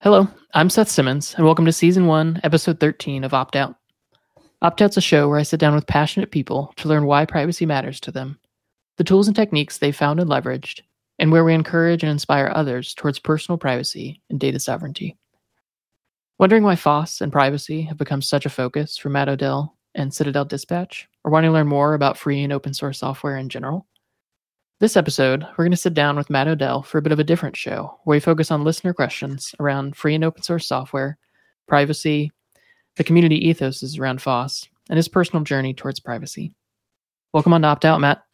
Hello, I'm Seth Simmons, and welcome to Season 1, Episode 13 of Opt Out. Opt Out's a show where I sit down with passionate people to learn why privacy matters to them, the tools and techniques they found and leveraged, and where we encourage and inspire others towards personal privacy and data sovereignty. Wondering why FOSS and privacy have become such a focus for Matt Odell and Citadel Dispatch, or wanting to learn more about free and open source software in general? This episode, we're going to sit down with Matt Odell for a bit of a different show, where we focus on listener questions around free and open source software, privacy, the community ethos around FOSS, and his personal journey towards privacy. Welcome on to Opt Out, Matt.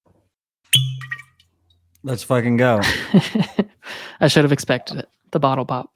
Let's fucking go. I should have expected it. The bottle pop.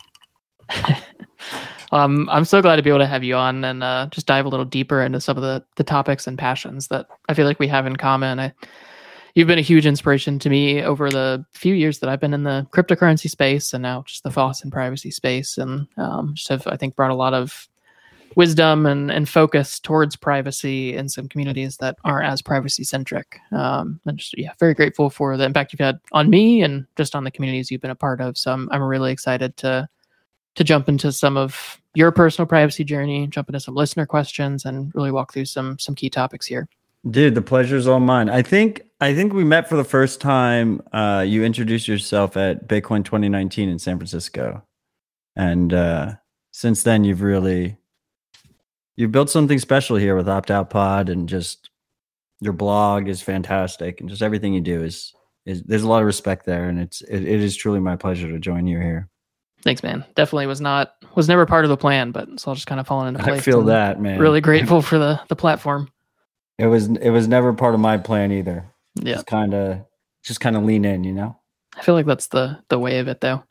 I'm so glad to be able to have you on and just dive a little deeper into some of the topics and passions that I feel like we have in common. You've been a huge inspiration to me over the few years that I've been in the cryptocurrency space and now just the FOSS and privacy space, and just have, I think, brought a lot of wisdom and focus towards privacy in some communities that aren't as privacy centric. And just, very grateful for the impact you've had on me and just on the communities you've been a part of. So I'm really excited to jump into some of your personal privacy journey, jump into some listener questions, and really walk through some key topics here. Dude, the pleasure's all mine. I think we met for the first time. You introduced yourself at Bitcoin 2019 in San Francisco. And since then you've built something special here with Opt Out Pod, and just your blog is fantastic, and just everything you do is there's a lot of respect there, and it is truly my pleasure to join you here. Thanks, man. Definitely was never part of the plan, but it's all just kind of falling into place. I feel that, man. Really grateful for the platform. It was never part of my plan either. Yeah. Just kind of lean in, you know? I feel like that's the way of it, though.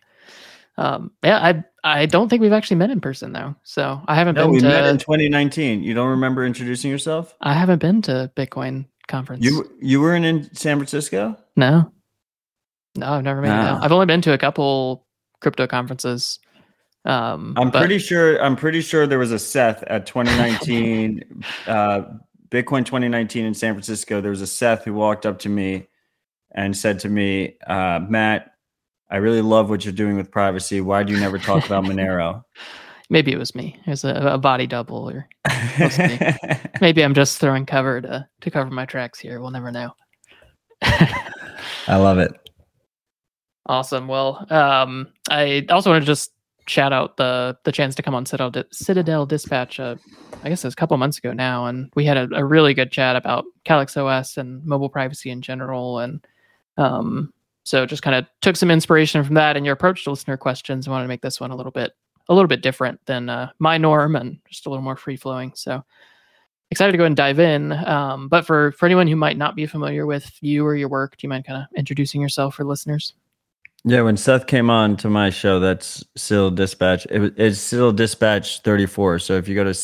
I don't think we've actually met in person, though. So I haven't been to... we met in 2019. You don't remember introducing yourself? I haven't been to Bitcoin conference. You weren't in San Francisco? No, I've never made it out. I've only been to a couple crypto conferences. I'm pretty sure there was a Seth at 2019... Bitcoin 2019 in San Francisco. There was a Seth who walked up to me and said to me, Matt, I really love what you're doing with privacy. Why do you never talk about Monero? Maybe it was me. It was a body double, or maybe I'm just throwing cover to cover my tracks here. We'll never know. I love it. Awesome. Well, I also want to just shout out the chance to come on Citadel Dispatch. I guess it was a couple months ago now, and we had a really good chat about Calyx OS and mobile privacy in general, and so just kind of took some inspiration from that and your approach to listener questions. I wanted to make this one a little bit different than my norm, and just a little more free flowing. So excited to go and dive in. But for anyone who might not be familiar with you or your work, do you mind kind of introducing yourself for listeners? Yeah, when Seth came on to my show, that's Citadel Dispatch. It's Citadel Dispatch 34. So if you go to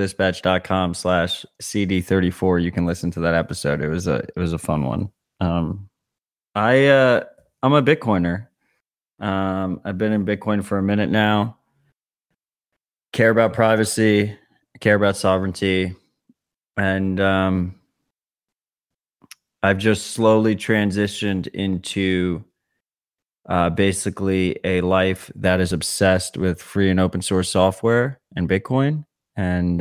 citadeldispatch.com/CD34, you can listen to that episode. It was a fun one. I'm a Bitcoiner. I've been in Bitcoin for a minute now. Care about privacy, care about sovereignty, and I've just slowly transitioned into basically a life that is obsessed with free and open source software and Bitcoin. And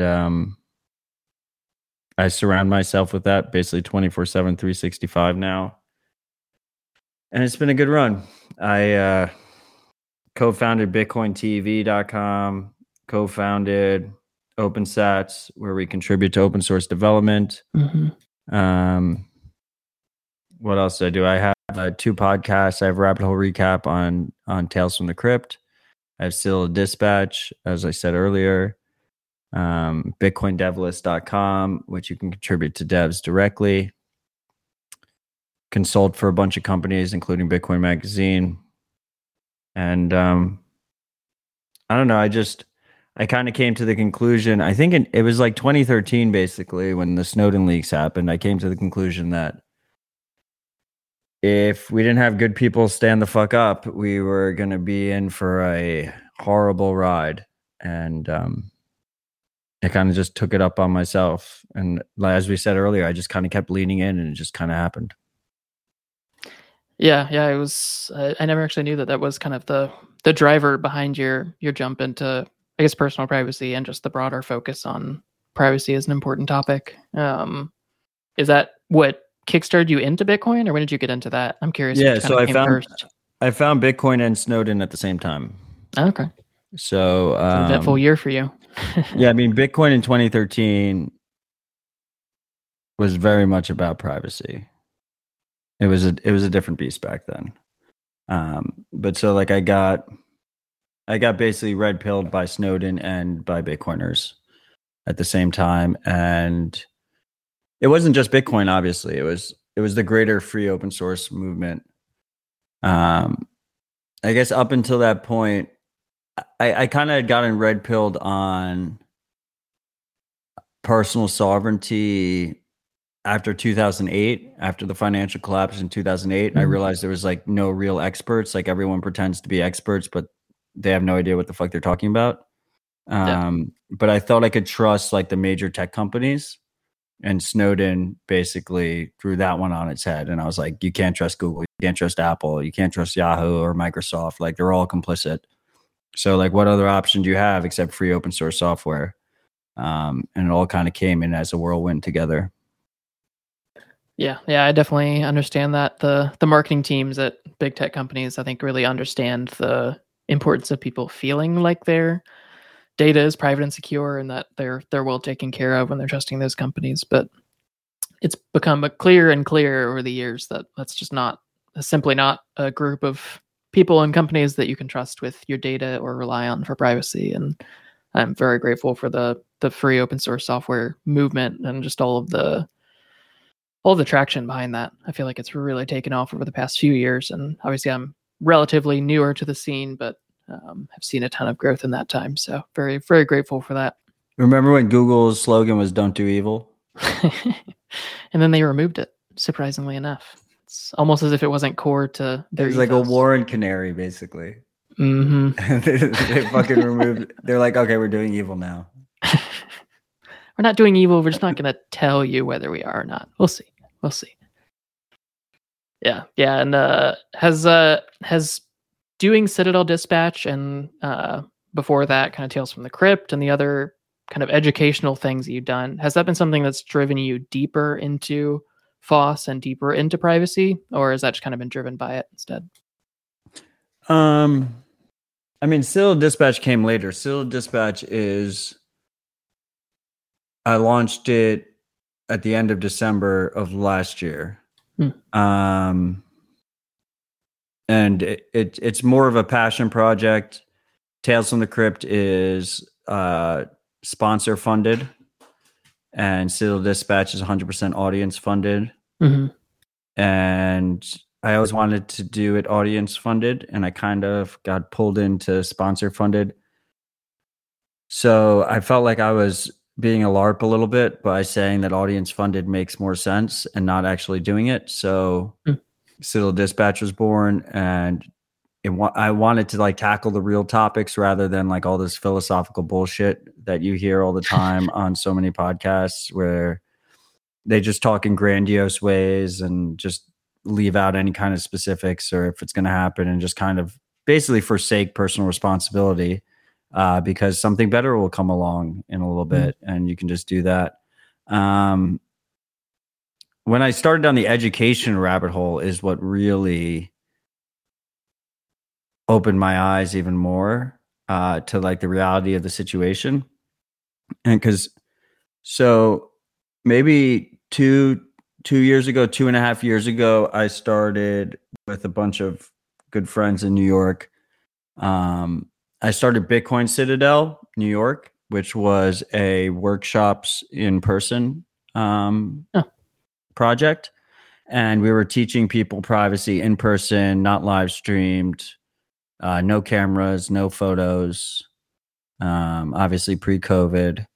I surround myself with that basically 24/7, 365 now. And it's been a good run. I co-founded BitcoinTV.com, co-founded OpenSats, where we contribute to open source development. Mm-hmm. What else do I do? I have 2 podcasts. I have Rabbit Hole Recap on Tales from the Crypt. I have Citadel Dispatch, as I said earlier. BitcoinDevList.com, which you can contribute to devs directly. Consult for a bunch of companies, including Bitcoin Magazine. And I don't know. I kind of came to the conclusion. I think it was like 2013, basically, when the Snowden leaks happened. I came to the conclusion that if we didn't have good people stand the fuck up, we were going to be in for a horrible ride. And I kind of just took it up on myself. And as we said earlier, I just kind of kept leaning in, and it just kind of happened. Yeah, it was. I never actually knew that was kind of the the driver behind your jump into, I guess, personal privacy and just the broader focus on privacy is an important topic. Is that what kickstarted you into Bitcoin, or when did you get into that? I'm curious. Yeah, Which kind so of I came found first. Bitcoin and Snowden at the same time. Okay, So it's an eventful year for you. yeah, I mean, Bitcoin in 2013 was very much about privacy. It was a different beast back then. But so like I got basically red pilled by Snowden and by Bitcoiners at the same time, and it wasn't just Bitcoin. Obviously, it was the greater free open source movement. I guess up until that point, I kind of had gotten red pilled on personal sovereignty after 2008, after the financial collapse in 2008. Mm-hmm. I realized there was like no real experts. Like everyone pretends to be experts, but they have no idea what the fuck they're talking about. But I thought I could trust like the major tech companies, and Snowden basically threw that one on its head. And I was like, you can't trust Google, you can't trust Apple, you can't trust Yahoo or Microsoft. Like they're all complicit. So like, what other option do you have except free open source software? And it all kind of came in as a whirlwind together. Yeah, I definitely understand that. The marketing teams at big tech companies, I think, really understand the importance of people feeling like their data is private and secure, and that they're well taken care of when they're trusting those companies. But it's become clearer and clearer over the years that that's just simply not a group of people and companies that you can trust with your data or rely on for privacy. And I'm very grateful for the free open source software movement and just all the traction behind that. I feel like it's really taken off over the past few years, and obviously I'm relatively newer to the scene, but have seen a ton of growth in that time. So very, very grateful for that. Remember when Google's slogan was "Don't do evil"? And then they removed it, surprisingly enough. It's almost as if it wasn't core to their It was like a Warren canary, basically. Mm-hmm. They fucking removed. They're like, okay, we're doing evil now. We're not doing evil. We're just not going to tell you whether we are or not. We'll see. Yeah. And has doing Citadel Dispatch and before that, kind of Tales from the Crypt and the other kind of educational things that you've done, has that been something that's driven you deeper into FOSS and deeper into privacy, or has that just kind of been driven by it instead? I mean, Citadel Dispatch came later. Citadel Dispatch I launched it at the end of December of last year. And it's more of a passion project. Tales from the Crypt is sponsor funded, and Citadel Dispatch is 100% audience funded. Mm-hmm. And I always wanted to do it audience funded, and I kind of got pulled into sponsor funded. So I felt like I was being a LARP a little bit by saying that audience funded makes more sense and not actually doing it. So Citadel Dispatch was born, and I wanted to like tackle the real topics rather than like all this philosophical bullshit that you hear all the time on so many podcasts where they just talk in grandiose ways and just leave out any kind of specifics or if it's going to happen, and just kind of basically forsake personal responsibility because something better will come along in a little bit and you can just do that. When I started down the education rabbit hole is what really opened my eyes even more to like the reality of the situation. And so maybe 2.5 years ago, I started with a bunch of good friends in New York. I started Bitcoin Citadel, New York, which was a workshops in person project. And we were teaching people privacy in person, not live streamed, no cameras, no photos, obviously pre-COVID.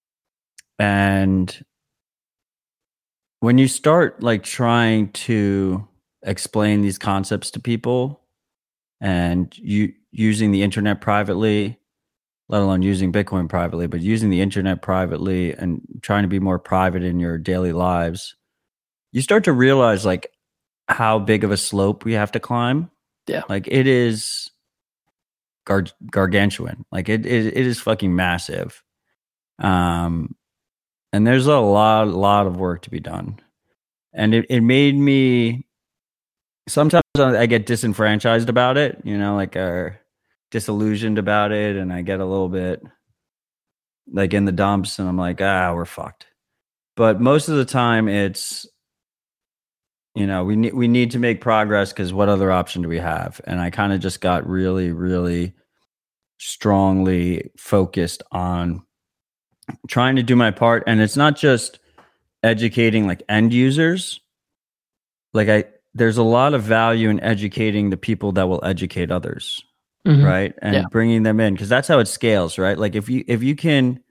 And when you start like trying to explain these concepts to people and you using the internet privately, let alone using Bitcoin privately, but using the internet privately and trying to be more private in your daily lives, you start to realize like how big of a slope we have to climb. Yeah. Like it is gargantuan. Like it is fucking massive. And there's a lot of work to be done. And it made me, sometimes I get disenfranchised about it, like disillusioned about it. And I get a little bit like in the dumps and I'm like, we're fucked. But most of the time it's, we need to make progress because what other option do we have? And I kind of just got really, really strongly focused on trying to do my part. And it's not just educating like end users. Like there's a lot of value in educating the people that will educate others, right? And bringing them in, because that's how it scales, right? Like if you can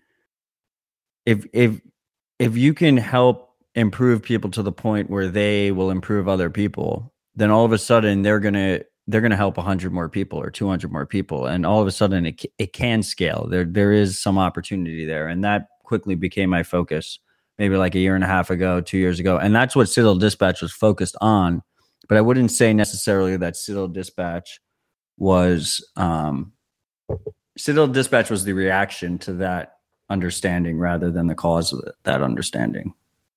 help improve people to the point where they will improve other people, then all of a sudden they're gonna help 100 more people or 200 more people, and all of a sudden it can scale. There is some opportunity there, and that quickly became my focus. Maybe like a year and a half ago, 2 years ago, and that's what Citadel Dispatch was focused on. But I wouldn't say necessarily that Citadel Dispatch was the reaction to that understanding rather than the cause of that understanding.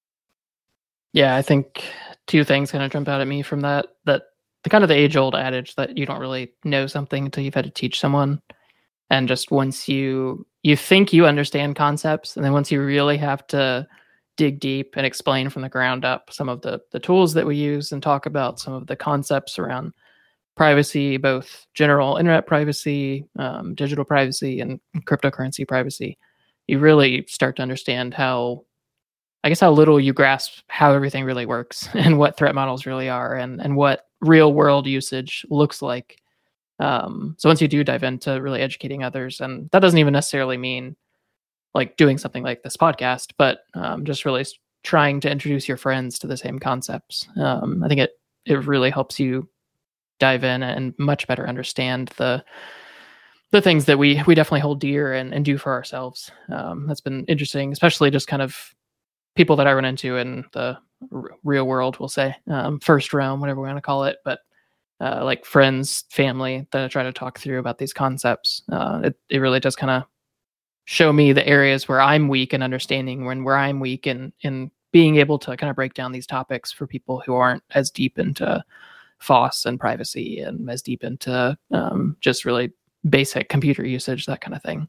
Yeah, I think two things kind of jump out at me from that the kind of the age-old adage that you don't really know something until you've had to teach someone. And just once you think you understand concepts, and then once you really have to dig deep and explain from the ground up some of the tools that we use and talk about some of the concepts around privacy, both general internet privacy, digital privacy, and cryptocurrency privacy, you really start to understand how little you grasp how everything really works and what threat models really are and what real world usage looks like. So once you do dive into really educating others, and that doesn't even necessarily mean like doing something like this podcast, but just really trying to introduce your friends to the same concepts. I think it really helps you dive in and much better understand the things that we definitely hold dear and do for ourselves. That's been interesting, especially just kind of people that I run into in the real world, we'll say, first realm, whatever we want to call it, but like friends, family that I try to talk through about these concepts. It really does kind of show me the areas where I'm weak in understanding, where I'm weak in being able to kind of break down these topics for people who aren't as deep into FOSS and privacy and as deep into just really basic computer usage, that kind of thing.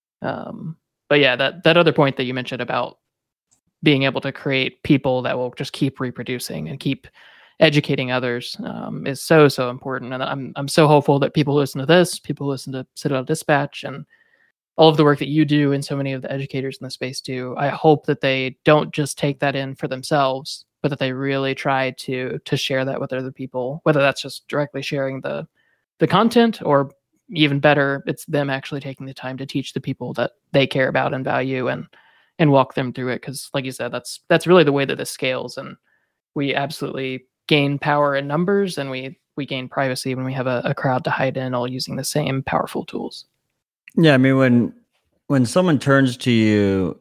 But yeah, that other point that you mentioned about being able to create people that will just keep reproducing and keep educating others is so important. And I'm so hopeful that people who listen to this, people who listen to Citadel Dispatch, and all of the work that you do and so many of the educators in the space do, I hope that they don't just take that in for themselves, but that they really try to share that with other people, whether that's just directly sharing the content, or even better, it's them actually taking the time to teach the people that they care about and value and walk them through it. Because like you said, that's really the way that this scales, and we absolutely gain power in numbers, and we gain privacy when we have a crowd to hide in, all using the same powerful tools. Yeah, I mean, when someone turns to you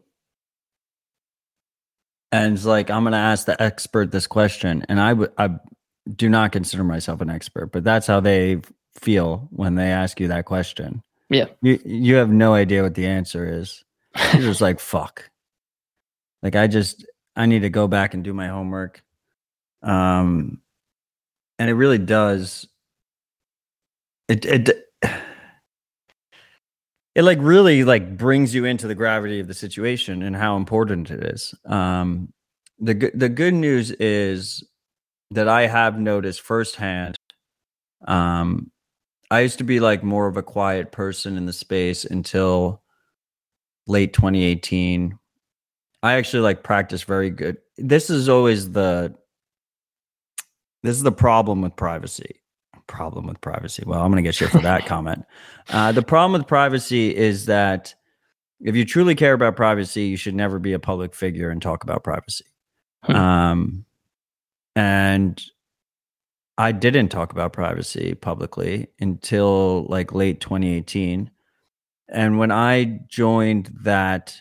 and is like, I'm going to ask the expert this question, and I do not consider myself an expert, but that's how they feel when they ask you that question. Yeah. You have no idea what the answer is. You're just like, fuck. Like, I need to go back and do my homework. And it really does. It like really like brings you into the gravity of the situation and how important it is. The good news is that I have noticed firsthand. I used to be like more of a quiet person in the space until late 2018. I actually like practice very good. This is the problem with privacy. Well, I'm going to get shit for that comment. The problem with privacy is that if you truly care about privacy, you should never be a public figure and talk about privacy. And I didn't talk about privacy publicly until like late 2018. And when I joined that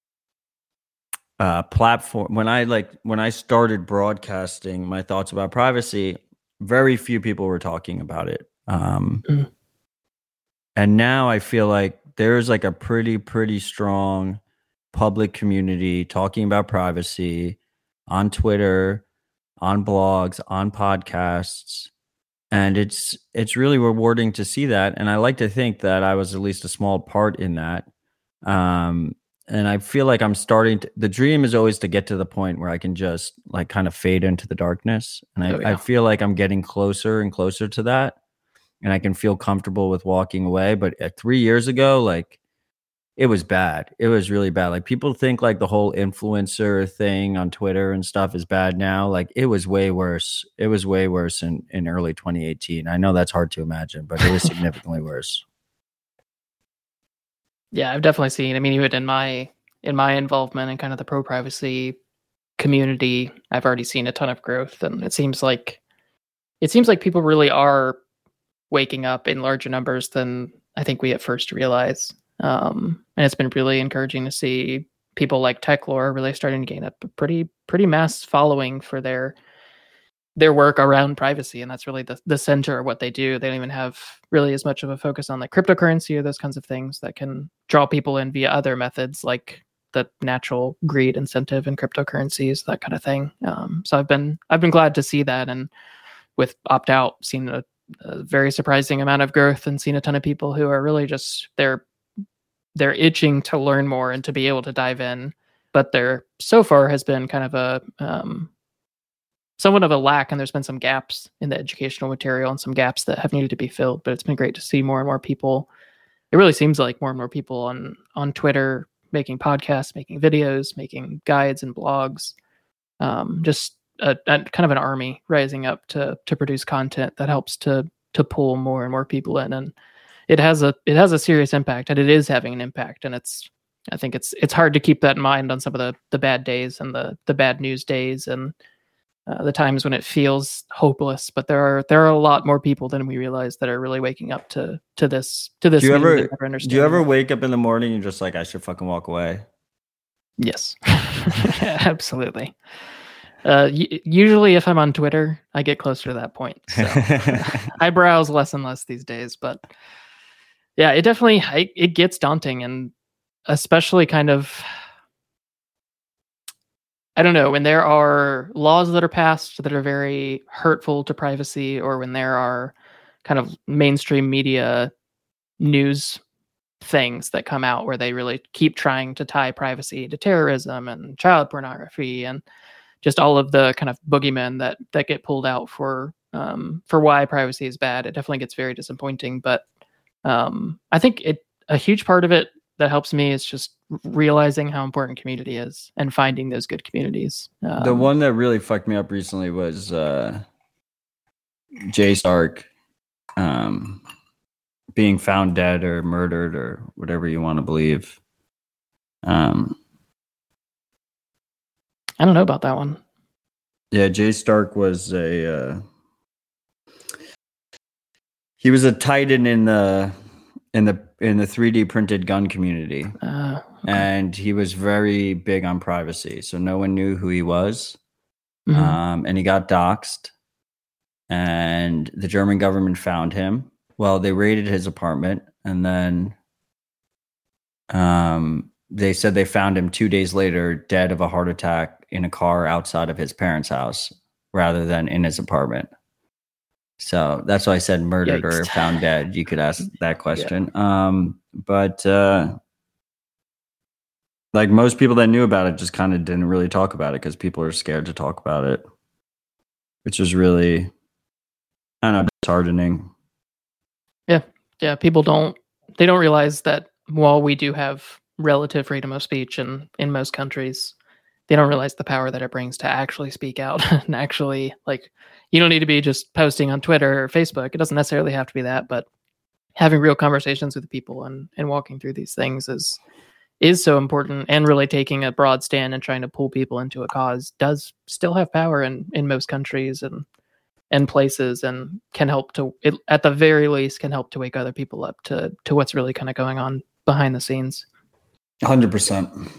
platform, when I started broadcasting my thoughts about privacy, very few people were talking about it. And now I feel like there's like a pretty strong public community talking about privacy on Twitter, on blogs, on podcasts. And it's really rewarding to see that. And I like to think that I was at least a small part in that. And I feel like I'm starting to, the dream is always to get to the point where I can just like kind of fade into the darkness. And I feel like I'm getting closer and closer to that. And I can feel comfortable with walking away. But 3 years ago, like it was bad. It was really bad. Like people think like the whole influencer thing on Twitter and stuff is bad now. Like it was way worse. It was way worse in early 2018. I know that's hard to imagine, but it was significantly worse. Yeah, I've definitely seen. I mean, even in my involvement in kind of the pro privacy community, I've already seen a ton of growth, and it seems like people really are waking up in larger numbers than I think we at first realize. And it's been really encouraging to see people like Techlore really starting to gain up a pretty mass following for their work around privacy, and that's really the center of what they do. They don't even have really as much of a focus on like cryptocurrency or those kinds of things that can draw people in via other methods like the natural greed incentive in cryptocurrencies, that kind of thing. So I've been glad to see that, and with Opt Out, seen a very surprising amount of growth and seen a ton of people who are really just they're itching to learn more and to be able to dive in, but there so far has been kind of a somewhat of a lack, and there's been some gaps in the educational material and some gaps that have needed to be filled. But it's been great to see more and more people. It really seems like more and more people on Twitter making podcasts, making videos, making guides and blogs. Just a kind of an army rising up to produce content that helps to pull more and more people in, and it has a serious impact, and it is having an impact. And I think it's hard to keep that in mind on some of the bad days and the bad news days and the times when it feels hopeless. But there are a lot more people than we realize that are really waking up to this. Do you ever wake up in the morning and just like, I should fucking walk away? Yes, absolutely. Usually if I'm on Twitter, I get closer to that point. So I browse less and less these days, but yeah, it definitely, it gets daunting, and especially kind of, I don't know, when there are laws that are passed that are very hurtful to privacy, or when there are kind of mainstream media news things that come out where they really keep trying to tie privacy to terrorism and child pornography and just all of the kind of boogeymen that get pulled out for why privacy is bad. It definitely gets very disappointing. But I think a huge part of it that helps me is just realizing how important community is and finding those good communities. The one that really fucked me up recently was Jay Stark being found dead or murdered or whatever you want to believe. I don't know about that one. Yeah, Jay Stark was he was a titan in the 3D printed gun community. Okay. And he was very big on privacy, so no one knew who he was. Mm-hmm. And he got doxxed, and the German government found him. Well, they raided his apartment, and then they said they found him 2 days later, dead of a heart attack in a car outside of his parents' house rather than in his apartment. So that's why I said murdered or found dead. You could ask that question. Yeah. But like most people that knew about it just kind of didn't really talk about it because people are scared to talk about it, which is really, I don't know, disheartening. Yeah. People don't realize that while we do have relative freedom of speech in most countries, they don't realize the power that it brings to actually speak out and actually, like, you don't need to be just posting on Twitter or Facebook. It doesn't necessarily have to be that, but having real conversations with people and walking through these things is so important, and really taking a broad stand and trying to pull people into a cause does still have power in most countries and places, and can help to, at the very least, can help to wake other people up to what's really kind of going on behind the scenes. 100%.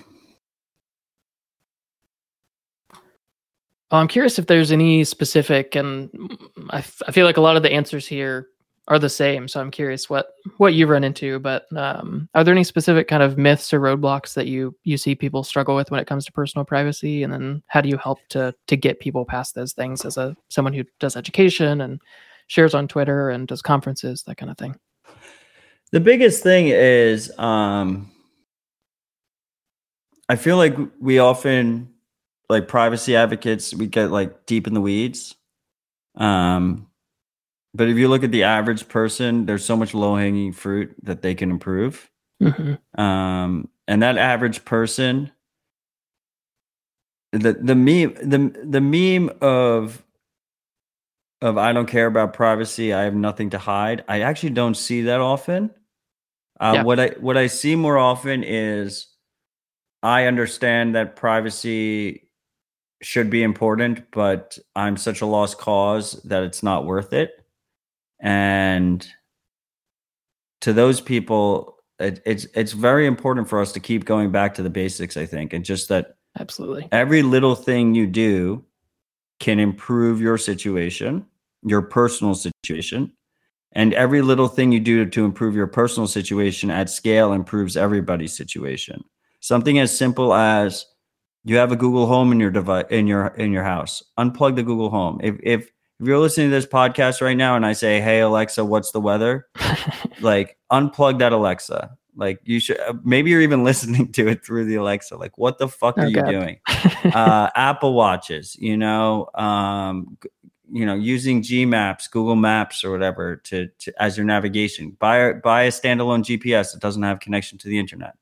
I'm curious if there's any specific, and I feel like a lot of the answers here are the same. So I'm curious what you run into. But are there any specific kind of myths or roadblocks that you see people struggle with when it comes to personal privacy? And then how do you help to get people past those things as someone who does education and shares on Twitter and does conferences, that kind of thing? The biggest thing is I feel like we often, like privacy advocates, we get like deep in the weeds. But if you look at the average person, there's so much low-hanging fruit that they can improve. Mm-hmm. And that average person, the meme of I don't care about privacy, I have nothing to hide, I actually don't see that often. What I see more often is, I understand that privacy should be important, but I'm such a lost cause that it's not worth it. And to those people, it's very important for us to keep going back to the basics, I think, and just that absolutely every little thing you do can improve your situation, your personal situation, and every little thing you do to improve your personal situation at scale improves everybody's situation. Something as simple as you have a Google Home in your device in your house. Unplug the Google Home. If you're listening to this podcast right now and I say, "Hey Alexa, what's the weather?" like, unplug that Alexa. Like, you should. Maybe you're even listening to it through the Alexa. Like, what the fuck are you doing? Apple Watches. Using G Maps, Google Maps, or whatever to as your navigation. Buy a standalone GPS that doesn't have connection to the internet.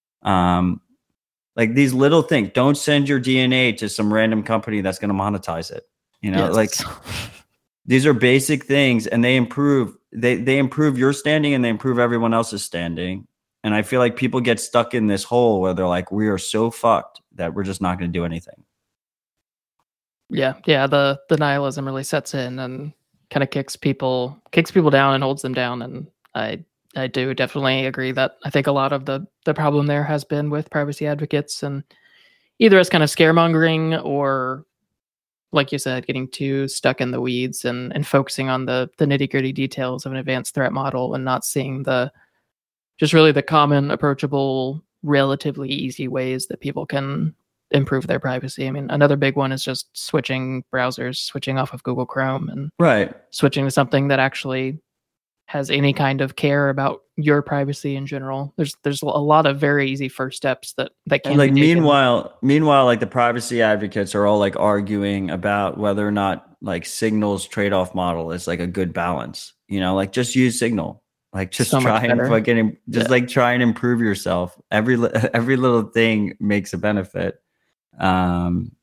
Like these little things. Don't send your DNA to some random company that's going to monetize it. Like these are basic things, and they improve. They improve your standing, and they improve everyone else's standing. And I feel like people get stuck in this hole where they're like, we are so fucked that we're just not going to do anything. Yeah. The nihilism really sets in and kind of kicks people down and holds them down. And I do definitely agree that I think a lot of the problem there has been with privacy advocates, and either as kind of scaremongering or, like you said, getting too stuck in the weeds and focusing on the nitty-gritty details of an advanced threat model and not seeing just really the common, approachable, relatively easy ways that people can improve their privacy. I mean, another big one is just switching browsers, switching off of Google Chrome and switching to something that actually has any kind of care about your privacy in general. There's a lot of very easy first steps that can be taken. Meanwhile, like the privacy advocates are all like arguing about whether or not like Signal's trade-off model is like a good balance. Like just use Signal. Like just try and fucking like try and improve yourself. Every little thing makes a benefit. And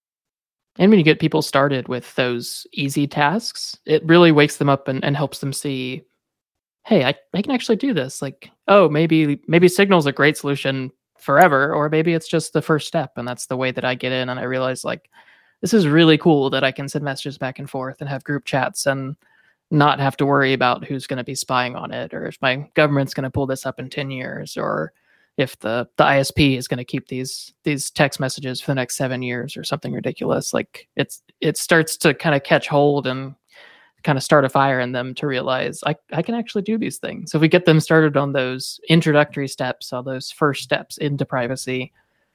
when you get people started with those easy tasks, it really wakes them up and helps them see, hey, I can actually do this. Like, oh, maybe Signal's a great solution forever, or maybe it's just the first step, and that's the way that I get in. And I realize, like, this is really cool that I can send messages back and forth and have group chats and not have to worry about who's going to be spying on it, or if my government's going to pull this up in 10 years, or if the ISP is going to keep these text messages for the next 7 years or something ridiculous. Like it starts to kind of catch hold and kind of start a fire in them to realize I can actually do these things. So if we get them started on those introductory steps, all those first steps into privacy,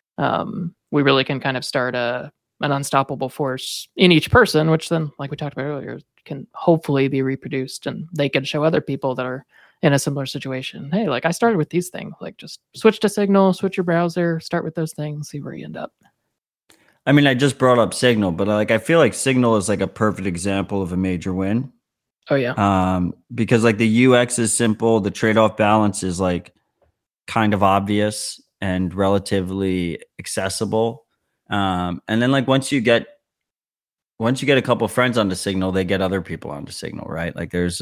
we really can kind of start an unstoppable force in each person, which then, like we talked about earlier, can hopefully be reproduced, and they can show other people that are in a similar situation. Hey, like I started with these things, like just switch to Signal, switch your browser, start with those things, see where you end up. I mean, I just brought up Signal, but like I feel like Signal is like a perfect example of a major win. Oh yeah. Because like the UX is simple, the trade-off balance is like kind of obvious and relatively accessible. And then like once you get a couple of friends onto Signal, they get other people onto Signal, right? Like there's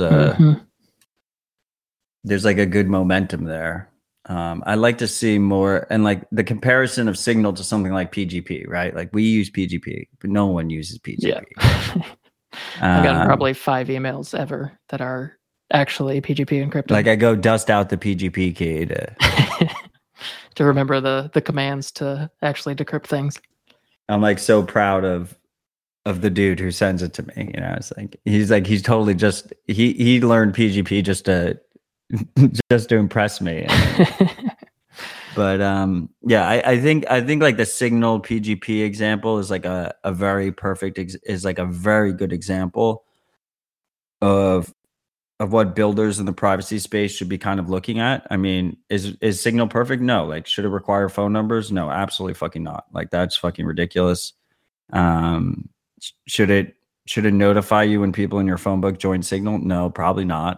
like a good momentum there. I'd like to see more, and like the comparison of Signal to something like PGP, right? Like we use PGP, but no one uses PGP. Yeah. I've gotten probably 5 emails ever that are actually PGP encrypted. Like I go dust out the PGP key to remember the commands to actually decrypt things. I'm like so proud of of the dude who sends it to me. You know, it's like he's totally just he learned PGP just to just to impress me. But yeah, I think like the Signal PGP example is like a very perfect is like a very good example of what builders in the privacy space should be kind of looking at. I mean, is Signal perfect? No. Like, should it require phone numbers? No, absolutely fucking not. Like, that's fucking ridiculous. Should it notify you when people in your phone book join Signal? No, probably not.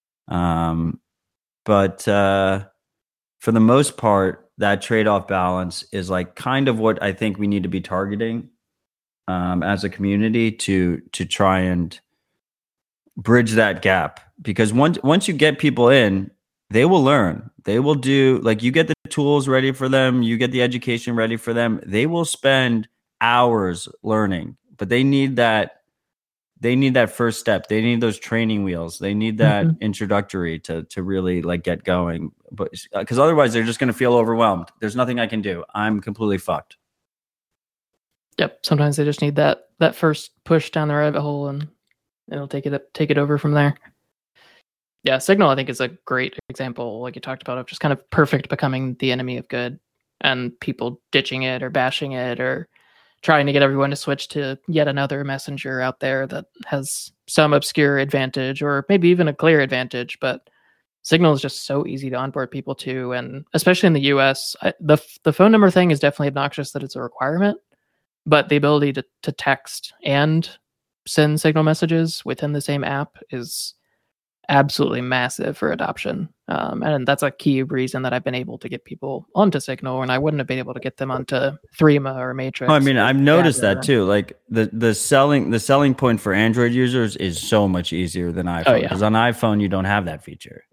But for the most part, that trade-off balance is like kind of what I think we need to be targeting as a community to try and bridge that gap, because once you get people in, they will learn. They will do, like, you get the tools ready for them, you get the education ready for them. They will spend hours learning, but they need that first step. They need those training wheels. They need that introductory to really like get going. But because otherwise they're just going to feel overwhelmed. There's nothing I can do. I'm completely fucked. Yep. Sometimes they just need that first push down the rabbit hole, and it'll take it over from there. Yeah, Signal, I think, is a great example, like you talked about, of just kind of perfect becoming the enemy of good, and people ditching it or bashing it or trying to get everyone to switch to yet another messenger out there that has some obscure advantage or maybe even a clear advantage. But Signal is just so easy to onboard people to, and especially in the US, the phone number thing is definitely obnoxious that it's a requirement, but the ability to text and send Signal messages within the same app is absolutely massive for adoption. And that's a key reason that I've been able to get people onto Signal, and I wouldn't have been able to get them onto Threema or Matrix. I mean, I've noticed that too. Like the selling point for Android users is so much easier than iPhone, because on iPhone you don't have that feature.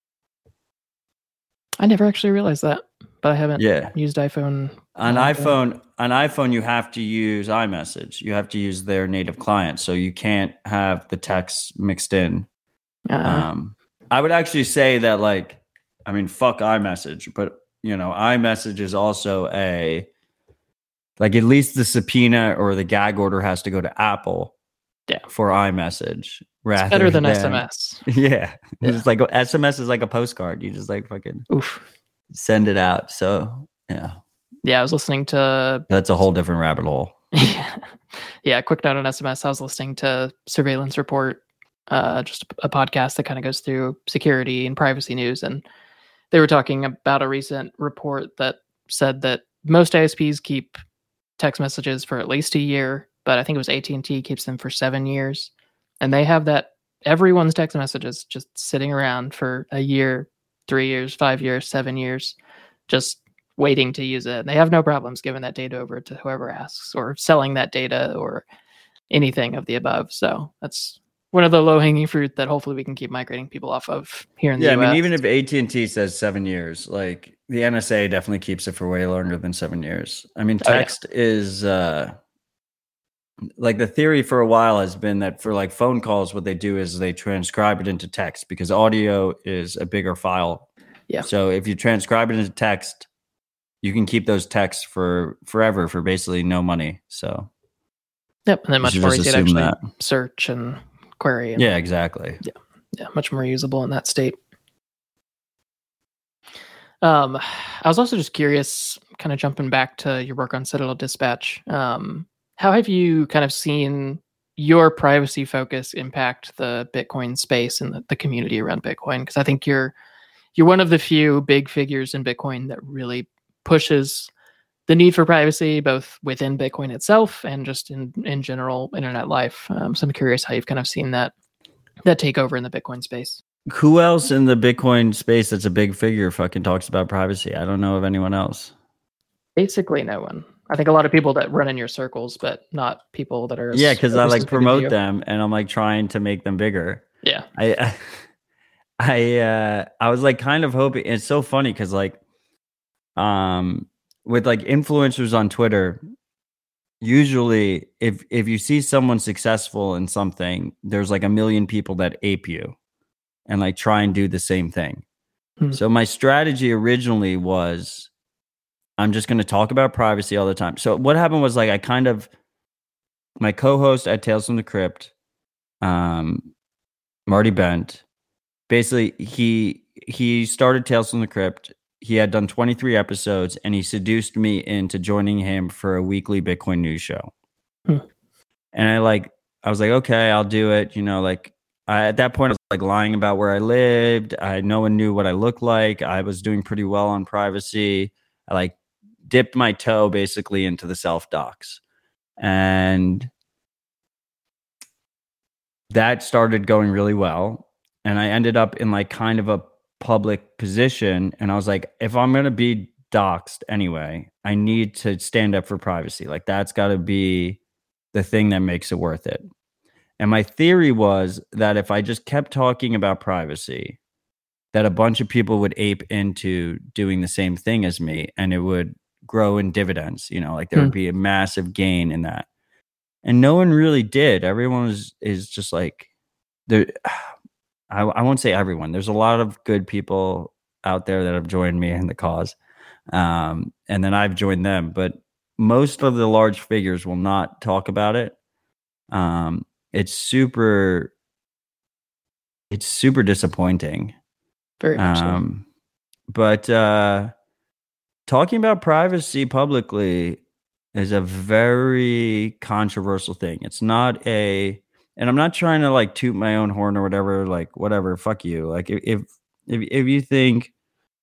I never actually realized that, but I haven't used iPhone. On iPhone, you have to use iMessage. You have to use their native client, so you can't have the text mixed in. I would actually say that, like, I mean, fuck iMessage, but you know, iMessage is also like, at least the subpoena or the gag order has to go to Apple for iMessage. It's better than SMS. Yeah. It's like SMS is like a postcard. You just like fucking send it out. So yeah, I was listening to, that's a whole different rabbit hole. Yeah, quick note on SMS. I was listening to Surveillance Report, just a podcast that kind of goes through security and privacy news, and they were talking about a recent report that said that most ISPs keep text messages for at least a year, but I think it was AT&T keeps them for 7 years, and they have that everyone's text messages just sitting around for a year, 3 years, 5 years, 7 years, just waiting to use it. They have no problems giving that data over to whoever asks, or selling that data, or anything of the above. So that's one of the low-hanging fruit that hopefully we can keep migrating people off of here in the US. I mean, even if AT&T says 7 years, like, the NSA definitely keeps it for way longer than 7 years. I mean, text is like, the theory for a while has been that for like phone calls, what they do is they transcribe it into text, because audio is a bigger file. Yeah. So if you transcribe it into text, you can keep those texts for forever for basically no money. So yep, and then much more easy to actually search and query. And, exactly. Yeah, much more usable in that state. I was also just curious, kind of jumping back to your work on Citadel Dispatch. How have you kind of seen your privacy focus impact the Bitcoin space and the community around Bitcoin? Because I think you're one of the few big figures in Bitcoin that really pushes the need for privacy, both within Bitcoin itself and just in general internet life. So I'm curious how you've kind of seen that take over in the Bitcoin space. Who else in the Bitcoin space that's a big figure fucking talks about privacy? I don't know of anyone else. Basically no one. I think a lot of people that run in your circles, but not people that are... Yeah, because I like promote them, and I'm like trying to make them bigger. Yeah. I was like kind of hoping. It's so funny because like with like influencers on Twitter, usually if you see someone successful in something, there's like a million people that ape you and like try and do the same thing. So my strategy originally was, I'm just going to talk about privacy all the time. So what happened was, like, I kind of my co-host at Tales from the Crypt, Marty Bent, basically he started Tales from the Crypt. He had done 23 episodes, and he seduced me into joining him for a weekly Bitcoin news show. And I was like, okay, I'll do it. At that point, I was like lying about where I lived. No one knew what I looked like. I was doing pretty well on privacy. I like dipped my toe basically into the self-docs. And that started going really well. And I ended up in like kind of a public position. And I was like, if I'm going to be doxxed anyway, I need to stand up for privacy. Like that's got to be the thing that makes it worth it. And my theory was that if I just kept talking about privacy, that a bunch of people would ape into doing the same thing as me, and it would grow in dividends. Like there would be a massive gain in that. And no one really did. Everyone is just like, there. I won't say everyone. There's a lot of good people out there that have joined me in the cause. And then I've joined them. But most of the large figures will not talk about it. It's super disappointing. Very much so. But talking about privacy publicly is a very controversial thing. It's not and I'm not trying to like toot my own horn or whatever, like whatever, fuck you. Like if you think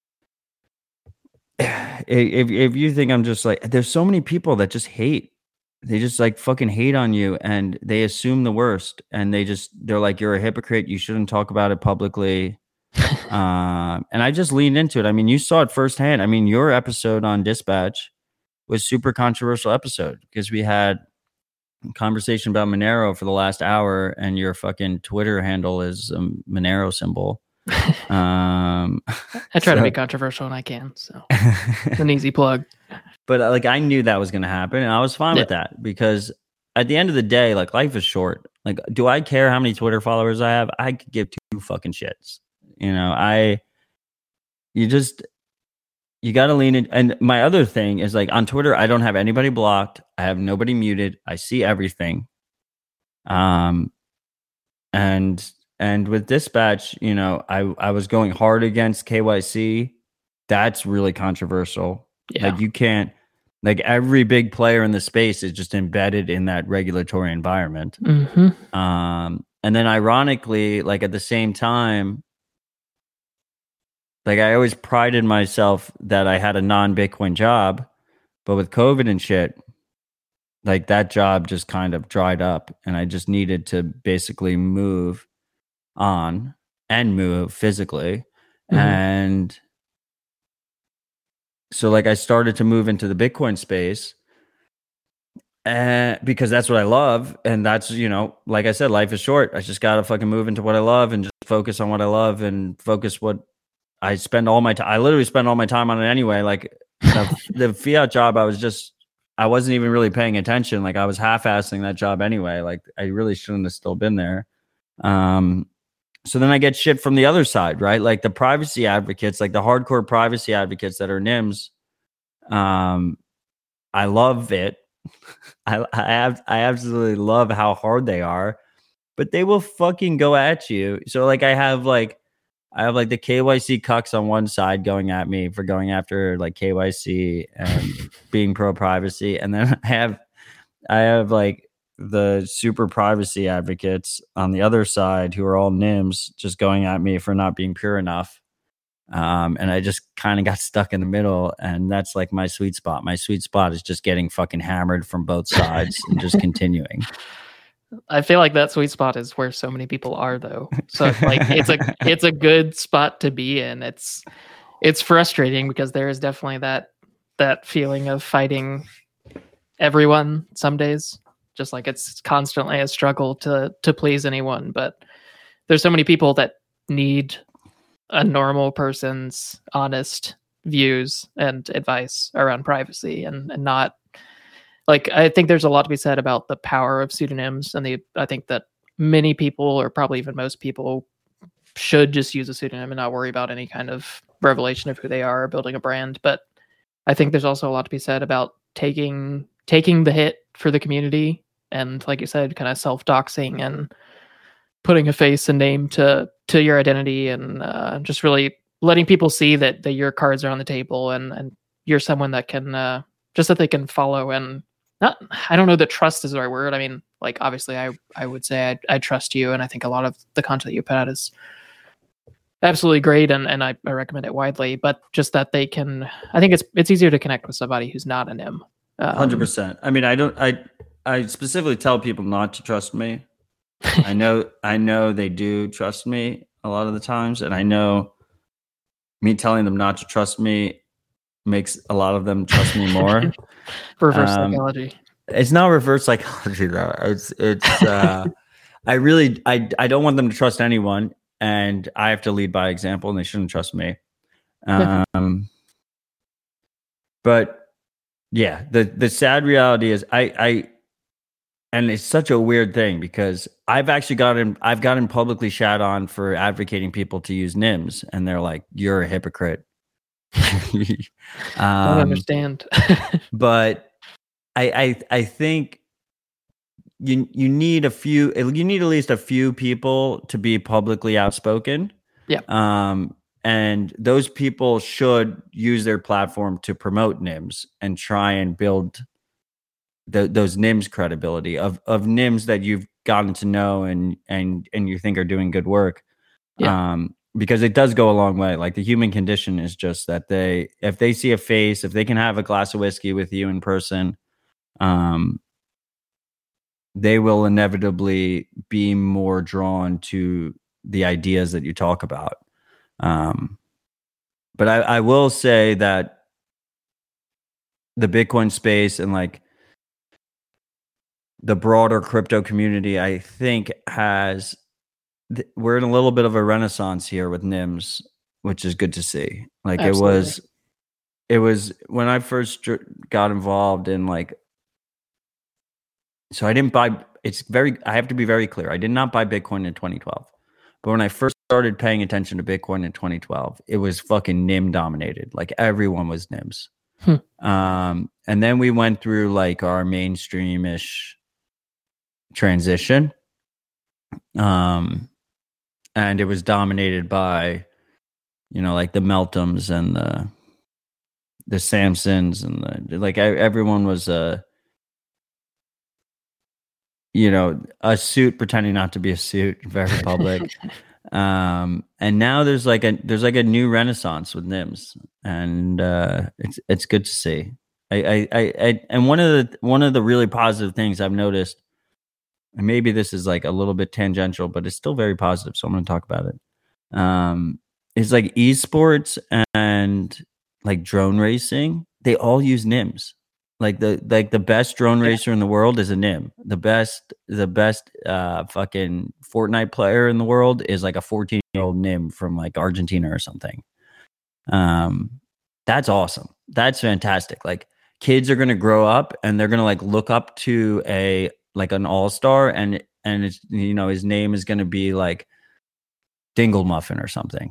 if you think I'm just like, there's so many people that just hate. They just like fucking hate on you, and they assume the worst, and they're like, you're a hypocrite. You shouldn't talk about it publicly. And I just leaned into it. I mean, you saw it firsthand. I mean, your episode on Dispatch was super controversial episode because we had a conversation about Monero for the last hour, and your fucking Twitter handle is a Monero symbol. I try to be controversial when I can, so it's an easy plug. But like I knew that was going to happen, and I was fine with that because at the end of the day, like life is short. Like, do I care how many Twitter followers I have? I could give two fucking shits. You got to lean in. And my other thing is like on Twitter, I don't have anybody blocked. I have nobody muted. I see everything. And with Dispatch, I was going hard against KYC. That's really controversial. Yeah. Like you can't, like every big player in the space is just embedded in that regulatory environment. Mm-hmm. And then ironically, like at the same time, like I always prided myself that I had a non-Bitcoin job, but with COVID and shit, like that job just kind of dried up, and I just needed to basically move on and move physically. Mm-hmm. And so like I started to move into the Bitcoin space because that's what I love. And that's, like I said, life is short. I just got to fucking move into what I love and just focus on what I love and focus what I spend all my time. I literally spend all my time on it anyway. Like the fiat job, I wasn't even really paying attention. Like I was half-assing that job anyway. Like I really shouldn't have still been there. So then I get shit from the other side, right? Like the privacy advocates, like the hardcore privacy advocates that are NIMS. I love it. I absolutely love how hard they are, but they will fucking go at you. So like I have the KYC cucks on one side going at me for going after like KYC and being pro privacy, and then I have like the super privacy advocates on the other side who are all NIMS just going at me for not being pure enough. And I just kind of got stuck in the middle, and that's like my sweet spot. My sweet spot is just getting fucking hammered from both sides and just continuing. I feel like that sweet spot is where so many people are, though. So like it's a good spot to be in. It's frustrating because there is definitely that feeling of fighting everyone some days. Just like it's constantly a struggle to please anyone. But there's so many people that need a normal person's honest views and advice around privacy and not like, I think there's a lot to be said about the power of pseudonyms, and I think that many people, or probably even most people, should just use a pseudonym and not worry about any kind of revelation of who they are or building a brand. But I think there's also a lot to be said about taking the hit for the community and like you said, kind of self-doxing and putting a face and name to your identity, and just really letting people see that your cards are on the table, and you're someone that can just that they can follow. And not, I don't know that trust is the right word. I mean, like, obviously I would say I trust you, and I think a lot of the content you put out is absolutely great, and I recommend it widely. But just that they can, I think it's easier to connect with somebody who's not a NIM. 100%. I mean, I specifically tell people not to trust me. I know they do trust me a lot of the times, and I know me telling them not to trust me makes a lot of them trust me more. Reverse psychology. It's not reverse psychology though. It's I don't want them to trust anyone, and I have to lead by example, and they shouldn't trust me. But yeah, the sad reality is and it's such a weird thing because I've gotten publicly shat on for advocating people to use NIMS, and they're like, "You're a hypocrite." Don't understand. But I think you need at least a few people to be publicly outspoken. Yeah. And those people should use their platform to promote NIMS and try and build those NIMS credibility of NIMS that you've gotten to know and you think are doing good work. Yeah. Because it does go a long way. Like, the human condition is just that if they see a face, if they can have a glass of whiskey with you in person, they will inevitably be more drawn to the ideas that you talk about. But I will say that the Bitcoin space and like the broader crypto community, I think we're in a little bit of a renaissance here with NIMS, which is good to see. Like, Absolutely. it was when I first got involved in like, so I didn't buy, I have to be very clear. I did not buy Bitcoin in 2012, but when I first started paying attention to Bitcoin in 2012, it was fucking NIM dominated. Like, everyone was NIMS. And then we went through like our mainstream-ish transition. And it was dominated by, like the Meltums and the Samsons, and like everyone was a suit pretending not to be a suit, very public. And now there's like a new renaissance with NIMS, and it's good to see. And one of the really positive things I've noticed, and maybe this is like a little bit tangential, but it's still very positive, so I'm going to talk about it. It's like esports and like drone racing, they all use NIMS. Like the best drone racer in the world is a NIM. The best fucking Fortnite player in the world is like a 14-year-old NIM from like Argentina or something. That's awesome. That's fantastic. Like, kids are going to grow up and they're going to like look up to an all-star, and it's, his name is going to be like Dingle Muffin or something.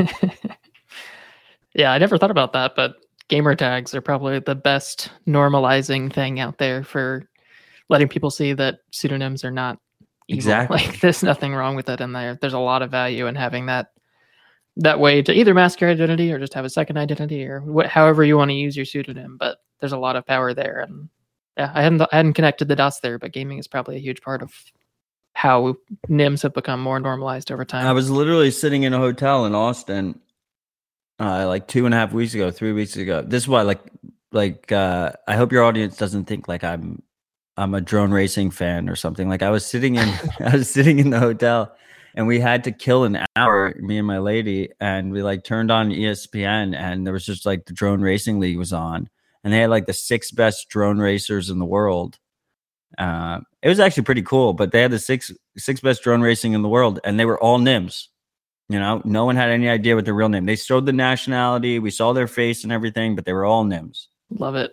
Yeah, I never thought about that, but gamer tags are probably the best normalizing thing out there for letting people see that pseudonyms are not evil. Exactly. Like, there's nothing wrong with it, and there's a lot of value in having that way to either mask your identity or just have a second identity, or however you want to use your pseudonym. But there's a lot of power there, and yeah, I hadn't connected the dots there, but gaming is probably a huge part of how NIMS have become more normalized over time. I was literally sitting in a hotel in Austin like 2.5 weeks ago, 3 weeks ago. This is why I hope your audience doesn't think like I'm a drone racing fan or something. Like, I was sitting in the hotel, and we had to kill an hour, me and my lady, and we like turned on ESPN, and there was just like the drone racing league was on, and they had like the 6 best drone racers in the world. It was actually pretty cool, but they had the six best drone racing in the world, and they were all NIMS. No one had any idea what their real name. They showed the nationality, we saw their face and everything, but they were all NIMS. Love it.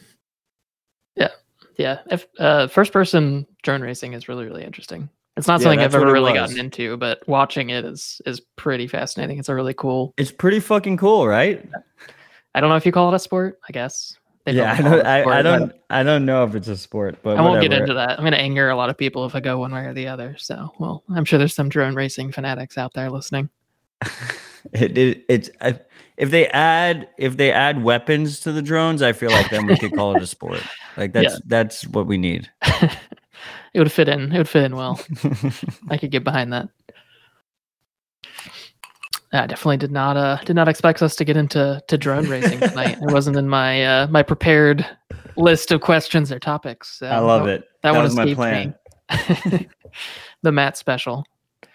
Yeah. If first person drone racing is really, really interesting. It's not something I've ever really gotten into, but watching it is pretty fascinating. It's pretty fucking cool, right? I don't know if you call it a sport, I guess. They Yeah, probably call it a sport. I don't know if it's a sport, but I won't whatever. get into that. I'm going to anger a lot of people if I go one way or the other. So, well, I'm sure there's some drone racing fanatics out there listening. It's if they add weapons to the drones, I feel like then we could call it a sport. Like that's what we need. It would fit in. It would fit in well. I could get behind that. I definitely did not expect us to get into drone racing tonight. It wasn't in my my prepared list of questions or topics. So I love it. That one was my escaped plan. me. The Matt special.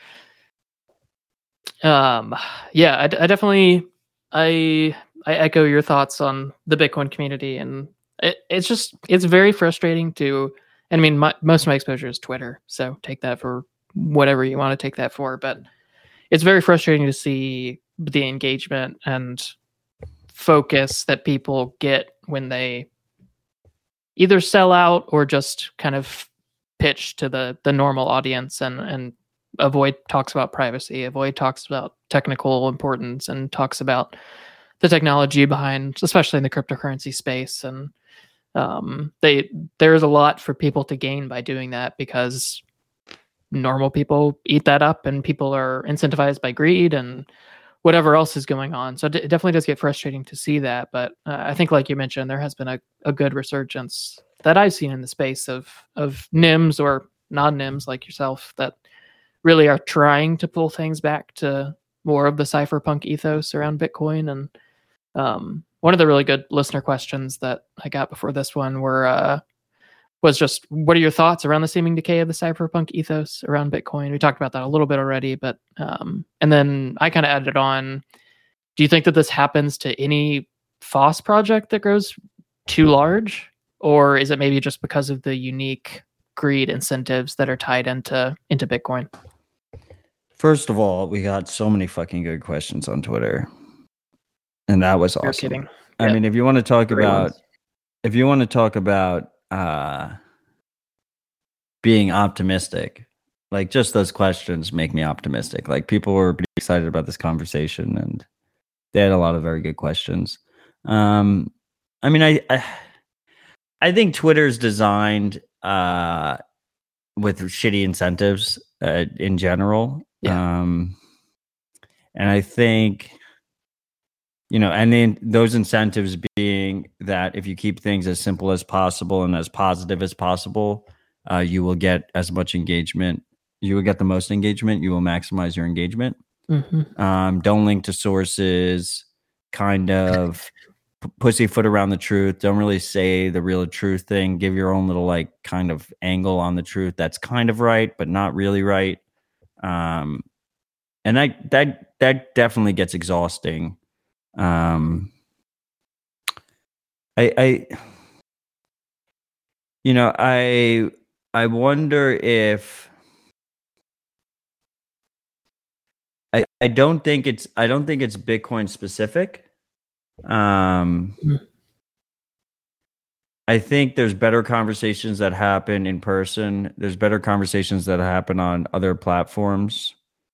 Yeah, I definitely I echo your thoughts on the Bitcoin community, and it's very frustrating to. I mean, most of my exposure is Twitter, so take that for whatever you want to take that for. But it's very frustrating to see the engagement and focus that people get when they either sell out or just kind of pitch to the normal audience and avoid talks about privacy, avoid talks about technical importance, and talks about the technology behind, especially in the cryptocurrency space. And there's a lot for people to gain by doing that, because normal people eat that up, and people are incentivized by greed and whatever else is going on. So it definitely does get frustrating to see that. But I think, like you mentioned, there has been a good resurgence that I've seen in the space of NIMs or non-NIMs like yourself that really are trying to pull things back to more of the cypherpunk ethos around Bitcoin. And one of the really good listener questions that I got before this one was just, what are your thoughts around the seeming decay of the cypherpunk ethos around Bitcoin? We talked about that a little bit already, but and then I kind of added on, do you think that this happens to any FOSS project that grows too large? Or is it maybe just because of the unique greed incentives that are tied into Bitcoin? First of all, we got so many fucking good questions on Twitter, and that was awesome. You're kidding. I mean, if you want to talk about being optimistic, like, just those questions make me optimistic. Like, people were pretty excited about this conversation, and they had a lot of very good questions. I mean, I think Twitter's designed with shitty incentives in general. Yeah. And I think, and then those incentives being that if you keep things as simple as possible and as positive as possible, you will get as much engagement. You will get the most engagement. You will maximize your engagement. Mm-hmm. Don't link to sources, kind of pussyfoot around the truth. Don't really say the real truth thing. Give your own little, like, kind of angle on the truth that's kind of right, but not really right. And that definitely gets exhausting. I wonder if I don't think it's Bitcoin specific. I think there's better conversations that happen in person. There's better conversations that happen on other platforms.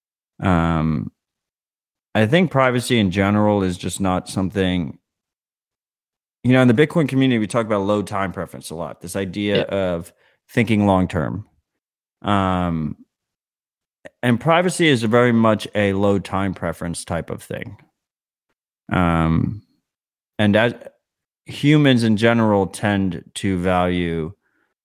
I think privacy in general is just not something, in the Bitcoin community, we talk about low time preference a lot. This idea of thinking long term. And privacy is very much a low time preference type of thing. And as humans in general tend to value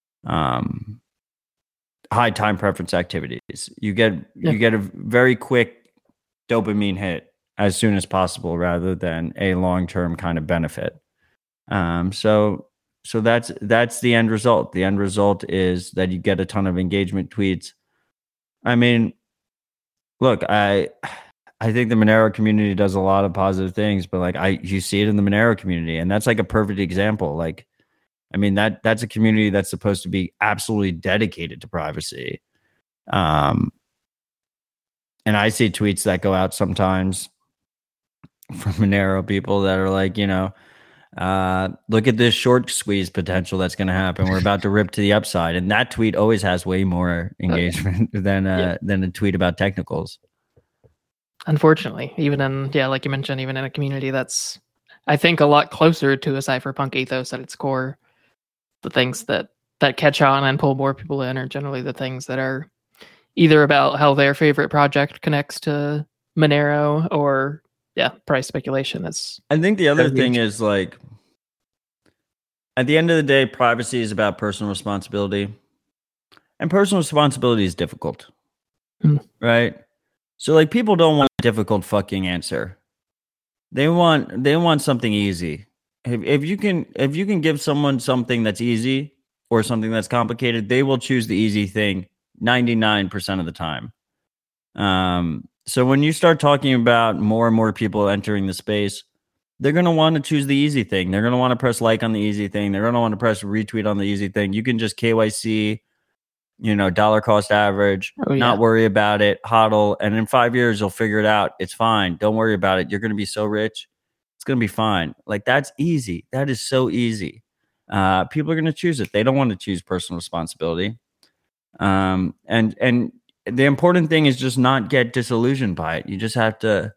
high time preference activities. You get a very quick dopamine hit as soon as possible rather than a long-term kind of benefit. So that's the end result. The end result is that you get a ton of engagement tweets. I mean, look, I think the Monero community does a lot of positive things, but like you see it in the Monero community, and that's like a perfect example. Like, I mean, that's a community that's supposed to be absolutely dedicated to privacy. And I see tweets that go out sometimes from Monero people that are like, look at this short squeeze potential that's going to happen. We're about to rip to the upside. And that tweet always has way more engagement than a tweet about technicals. Unfortunately, even in, like you mentioned, even in a community that's I think, a lot closer to a cypherpunk ethos at its core. The things that catch on and pull more people in are generally the things that are either about how their favorite project connects to Monero or price speculation. I think the other thing is, like, at the end of the day, privacy is about personal responsibility, and personal responsibility is difficult, right? So, like, people don't want a difficult fucking answer. They want something easy. If you can give someone something that's easy or something that's complicated, they will choose the easy thing 99% of the time. So when you start talking about more and more people entering the space, they're going to want to choose the easy thing. They're going to want to press like on the easy thing. They're going to want to press retweet on the easy thing. You can just KYC, dollar cost average, not worry about it, hodl. And in 5 years, you'll figure it out. It's fine. Don't worry about it. You're going to be so rich. It's going to be fine. Like, that's easy. That is so easy. People are going to choose it. They don't want to choose personal responsibility. And the important thing is just not get disillusioned by it. You just have to.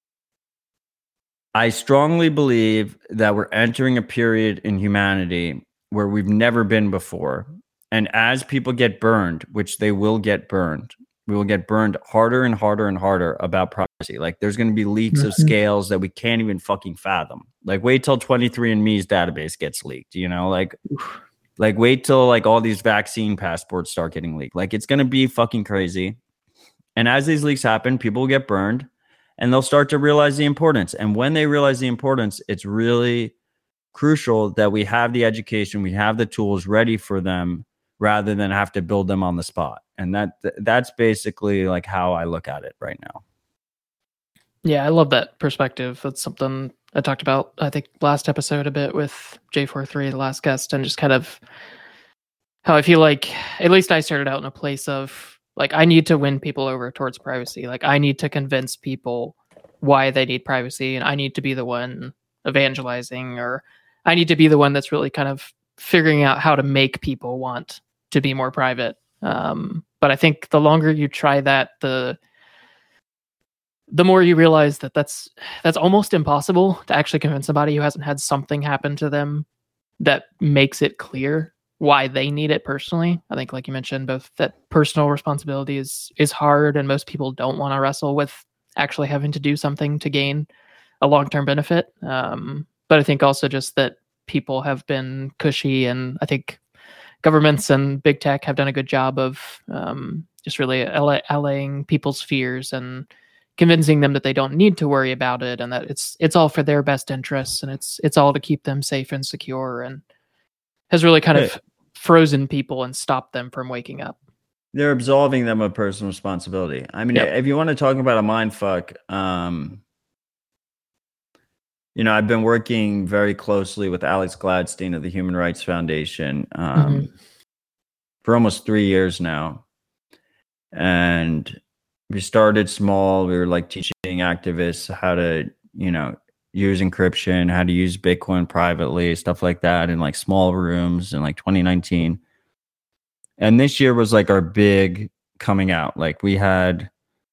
I strongly believe that we're entering a period in humanity where we've never been before. And as people get burned, which they will get burned, we will get burned harder and harder and harder about privacy. Like, there's going to be leaks of scales that we can't even fucking fathom. Like, wait till 23andMe's database gets leaked, like wait till like all these vaccine passports start getting leaked. Like, it's going to be fucking crazy. And as these leaks happen, people will get burned and they'll start to realize the importance. And when they realize the importance, it's really crucial that we have the education, we have the tools ready for them, rather than have to build them on the spot. And that's basically like how I look at it right now. Yeah, I love that perspective. That's something I talked about, I think, last episode a bit with J43, the last guest, and just kind of how I feel like, at least I started out in a place of, like, I need to win people over towards privacy. Like, I need to convince people why they need privacy, and I need to be the one evangelizing, or I need to be the one that's really kind of figuring out how to make people want to be more private. But I think the longer you try that, the more you realize that that's almost impossible to actually convince somebody who hasn't had something happen to them that makes it clear why they need it personally. I think, like you mentioned, both that personal responsibility is hard, and most people don't want to wrestle with actually having to do something to gain a long-term benefit. But I think also just that people have been cushy, and I think governments and big tech have done a good job of just really allaying people's fears and convincing them that they don't need to worry about it, and that it's all for their best interests, and it's all to keep them safe and secure, and has really kind of frozen people and stopped them from waking up. They're absolving them of personal responsibility. I mean, if you want to talk about a mind fuck, I've been working very closely with Alex Gladstein of the Human Rights Foundation for almost 3 years now. And we started small. We were like teaching activists how to, use encryption, how to use Bitcoin privately, stuff like that, in like small rooms in like 2019. And this year was like our big coming out. Like, we had,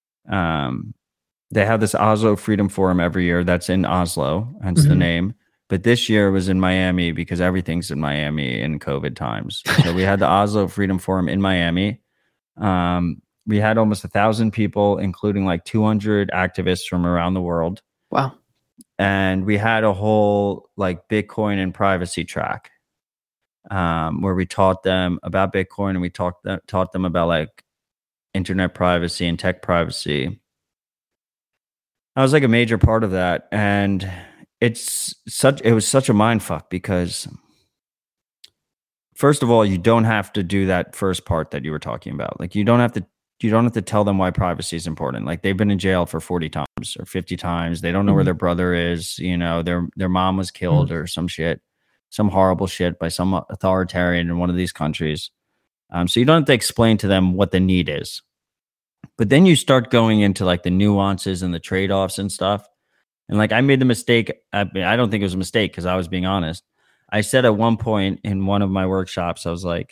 they have this Oslo Freedom Forum every year. That's in Oslo, hence the name. But this year was in Miami because everything's in Miami in COVID times. So we had the Oslo Freedom Forum in Miami. We had almost 1,000 people, including like 200 activists from around the world. Wow. And we had a whole like Bitcoin and privacy track where we taught them about Bitcoin, and we taught them about like internet privacy and tech privacy. I was like a major part of that, and it was such a mind fuck, because first of all, you don't have to do that first part that you were talking about. Like, you don't have to tell them why privacy is important. Like, they've been in jail for 40 times or 50 times. They don't know where their brother is. Their mom was killed or some shit, some horrible shit by some authoritarian in one of these countries. So you don't have to explain to them what the need is. But then you start going into like the nuances and the trade-offs and stuff. And like, I made the mistake. I don't think it was a mistake, because I was being honest. I said at one point in one of my workshops, I was like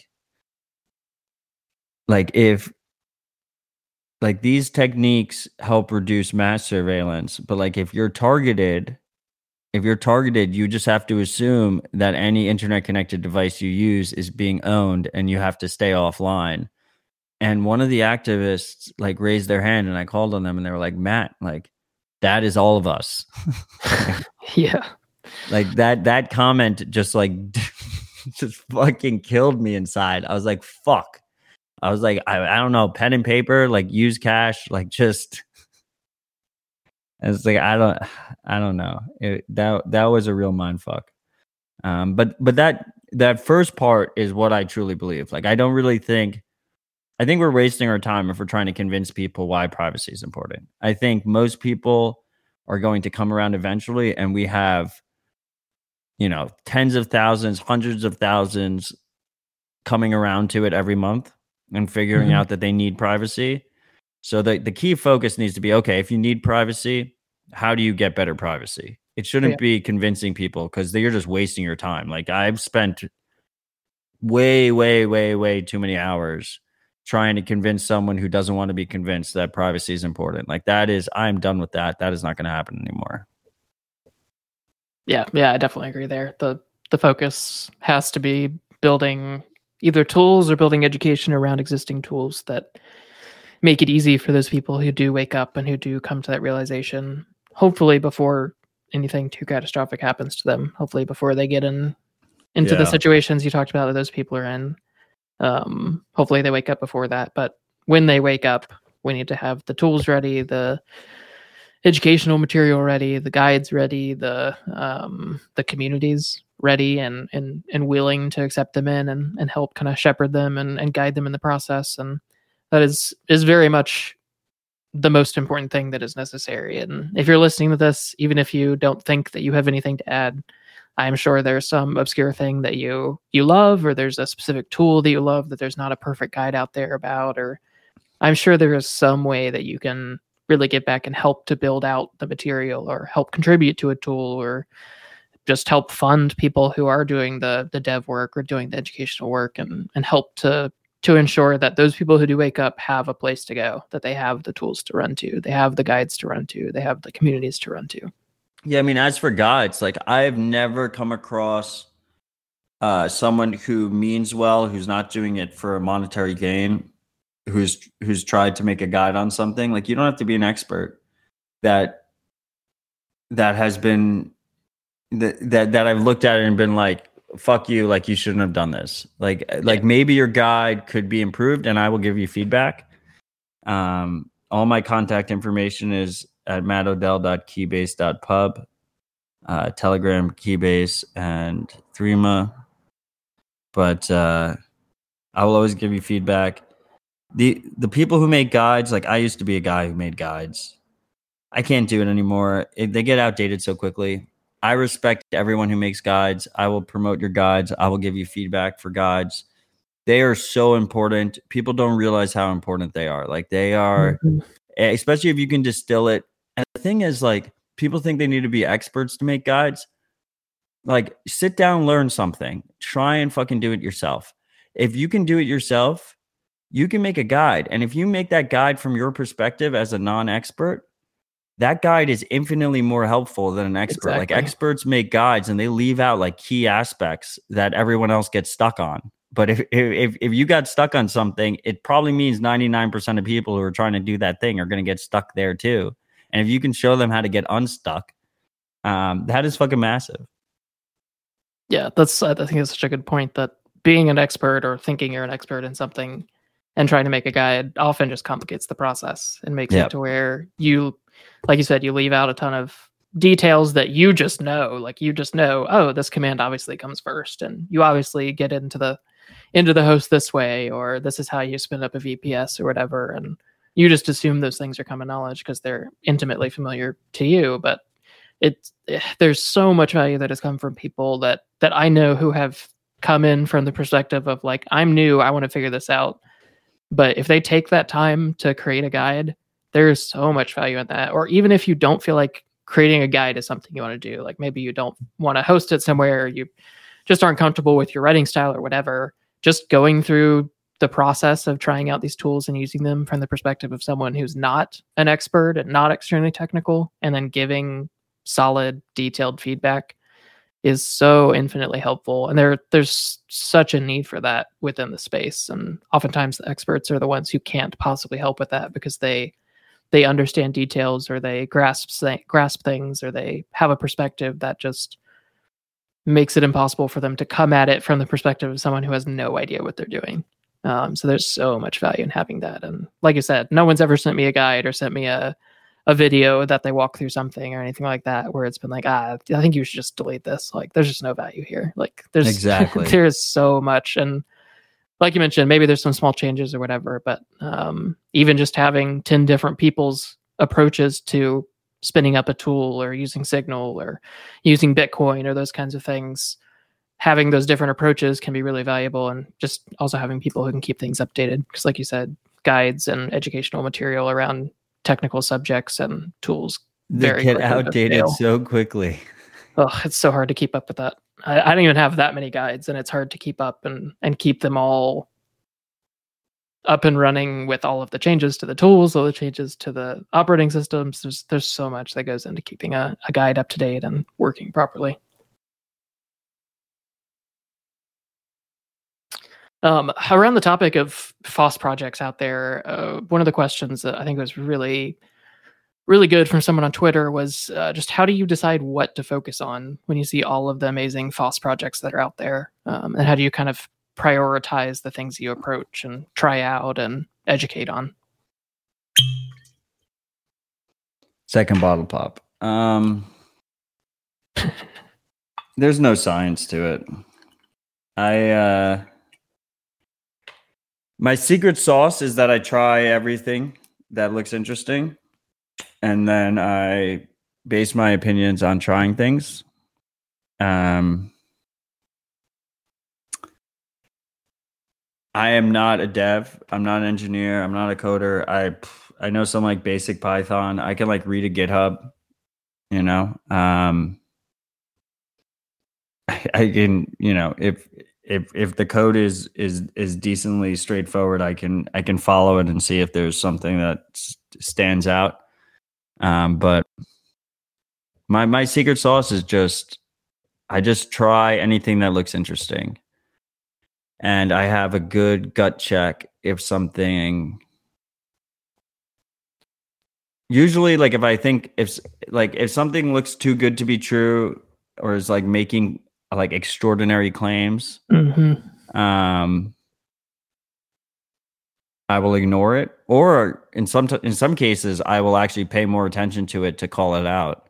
if like these techniques help reduce mass surveillance, but like if you're targeted if you're targeted, you just have to assume that any internet connected device you use is being owned and you have to stay offline. And one of the activists like raised their hand and I called on them and they were like, Matt, like that is all of us. Yeah. Like that comment just like just fucking killed me inside. I was like, fuck. I was like, I don't know, pen and paper, like use cash, like just. And it's like I don't know. That was a real mind fuck. But that first part is what I truly believe. Like I don't really think. I think we're wasting our time if we're trying to convince people why privacy is important. I think most people are going to come around eventually, and we have, tens of thousands, hundreds of thousands coming around to it every month and figuring out that they need privacy. So the key focus needs to be, okay, if you need privacy, how do you get better privacy? It shouldn't be convincing people because you're just wasting your time. Like I've spent way, way, way, way too many hours trying to convince someone who doesn't want to be convinced that privacy is important. Like I'm done with that. That is not going to happen anymore. Yeah, I definitely agree there. The focus has to be building either tools or building education around existing tools that make it easy for those people who do wake up and who do come to that realization, hopefully before anything too catastrophic happens to them, hopefully before they get into the situations you talked about that those people are in. Hopefully they wake up before that. But when they wake up, we need to have the tools ready, the educational material ready, the guides ready, the communities ready and willing to accept them in and help kind of shepherd them and guide them in the process. And that is very much the most important thing that is necessary. And if you're listening to this, even if you don't think that you have anything to add, I'm sure there's some obscure thing that you love, or there's a specific tool that you love that there's not a perfect guide out there about, or I'm sure there is some way that you can really get back and help to build out the material or help contribute to a tool or just help fund people who are doing the dev work or doing the educational work and help to ensure that those people who do wake up have a place to go, that they have the tools to run to, they have the guides to run to, they have the communities to run to. Yeah, I mean, as for guides, like I've never come across someone who means well, who's not doing it for a monetary gain, who's tried to make a guide on something. Like you don't have to be an expert that has been that I've looked at it and been like, fuck you, like you shouldn't have done this. Like maybe your guide could be improved and I will give you feedback. All my contact information is at mattodell.keybase.pub, Telegram, Keybase, and Threema. But I will always give you feedback. The people who make guides, like I used to be a guy who made guides. I can't do it anymore. They get outdated so quickly. I respect everyone who makes guides. I will promote your guides. I will give you feedback for guides. They are so important. People don't realize how important they are. Like they are, especially if you can distill it. And the thing is, like, people think they need to be experts to make guides. Like, sit down, learn something. Try and fucking do it yourself. If you can do it yourself, you can make a guide. And if you make that guide from your perspective as a non-expert, that guide is infinitely more helpful than an expert. Exactly. Like experts make guides and they leave out like key aspects that everyone else gets stuck on. But if you got stuck on something, it probably means 99% of people who are trying to do that thing are going to get stuck there too. And if you can show them how to get unstuck, that is fucking massive. Yeah, I think that's such a good point, that being an expert or thinking you're an expert in something and trying to make a guide often just complicates the process and makes it to where you, like you said, you leave out a ton of details that you just know. Like you just know, oh, this command obviously comes first, and you obviously get into the host this way, or this is how you spin up a VPS or whatever, and you just assume those things are common knowledge because they're intimately familiar to you. But there's so much value that has come from people that I know who have come in from the perspective of like, I'm new, I want to figure this out. But if they take that time to create a guide, there's so much value in that. Or even if you don't feel like creating a guide is something you want to do, like maybe you don't want to host it somewhere, or you just aren't comfortable with your writing style or whatever, just going through the process of trying out these tools and using them from the perspective of someone who's not an expert and not extremely technical, and then giving solid, detailed feedback is so infinitely helpful. And there's such a need for that within the space. And oftentimes the experts are the ones who can't possibly help with that because they understand details, or they grasp things, or they have a perspective that just makes it impossible for them to come at it from the perspective of someone who has no idea what they're doing. So there's so much value in having that. And like I said, no one's ever sent me a guide or sent me a video that they walk through something or anything like that where it's been like, I think you should just delete this. Like, there's just no value here. Like, there's Exactly. there's so much. And like you mentioned, maybe there's some small changes or whatever, but even just having 10 different people's approaches to spinning up a tool or using Signal or using Bitcoin or those kinds of things, having those different approaches can be really valuable. And just also having people who can keep things updated. Because like you said, guides and educational material around technical subjects and tools They get outdated so quickly. Oh, it's so hard to keep up with that. I don't even have that many guides, and it's hard to keep up and keep them all up and running with all of the changes to the tools, all the changes to the operating systems. There's so much that goes into keeping a guide up to date and working properly. Around the topic of FOSS projects out there, one of the questions that I think was really good from someone on Twitter was just how do you decide what to focus on when you see all of the amazing FOSS projects that are out there? And how do you kind of prioritize the things you approach and try out and educate on? Second bottle pop. There's no science to it. My secret sauce is that I try everything that looks interesting, and then I base my opinions on trying things. I am not a dev. I'm not an engineer. I'm not a coder. I know some like basic Python. I can like read a GitHub, you know. I can, you know, if the code is decently straightforward, I can follow it and see if there's something that stands out. But my secret sauce is I just try anything that looks interesting, and I have a good gut check if something. Usually, like if something looks too good to be true, or is like making like extraordinary claims, I will ignore it, or in some cases, I will actually pay more attention to it to call it out.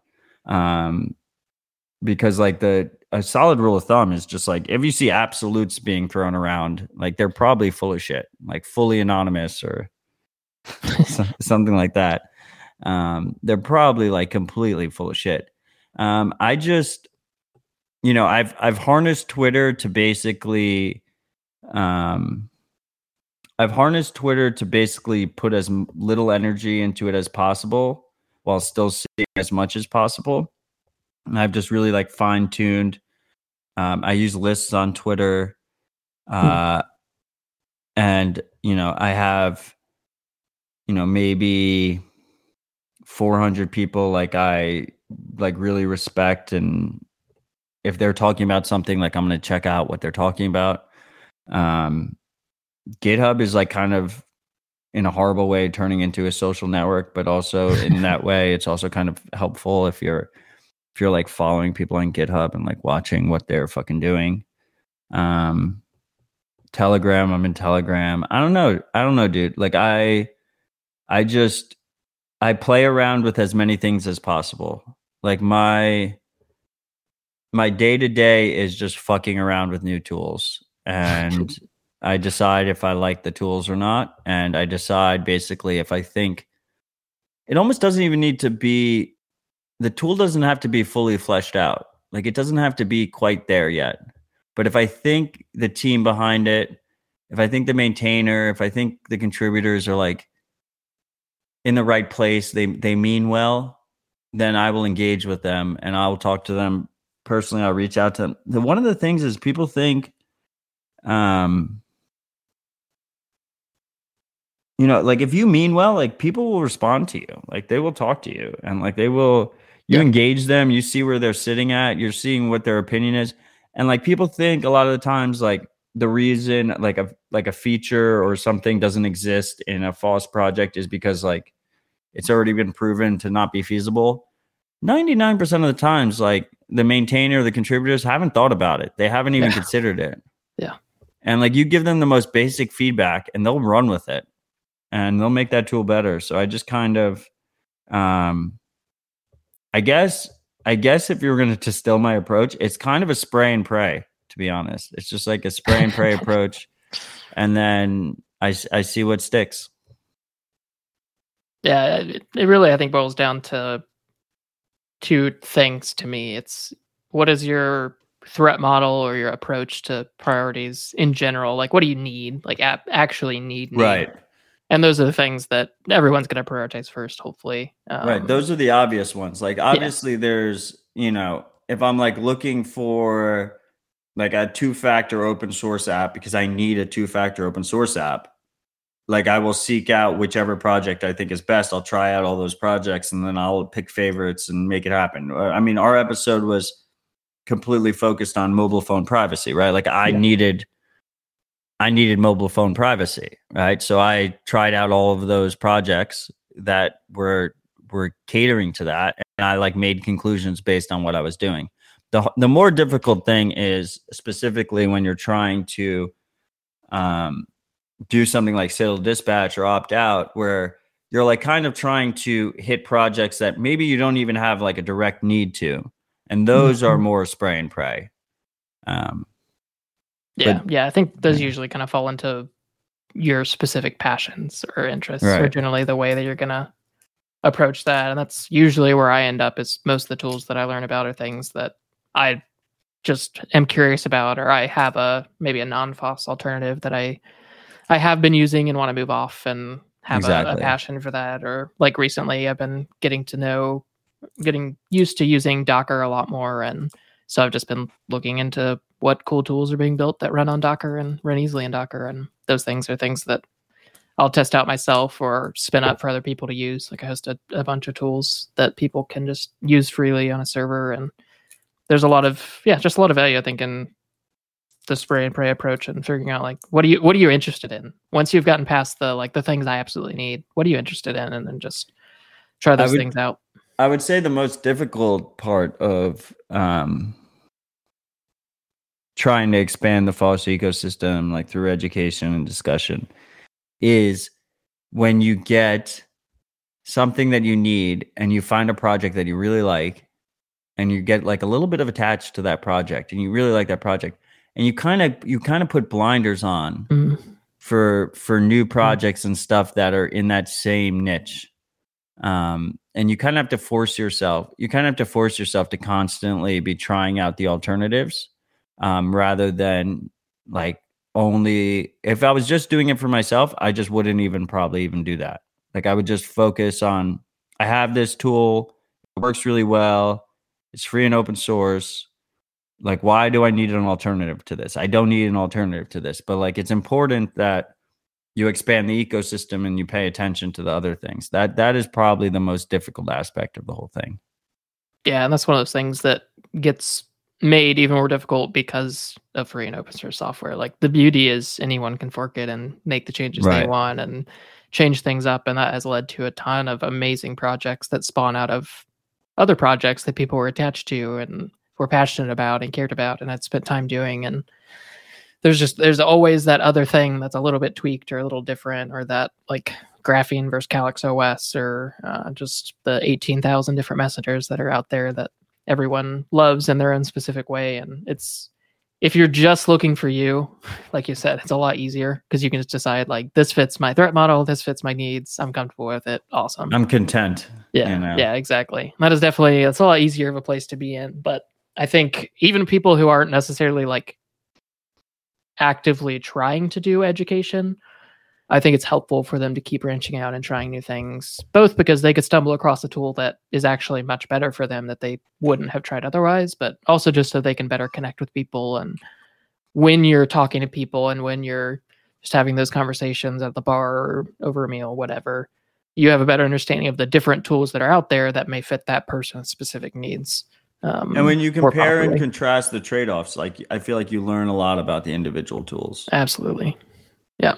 Because like a solid rule of thumb is just like if you see absolutes being thrown around, like they're probably full of shit, like fully anonymous or something like that. They're probably like completely full of shit. I just, you know, I've harnessed Twitter to basically, put as little energy into it as possible while still seeing as much as possible. And I've just really like fine-tuned. I use lists on Twitter. And, you know, I have, you know, maybe 400 people like I like really respect, and if they're talking about something, like I'm going to check out what they're talking about. GitHub is like kind of in a horrible way turning into a social network, but also in that way, it's also kind of helpful if you're like following people on GitHub and like watching what they're fucking doing. Telegram, I'm in Telegram. I don't know, dude. Like I play around with as many things as possible. Like my day-to-day is just fucking around with new tools, and I decide if I like the tools or not. And I decide basically if I think it almost doesn't even need to be, the tool doesn't have to be fully fleshed out. Like it doesn't have to be quite there yet. But if I think the team behind it, if I think the maintainer, if I think the contributors are like in the right place, they mean well, then I will engage with them and I will talk to them personally. I'll reach out to them. One of the things is people think, you know, like if you mean well, like people will respond to you, like they will talk to you, and like they will, You engage them, you see where they're sitting at, you're seeing what their opinion is. And like people think a lot of the times like the reason like a feature or something doesn't exist in a FOSS project is because like it's already been proven to not be feasible. 99% of the times, like the maintainer, the contributors haven't thought about it. They haven't even considered it. Yeah. And like you give them the most basic feedback and they'll run with it and they'll make that tool better. So I just kind of, I guess if you were going to distill my approach, it's kind of a spray and pray, to be honest. It's just like a spray and pray approach. And then I see what sticks. Yeah, it really, I think, boils down to two things to me. It's what is your threat model or your approach to priorities in general? Like, what do you need? Like, actually need? Right. And those are the things that everyone's going to prioritize first, hopefully. Right. Those are the obvious ones. Like, obviously, there's, if I'm like looking for like a 2-factor open source app because I need a 2-factor open source app, like I will seek out whichever project I think is best. I'll try out all those projects and then I'll pick favorites and make it happen. I mean, our episode was completely focused on mobile phone privacy, right? Like I needed mobile phone privacy, right? So I tried out all of those projects that were catering to that, and I like made conclusions based on what I was doing. The more difficult thing is specifically when you're trying to do something like Citadel Dispatch or opt out, where you're like kind of trying to hit projects that maybe you don't even have like a direct need to, and those are more spray and pray. I think those usually kind of fall into your specific passions or interests, or generally the way that you're gonna approach that. And that's usually where I end up. Is most of the tools that I learn about are things that I just am curious about, or I have maybe a non-FOSS alternative that I have been using and want to move off and have a passion for that. Or like recently I've been getting used to using Docker a lot more. And so I've just been looking into what cool tools are being built that run on Docker and run easily in Docker. And those things are things that I'll test out myself or spin up for other people to use. Like I host a bunch of tools that people can just use freely on a server. And there's a lot of value, I think, in the spray and pray approach and figuring out like, what are you interested in? Once you've gotten past the things I absolutely need, what are you interested in? And then just try those things out. I would say the most difficult part of trying to expand the FOSS ecosystem, like through education and discussion, is when you get something that you need and you find a project that you really like and you get like a little bit of attached to that project and you really like that project, and you kind of put blinders on for new projects and stuff that are in that same niche. And you kind of have to force yourself to constantly be trying out the alternatives, rather than like only, if I was just doing it for myself, I just wouldn't probably even do that. Like I would just focus on, I have this tool, it works really well, it's free and open source. Like, why do I need an alternative to this? I don't need an alternative to this, but like, it's important that you expand the ecosystem and you pay attention to the other things. That is probably the most difficult aspect of the whole thing. Yeah, and that's one of those things that gets made even more difficult because of free and open source software. Like the beauty is anyone can fork it and make the changes they want and change things up, and that has led to a ton of amazing projects that spawn out of other projects that people were attached to and were passionate about and cared about and had spent time doing. And there's always that other thing that's a little bit tweaked or a little different, or that like Graphene versus Calyx OS, or just the 18,000 different messengers that are out there that everyone loves in their own specific way. And it's, if you're just looking for you, like you said, it's a lot easier because you can just decide like, this fits my threat model, this fits my needs, I'm comfortable with it, awesome, I'm content. Yeah, exactly. It's a lot easier of a place to be in. But I think even people who aren't necessarily like actively trying to do education, I think it's helpful for them to keep branching out and trying new things, both because they could stumble across a tool that is actually much better for them that they wouldn't have tried otherwise, but also just so they can better connect with people. And when you're talking to people and when you're just having those conversations at the bar or over a meal, whatever, you have a better understanding of the different tools that are out there that may fit that person's specific needs. And when you compare and contrast the trade-offs, like I feel like you learn a lot about the individual tools. Absolutely. Yeah.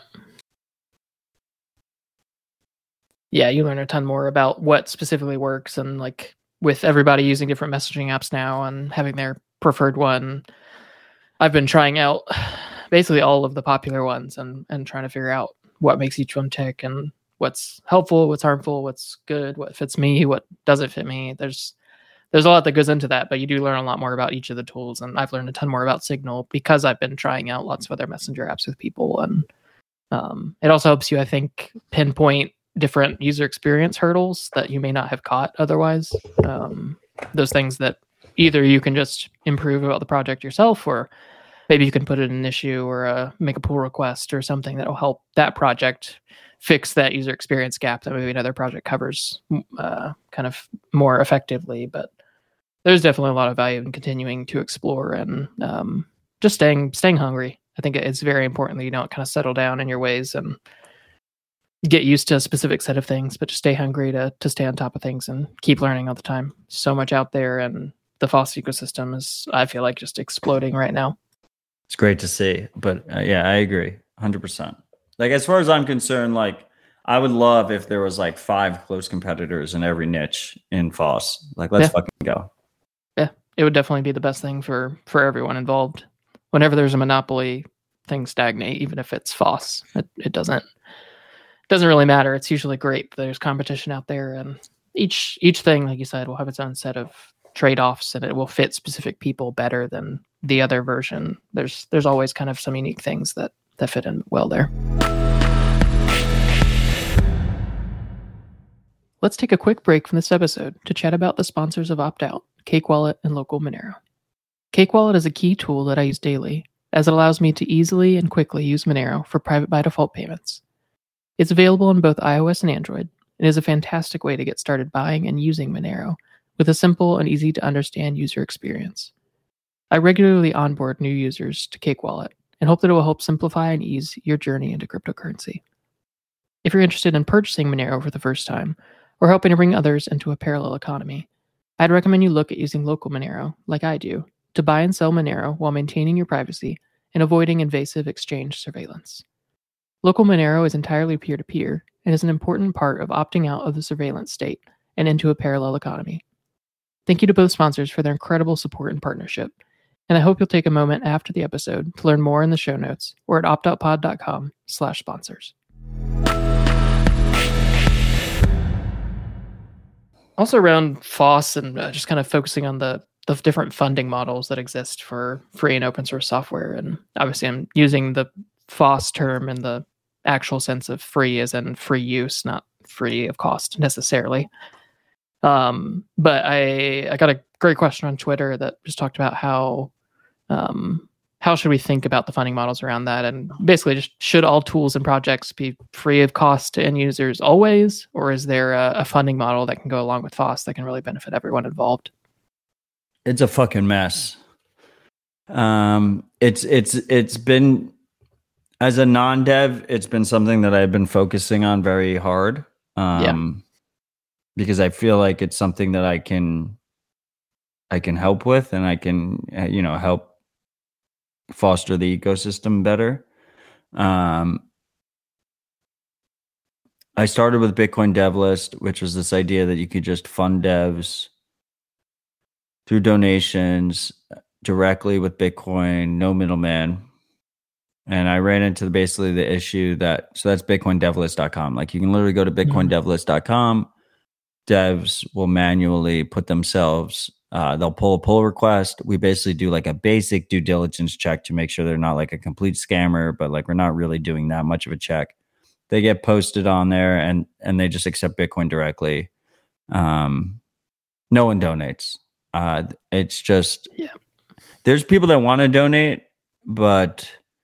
Yeah, you learn a ton more about what specifically works, and like with everybody using different messaging apps now and having their preferred one, I've been trying out basically all of the popular ones and trying to figure out what makes each one tick and what's helpful, what's harmful, what's good, what fits me, what doesn't fit me. There's a lot that goes into that, but you do learn a lot more about each of the tools. And I've learned a ton more about Signal because I've been trying out lots of other messenger apps with people. And it also helps you, I think, pinpoint different user experience hurdles that you may not have caught otherwise. Those things that either you can just improve about the project yourself, or maybe you can put in an issue or make a pull request or something that will help that project fix that user experience gap that maybe another project covers kind of more effectively. But there's definitely a lot of value in continuing to explore and just staying hungry. I think it's very important that you don't kind of settle down in your ways and get used to a specific set of things, but just stay hungry to stay on top of things and keep learning all the time. So much out there, and the FOSS ecosystem is, I feel like, just exploding right now. It's great to see, but yeah, I agree 100%. Like, as far as I'm concerned, like, I would love if there was like 5 close competitors in every niche in FOSS. Like, let's fucking go. Yeah, it would definitely be the best thing for everyone involved. Whenever there's a monopoly, things stagnate, even if it's FOSS. It doesn't really matter. It's usually great. There's competition out there, and each thing, like you said, will have its own set of trade-offs, and it will fit specific people better than the other version. There's always kind of some unique things that fit in well there. Let's take a quick break from this episode to chat about the sponsors of OptOut, CakeWallet and Local Monero. CakeWallet is a key tool that I use daily, as it allows me to easily and quickly use Monero for private by default payments. It's available on both iOS and Android, and is a fantastic way to get started buying and using Monero with a simple and easy to understand user experience. I regularly onboard new users to CakeWallet and hope that it will help simplify and ease your journey into cryptocurrency. If you're interested in purchasing Monero for the first time, or helping to bring others into a parallel economy, I'd recommend you look at using Local Monero, like I do, to buy and sell Monero while maintaining your privacy and avoiding invasive exchange surveillance. Local Monero is entirely peer-to-peer and is an important part of opting out of the surveillance state and into a parallel economy. Thank you to both sponsors for their incredible support and partnership, and I hope you'll take a moment after the episode to learn more in the show notes or at optoutpod.com/sponsors. Also around FOSS and just kind of focusing on the different funding models that exist for free and open source software. And obviously I'm using the FOSS term in the actual sense of free as in free use, not free of cost necessarily. But I got a great question on Twitter that just talked about how should we think about the funding models around that? And basically, just should all tools and projects be free of cost to end users always? Or is there a funding model that can go along with FOSS that can really benefit everyone involved? It's a fucking mess. It's been, as a non-dev, it's been something that I've been focusing on very hard. Because I feel like it's something that I can help with, and I can, help foster the ecosystem better. I started with Bitcoin Dev List, which was this idea that you could just fund devs through donations directly with Bitcoin, no middleman. And I ran into basically the issue so that's bitcoindevlist.com. Like, you can literally go to bitcoindevlist.com. Devs will manually put themselves, they'll pull a pull request. We basically do like a basic due diligence check to make sure they're not like a complete scammer, but like we're not really doing that much of a check. They get posted on there and they just accept Bitcoin directly. No one donates. It's just, there's people that want to donate, but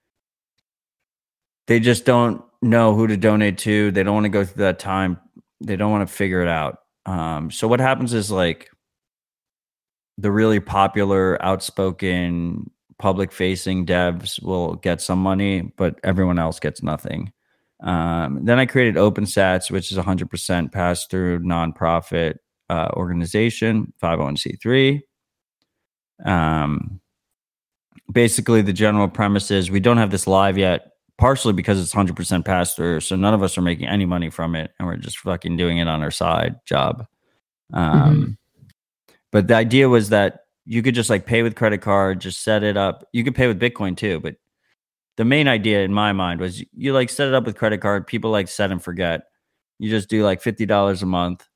they just don't know who to donate to. They don't want to go through that time. They don't want to figure it out. So what happens is, like, the really popular, outspoken, public-facing devs will get some money, but everyone else gets nothing. Then I created OpenSats, which is 100% pass-through nonprofit organization, 501c3. Basically, the general premise is we don't have this live yet, partially because it's 100% pass-through, so none of us are making any money from it, and we're just fucking doing it on our side job. But the idea was that you could just like pay with credit card, just set it up. You could pay with Bitcoin too, but the main idea in my mind was you like set it up with credit card. People like set and forget. You just do like $50 a month,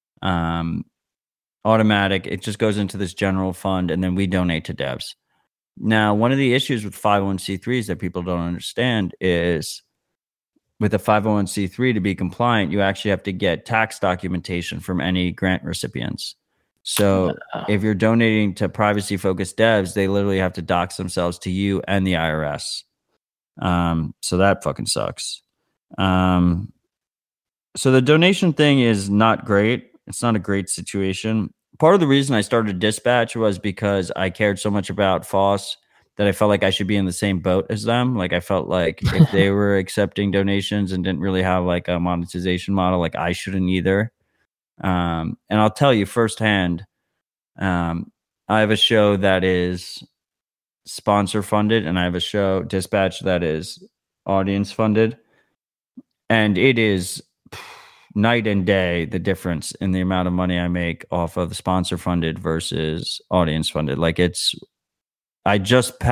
automatic. It just goes into this general fund, and then we donate to devs. Now, one of the issues with 501c3s that people don't understand is with a 501c3 to be compliant, you actually have to get tax documentation from any grant recipients. So if you're donating to privacy focused devs, they literally have to dox themselves to you and the IRS. So that fucking sucks. So the donation thing is not great. It's not a great situation. Part of the reason I started Dispatch was because I cared so much about FOSS that I felt like I should be in the same boat as them. Like I felt like if they were accepting donations and didn't really have like a monetization model, like I shouldn't either. And I'll tell you firsthand, I have a show that is sponsor funded, and I have a show, Dispatch, that is audience funded. And it is night and day the difference in the amount of money I make off of the sponsor funded versus audience funded. Like I've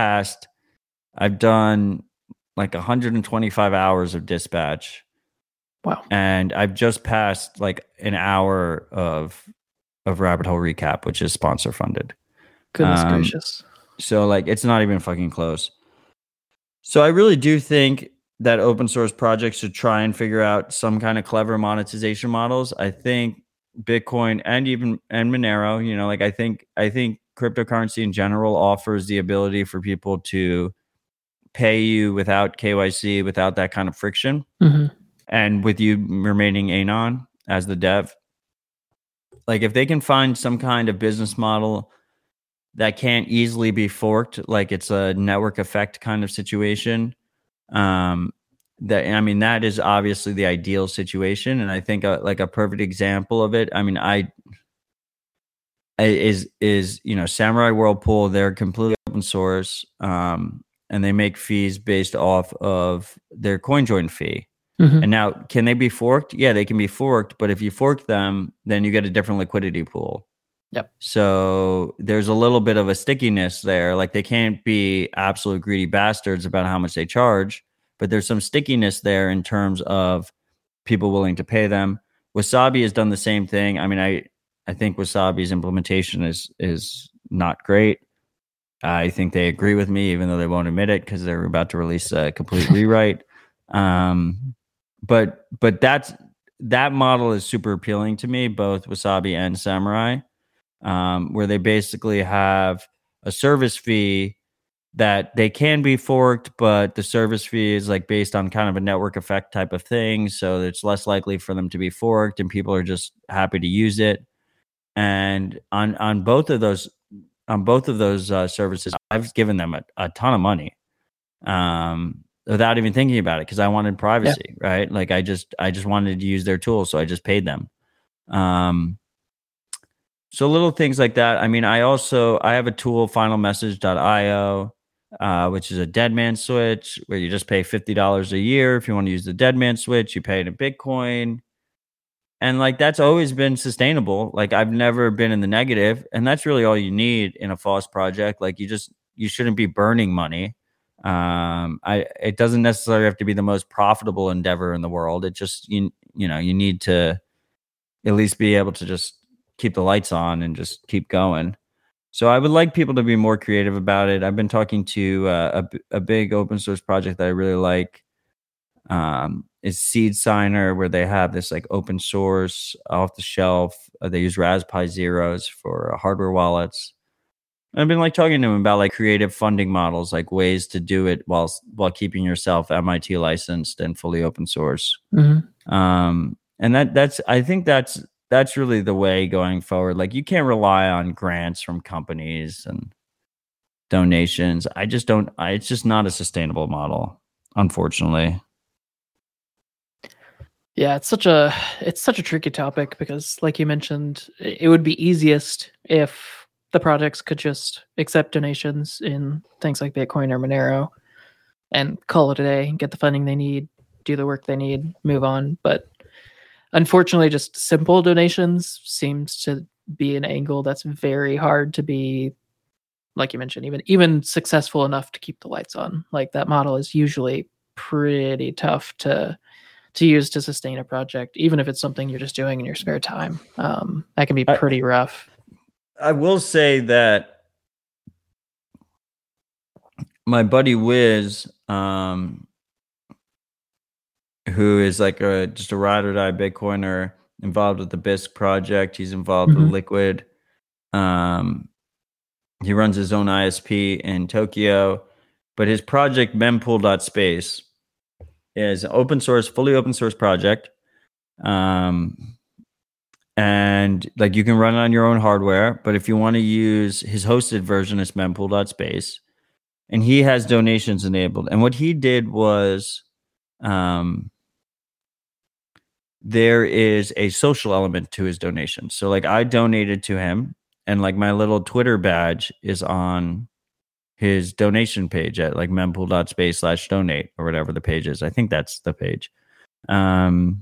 done like 125 hours of Dispatch. Wow. And I've just passed like an hour of Rabbit Hole Recap, which is sponsor funded. Goodness gracious. So like it's not even fucking close. So I really do think that open source projects should try and figure out some kind of clever monetization models. I think Bitcoin and Monero, you know, like I think cryptocurrency in general offers the ability for people to pay you without KYC, without that kind of friction. And with you remaining anon as the dev. Like if they can find some kind of business model that can't easily be forked, like it's a network effect kind of situation, that is obviously the ideal situation. And I think like a perfect example of it, is you know, Samurai Whirlpool. They're completely open source, and they make fees based off of their CoinJoin fee. And now, can they be forked? Yeah, they can be forked. But if you fork them, then you get a different liquidity pool. Yep. So there's a little bit of a stickiness there. Like they can't be absolute greedy bastards about how much they charge, but there's some stickiness there in terms of people willing to pay them. Wasabi has done the same thing. I mean, I think Wasabi's implementation is not great. I think they agree with me, even though they won't admit it because they're about to release a complete rewrite. But that model is super appealing to me, both Wasabi and Samurai, where they basically have a service fee that they can be forked, but the service fee is like based on kind of a network effect type of thing. So it's less likely for them to be forked and people are just happy to use it. And on both of those services, I've given them a ton of money. Without even thinking about it, because I wanted privacy, right? Like I just wanted to use their tools, so I just paid them. So little things like that. I mean, I have a tool, finalmessage.io, which is a Deadman switch where you just pay $50 a year. If you want to use the Deadman switch, you pay it in Bitcoin. And like that's always been sustainable. Like I've never been in the negative, and that's really all you need in a FOSS project. Like you shouldn't be burning money. It doesn't necessarily have to be the most profitable endeavor in the world. It just you need to at least be able to just keep the lights on and just keep going. So I would like people to be more creative about it. I've been talking to a big open source project that I really like. Is Seed Signer, where they have this like open source off the shelf. They use Raspberry Zeros for hardware wallets. I've been like talking to him about like creative funding models, like ways to do it while keeping yourself MIT licensed and fully open source. And I think that's really the way going forward. Like you can't rely on grants from companies and donations. It's just not a sustainable model, unfortunately. Yeah, it's such a tricky topic because, like you mentioned, it would be easiest if the projects could just accept donations in things like Bitcoin or Monero and call it a day, get the funding they need, do the work they need, move on. But unfortunately, just simple donations seems to be an angle that's very hard to be, like you mentioned, even successful enough to keep the lights on. Like that model is usually pretty tough to use to sustain a project, even if it's something you're just doing in your spare time. That can be pretty rough. I will say that my buddy Wiz, who is like just a ride or die Bitcoiner involved with the BISC project. He's involved with Liquid. He runs his own ISP in Tokyo, but his project mempool.space is an open source, fully open source project. And like you can run it on your own hardware, but if you want to use his hosted version, it's mempool.space. And he has donations enabled. And what he did was there is a social element to his donation. So like I donated to him, and like my little Twitter badge is on his donation page at like mempool.space/donate or whatever the page is. I think that's the page. And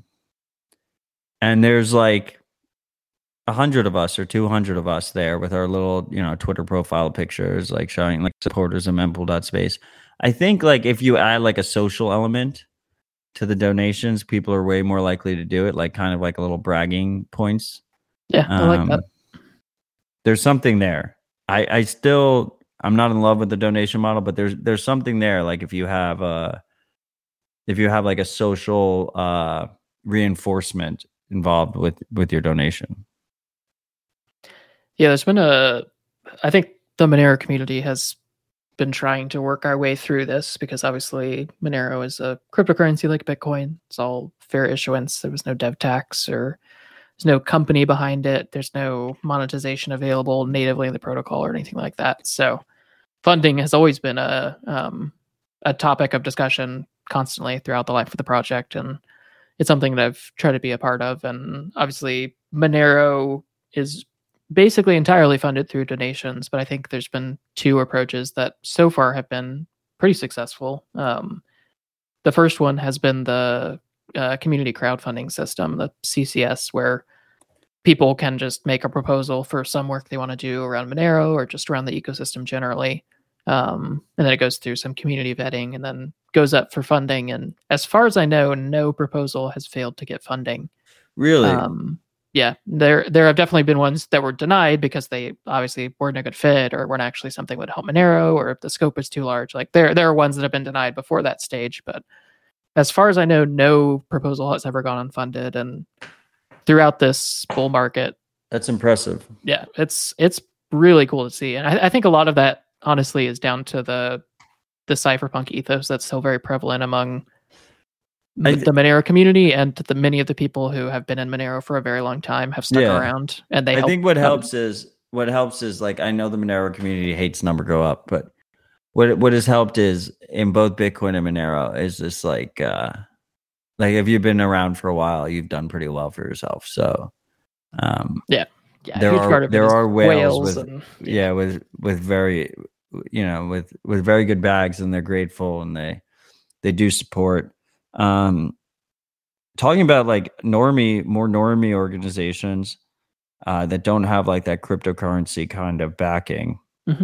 there's like 100 of us or 200 of us there with our little, Twitter profile pictures, like showing like supporters of mempool.space. I think like if you add like a social element to the donations, people are way more likely to do it, like kind of like a little bragging points. Yeah, I like that. There's something there. I'm not in love with the donation model, but there's something there. Like if you have like a social reinforcement involved with your donation. Yeah, there's been I think the Monero community has been trying to work our way through this because obviously Monero is a cryptocurrency like Bitcoin. It's all fair issuance. There was no dev tax or there's no company behind it. There's no monetization available natively in the protocol or anything like that. So funding has always been a topic of discussion constantly throughout the life of the project. And it's something that I've tried to be a part of. And obviously Monero is basically entirely funded through donations, but I think there's been two approaches that so far have been pretty successful. The first one has been the community crowdfunding system, the CCS, where people can just make a proposal for some work they want to do around Monero or just around the ecosystem generally. And then it goes through some community vetting and then goes up for funding. And as far as I know, no proposal has failed to get funding. Really? Yeah, there have definitely been ones that were denied because they obviously weren't a good fit or weren't actually something that would help Monero, or if the scope was too large. Like there are ones that have been denied before that stage, but as far as I know, no proposal has ever gone unfunded. And throughout this bull market, that's impressive. Yeah, it's really cool to see, and I think a lot of that honestly is down to the cypherpunk ethos that's still very prevalent among the Monero community, and many of the people who have been in Monero for a very long time have stuck around, and I think what helps is like, I know the Monero community hates number go up, but what has helped is in both Bitcoin and Monero is just like if you've been around for a while, you've done pretty well for yourself. So there are whales with very with very good bags, and they're grateful, and they do support. Talking about like more normie organizations that don't have like that cryptocurrency kind of backing.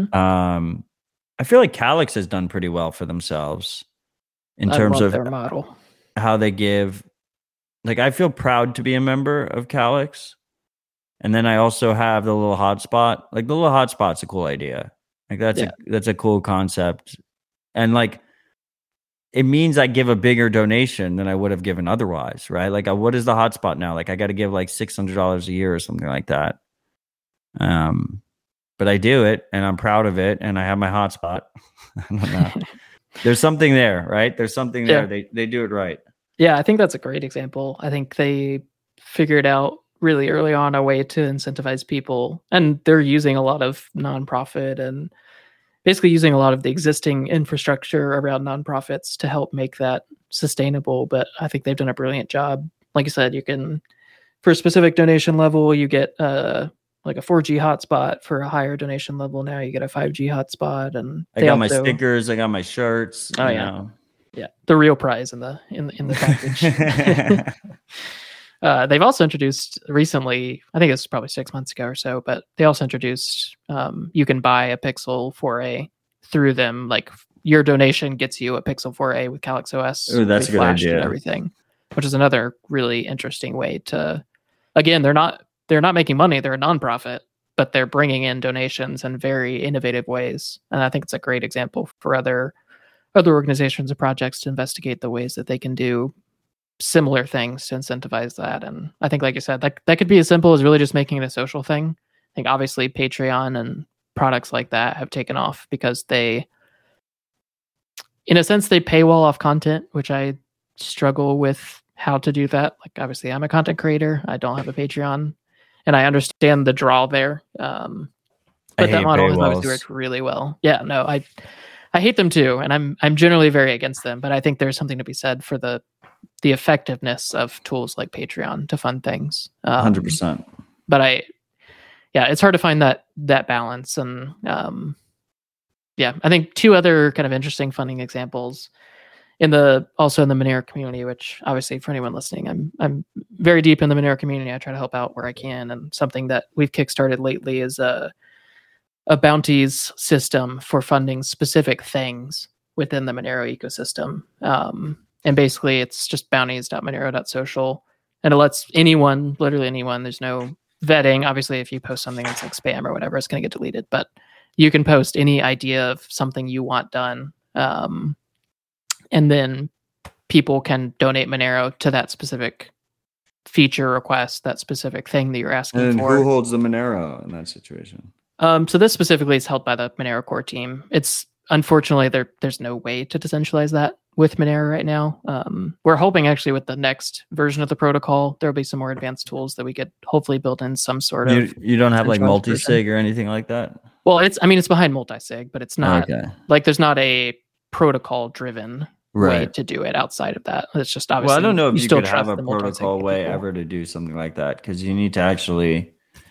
I feel like Calyx has done pretty well for themselves in terms of their model, how they give. Like, I feel proud to be a member of Calyx, and then I also have the little hotspot. Like the little hotspot's a cool idea. Like that's a cool concept, and like, it means I give a bigger donation than I would have given otherwise, right? Like, what is the hotspot now? Like, I got to give like $600 a year or something like that. But I do it, and I'm proud of it, and I have my hotspot. I don't know. There's something there, right? There's something there. They do it right. Yeah, I think that's a great example. I think they figured out really early on a way to incentivize people, and they're using a lot of nonprofit and basically using a lot of the existing infrastructure around nonprofits to help make that sustainable. But I think they've done a brilliant job like you said, you can, for a specific donation level, you get like a 4G hotspot. For a higher donation level now, you get a 5G hotspot. And I got my stickers, I got my shirts. Oh yeah. Yeah, the real prize in the package. They've also introduced recently, I think it's probably 6 months ago or so, but they also introduced you can buy a Pixel 4a through them. Like your donation gets you a Pixel 4a with Calyx OS. Oh, that's a good idea. And everything, which is another really interesting way to. Again, they're not making money. They're a nonprofit, but they're bringing in donations in very innovative ways, and I think it's a great example for other organizations and projects to investigate the ways that they can do similar things to incentivize that. And I think, like you said, that could be as simple as really just making it a social thing. I think obviously Patreon and products like that have taken off because they, in a sense, they paywall off content, which I struggle with how to do that. Like obviously I'm a content creator. I don't have a Patreon, and I understand the draw there. But that model has obviously worked really well. Yeah, no, I hate them too, and I'm generally very against them. But I think there's something to be said for the effectiveness of tools like Patreon to fund things. 100%. But it's hard to find that balance. And I think two other kind of interesting funding examples also in the Monero community, which obviously for anyone listening, I'm very deep in the Monero community. I try to help out where I can, and something that we've kickstarted lately is a bounties system for funding specific things within the Monero ecosystem. And basically it's just bounties.monero.social, and it lets anyone, literally anyone, there's no vetting. Obviously, if you post something that's like spam or whatever, it's going to get deleted, but you can post any idea of something you want done. And then people can donate Monero to that specific feature request, that specific thing that you're asking for. Who holds the Monero in that situation? So this specifically is held by the Monero core team. It's unfortunately there's no way to decentralize that with Monero right now. We're hoping actually with the next version of the protocol, there'll be some more advanced tools that we could hopefully build in some sort of. You don't have like multi-sig or anything like that? Well, it's behind multi-sig, but it's not like there's not a protocol driven way to do it outside of that. It's just obviously. Well, I don't know if you could have a protocol way ever to do something like that, because you need to actually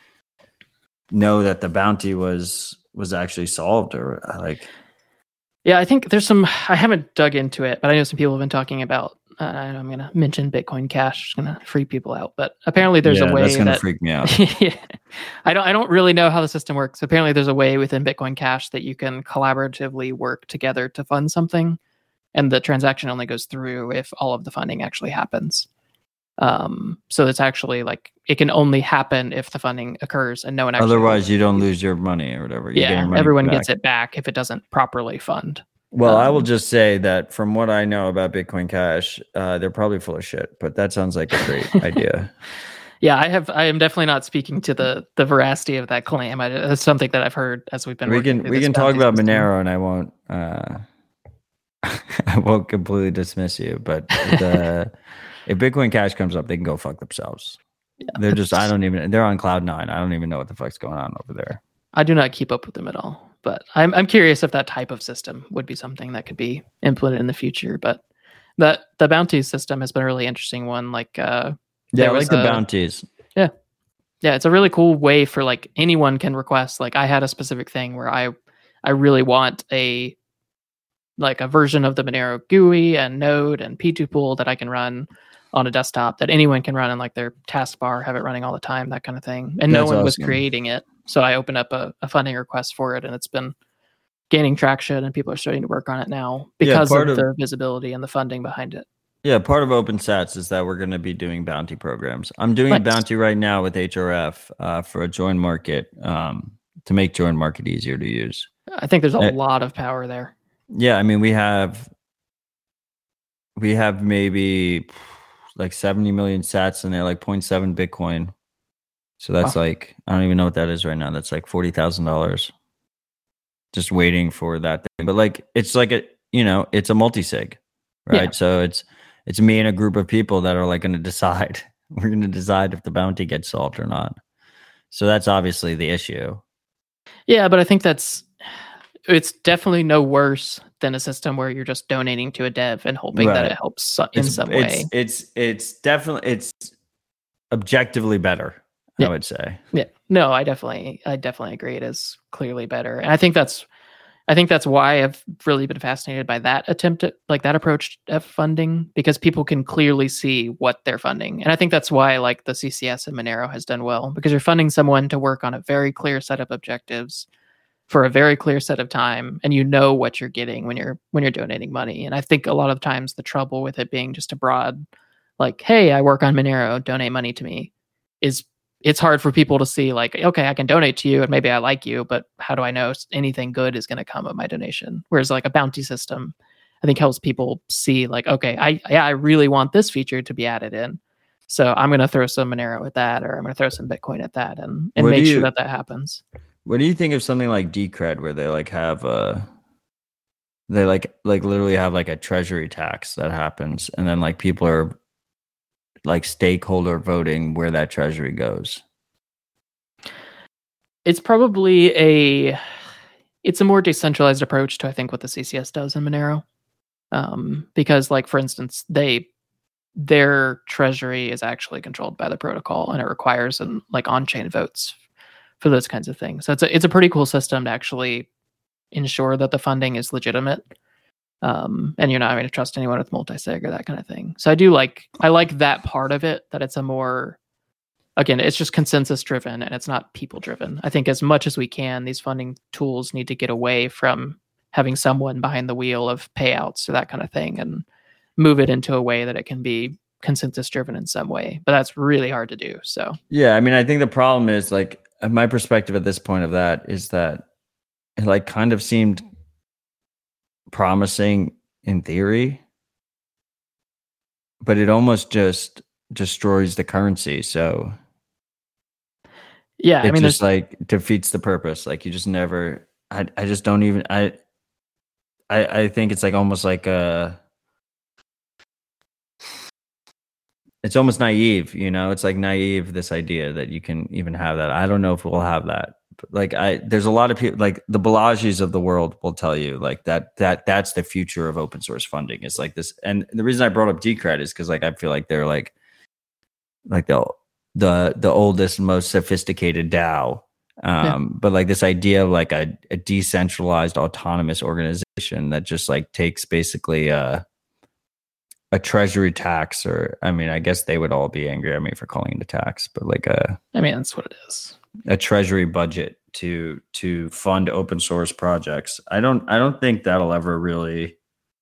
know that the bounty was actually solved, or like. Yeah, I think there's some. I haven't dug into it, but I know some people have been talking about. I'm going to mention Bitcoin Cash. It's going to freak people out, but apparently there's a way that's going to freak me out. I don't really know how the system works. Apparently there's a way within Bitcoin Cash that you can collaboratively work together to fund something, and the transaction only goes through if all of the funding actually happens. So it's actually like it can only happen if the funding occurs and no one actually. Otherwise, you don't lose your money or whatever. Everyone gets it back if it doesn't proproperly fund. Well, I will just say that from what I know about Bitcoin Cash, they're probably full of shit, but that sounds like a great idea. Yeah, I am definitely not speaking to the veracity of that claim. It's something that I've heard as we've been. We can talk about Monero, and I won't. I won't completely dismiss you, but if Bitcoin Cash comes up, they can go fuck themselves. Yeah, they're just. They're on cloud 9. I don't even know what the fuck's going on over there. I do not keep up with them at all. But I'm curious if that type of system would be something that could be implemented in the future. But the bounties system has been a really interesting one. Like I like the bounties. Yeah, it's a really cool way for like anyone can request. Like I had a specific thing where I really want a version of the Monero GUI and Node and P2Pool that I can run on a desktop that anyone can run in like their taskbar, have it running all the time, that kind of thing. And no one was creating it. So I opened up a funding request for it, and it's been gaining traction, and people are starting to work on it now because of the visibility and the funding behind it. Yeah, part of OpenSats is that we're going to be doing bounty programs. I'm doing a bounty right now with HRF for a join market to make join market easier to use. I think there's a lot of power there. Yeah, I mean we have maybe like 70 million sats, and they're like 0.7 Bitcoin. So that's like, I don't even know what that is right now. That's like $40,000 just waiting for that thing. But like, it's like it's a multi-sig, right? Yeah. So it's me and a group of people that are like going to decide. We're going to decide if the bounty gets solved or not. So that's obviously the issue. Yeah, but I think that's it's definitely no worse than a system where you're just donating to a dev and hoping that it helps in some way. It's definitely objectively better, I would say. Yeah. No, I definitely agree. It is clearly better. And I think that's why I've really been fascinated by that attempt at like that approach of funding, because people can clearly see what they're funding. And I think that's why like the CCS and Monero has done well, because you're funding someone to work on a very clear set of objectives for a very clear set of time, and you know what you're getting when you're donating money. And I think a lot of times the trouble with it being just a broad, like, hey, I work on Monero, donate money to me, is it's hard for people to see like, okay, I can donate to you and maybe I like you, but how do I know anything good is going to come of my donation? Whereas like a bounty system, I think helps people see like, okay, I really want this feature to be added in, so I'm going to throw some Monero at that, or I'm going to throw some Bitcoin at that, and make sure that happens. What do you think of something like Decred, where they like have they like literally have like a treasury tax that happens, and then like people are like stakeholder voting where that treasury goes? It's probably it's a more decentralized approach to I think what the CCS does in Monero, because like for instance their treasury is actually controlled by the protocol, and it requires like on-chain votes for those kinds of things. So it's a pretty cool system to actually ensure that the funding is legitimate, and you're not going to trust anyone with multi-sig or that kind of thing. So I like that part of it, that it's a more, again, it's just consensus driven and it's not people driven. I think as much as we can, these funding tools need to get away from having someone behind the wheel of payouts or that kind of thing, and move it into a way that it can be consensus driven in some way. But that's really hard to do. So yeah, I mean, I think the problem is like my perspective at this point of that is that it like kind of seemed promising in theory, but it almost just destroys the currency. So yeah, it just like defeats the purpose. Like you just never, I just don't even, I think it's like almost like it's almost naive, you know, it's like naive, this idea that you can even have that. I don't know if we'll have that. Like there's a lot of people like the Balajis of the world will tell you like that's the future of open source funding. It's like this. And the reason I brought up Decred is because like I feel like they're like the oldest and most sophisticated DAO. But like this idea of like a decentralized autonomous organization that just like takes basically a treasury tax, or I mean, I guess they would all be angry at me for calling it a tax, but like I mean, that's what it is. A treasury budget to fund open source projects. I don't think that'll ever really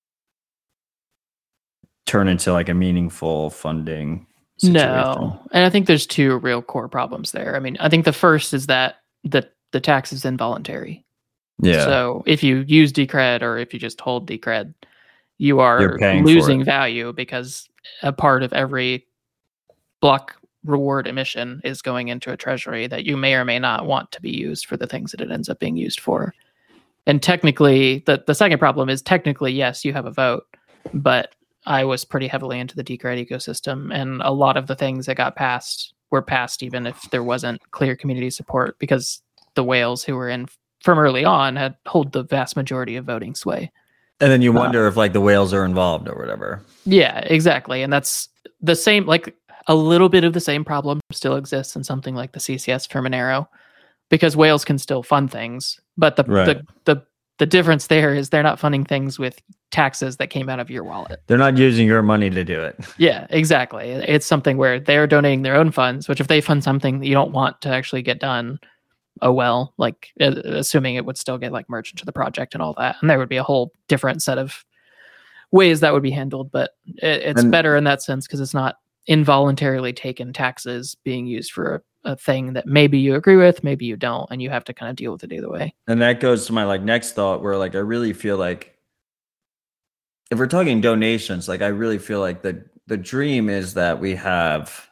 turn into like a meaningful funding situation. No. And I think there's two real core problems there. I mean, I think the first is that the tax is involuntary. Yeah. So if you use Decred or if you just hold Decred, you are losing value, because a part of every block reward emission is going into a treasury that you may or may not want to be used for the things that it ends up being used for. And technically, the second problem is technically, yes, you have a vote, but I was pretty heavily into the Decred ecosystem, and a lot of the things that got passed were passed even if there wasn't clear community support, because the whales who were in from early on had hold the vast majority of voting sway. And then you wonder if like the whales are involved or whatever. Yeah, exactly. And that's the same, like a little bit of the same problem still exists in something like the CCS for Monero, because whales can still fund things, but the difference there is they're not funding things with taxes that came out of your wallet. They're not using your money to do it. Yeah, exactly. It's something where they're donating their own funds, which if they fund something that you don't want to actually get done, oh well, like assuming it would still get like merged into the project and all that. And there would be a whole different set of ways that would be handled, but it's better in that sense because it's not involuntarily taken taxes being used for a thing that maybe you agree with, maybe you don't, and you have to kind of deal with it either way. And that goes to my like next thought, where like I really feel like if we're talking donations, like I really feel like the dream is that we have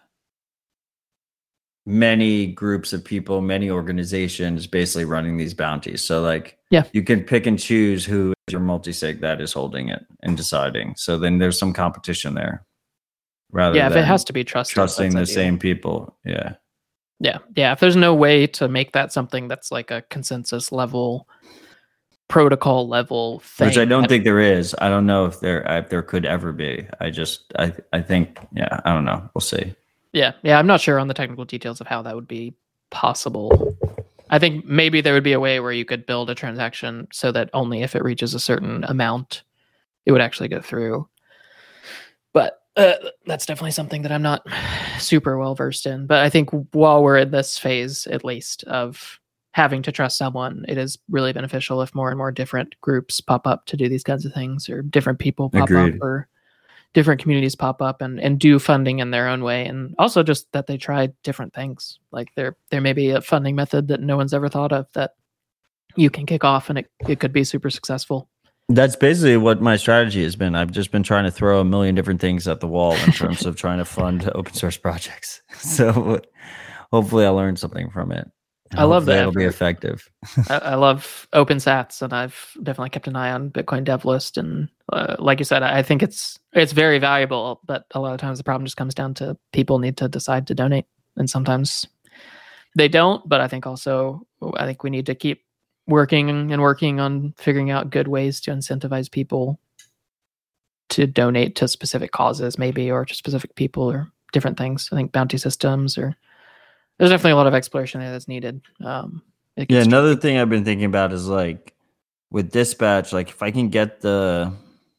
many groups of people, many organizations basically running these bounties. So like, yeah, you can pick and choose who is your multi-sig that is holding it and deciding. So then there's some competition there, rather than if it has to be trusting the same people. Yeah. If there's no way to make that something that's like a consensus level protocol level thing. Which I don't think there is. I don't know if there could ever be. I think, yeah, I don't know. We'll see. Yeah. I'm not sure on the technical details of how that would be possible. I think maybe there would be a way where you could build a transaction so that only if it reaches a certain amount, it would actually go through. But that's definitely something that I'm not super well versed in. But I think while we're in this phase, at least, of having to trust someone, it is really beneficial if more and more different groups pop up to do these kinds of things, or different people pop up, or different communities pop up and do funding in their own way. And also just that they try different things. Like there may be a funding method that no one's ever thought of that you can kick off, and it could be super successful. That's basically what my strategy has been. I've just been trying to throw a million different things at the wall in terms of trying to fund open source projects. So hopefully I'll learn something from it. I love that. It'll be effective. I love OpenSats, and I've definitely kept an eye on Bitcoin Dev List. And like you said, I think it's very valuable, but a lot of times the problem just comes down to people need to decide to donate. And sometimes they don't, but I think we need to keep working on figuring out good ways to incentivize people to donate to specific causes, maybe, or to specific people, or different things. I think bounty systems, or there's definitely a lot of exploration there that's needed. Another thing I've been thinking about is like with Dispatch, like if I can get the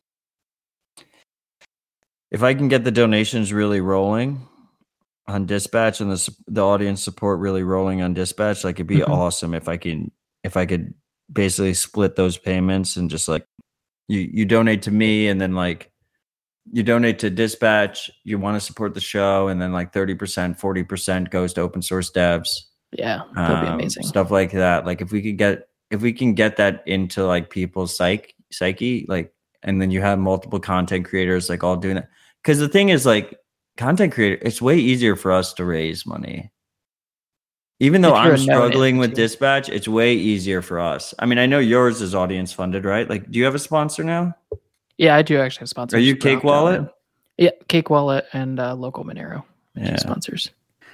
donations really rolling on Dispatch, and the audience support really rolling on Dispatch, like it'd be awesome if I could basically split those payments and just like you donate to me, and then like you donate to Dispatch, you want to support the show, and then like 30%, 40% goes to open source devs. Yeah, that'd be amazing. Stuff like that. Like if we can get that into like people's psyche, like, and then you have multiple content creators like all doing that. Because the thing is, like, content creator, it's way easier for us to raise money. Even though I'm struggling with Dispatch, it's way easier for us. I mean, I know yours is audience funded, right? Like, do you have a sponsor now? Yeah, I do actually have sponsors. Are you Cake Wallet? Yeah, Cake Wallet and Local Monero. Yeah. Sponsors.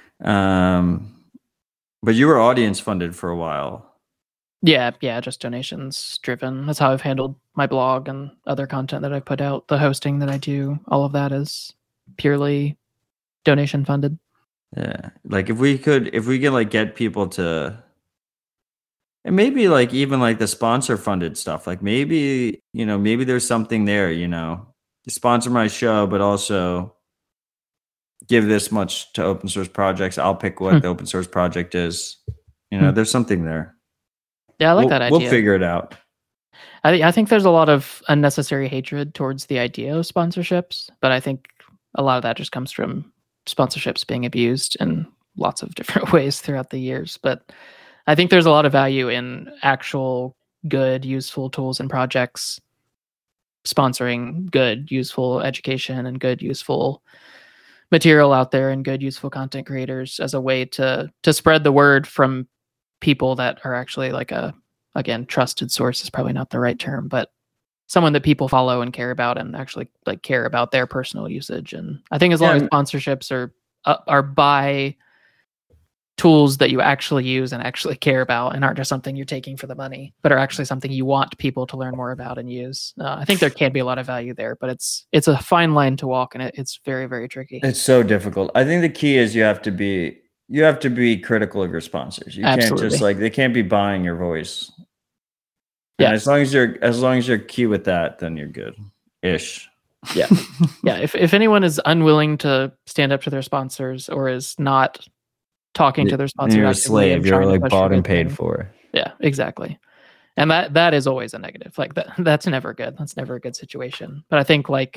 But you were audience funded for a while. Yeah, just donations driven. That's how I've handled my blog and other content that I put out. The hosting that I do, all of that is purely donation funded. Yeah, like if we could like get people to, and maybe like even like the sponsor funded stuff, like maybe there's something there, you sponsor my show, but also give this much to open source projects. I'll pick what the open source project is. There's something there. Yeah, I like that idea. We'll figure it out. I think there's a lot of unnecessary hatred towards the idea of sponsorships, but I think a lot of that just comes from sponsorships being abused in lots of different ways throughout the years. But I think there's a lot of value in actual good, useful tools and projects sponsoring good, useful education and good, useful material out there, and good, useful content creators as a way to spread the word from people that are actually like again, trusted source is probably not the right term, but someone that people follow and care about, and actually like care about their personal usage. And I think as long as sponsorships are by tools that you actually use and actually care about, and aren't just something you're taking for the money, but are actually something you want people to learn more about and use, I think there can be a lot of value there. But it's a fine line to walk, and it's very, very tricky. It's so difficult. I think the key is you have to be critical of your sponsors. You can't just like, they can't be buying your voice. Yeah, as long as you're key with that, then you're good ish. Yeah. If anyone is unwilling to stand up to their sponsors, or is not talking to their sponsor, you're a slave. You're like bought and paid for. Yeah, exactly. And that is always a negative. Like that's never good. That's never a good situation. But I think like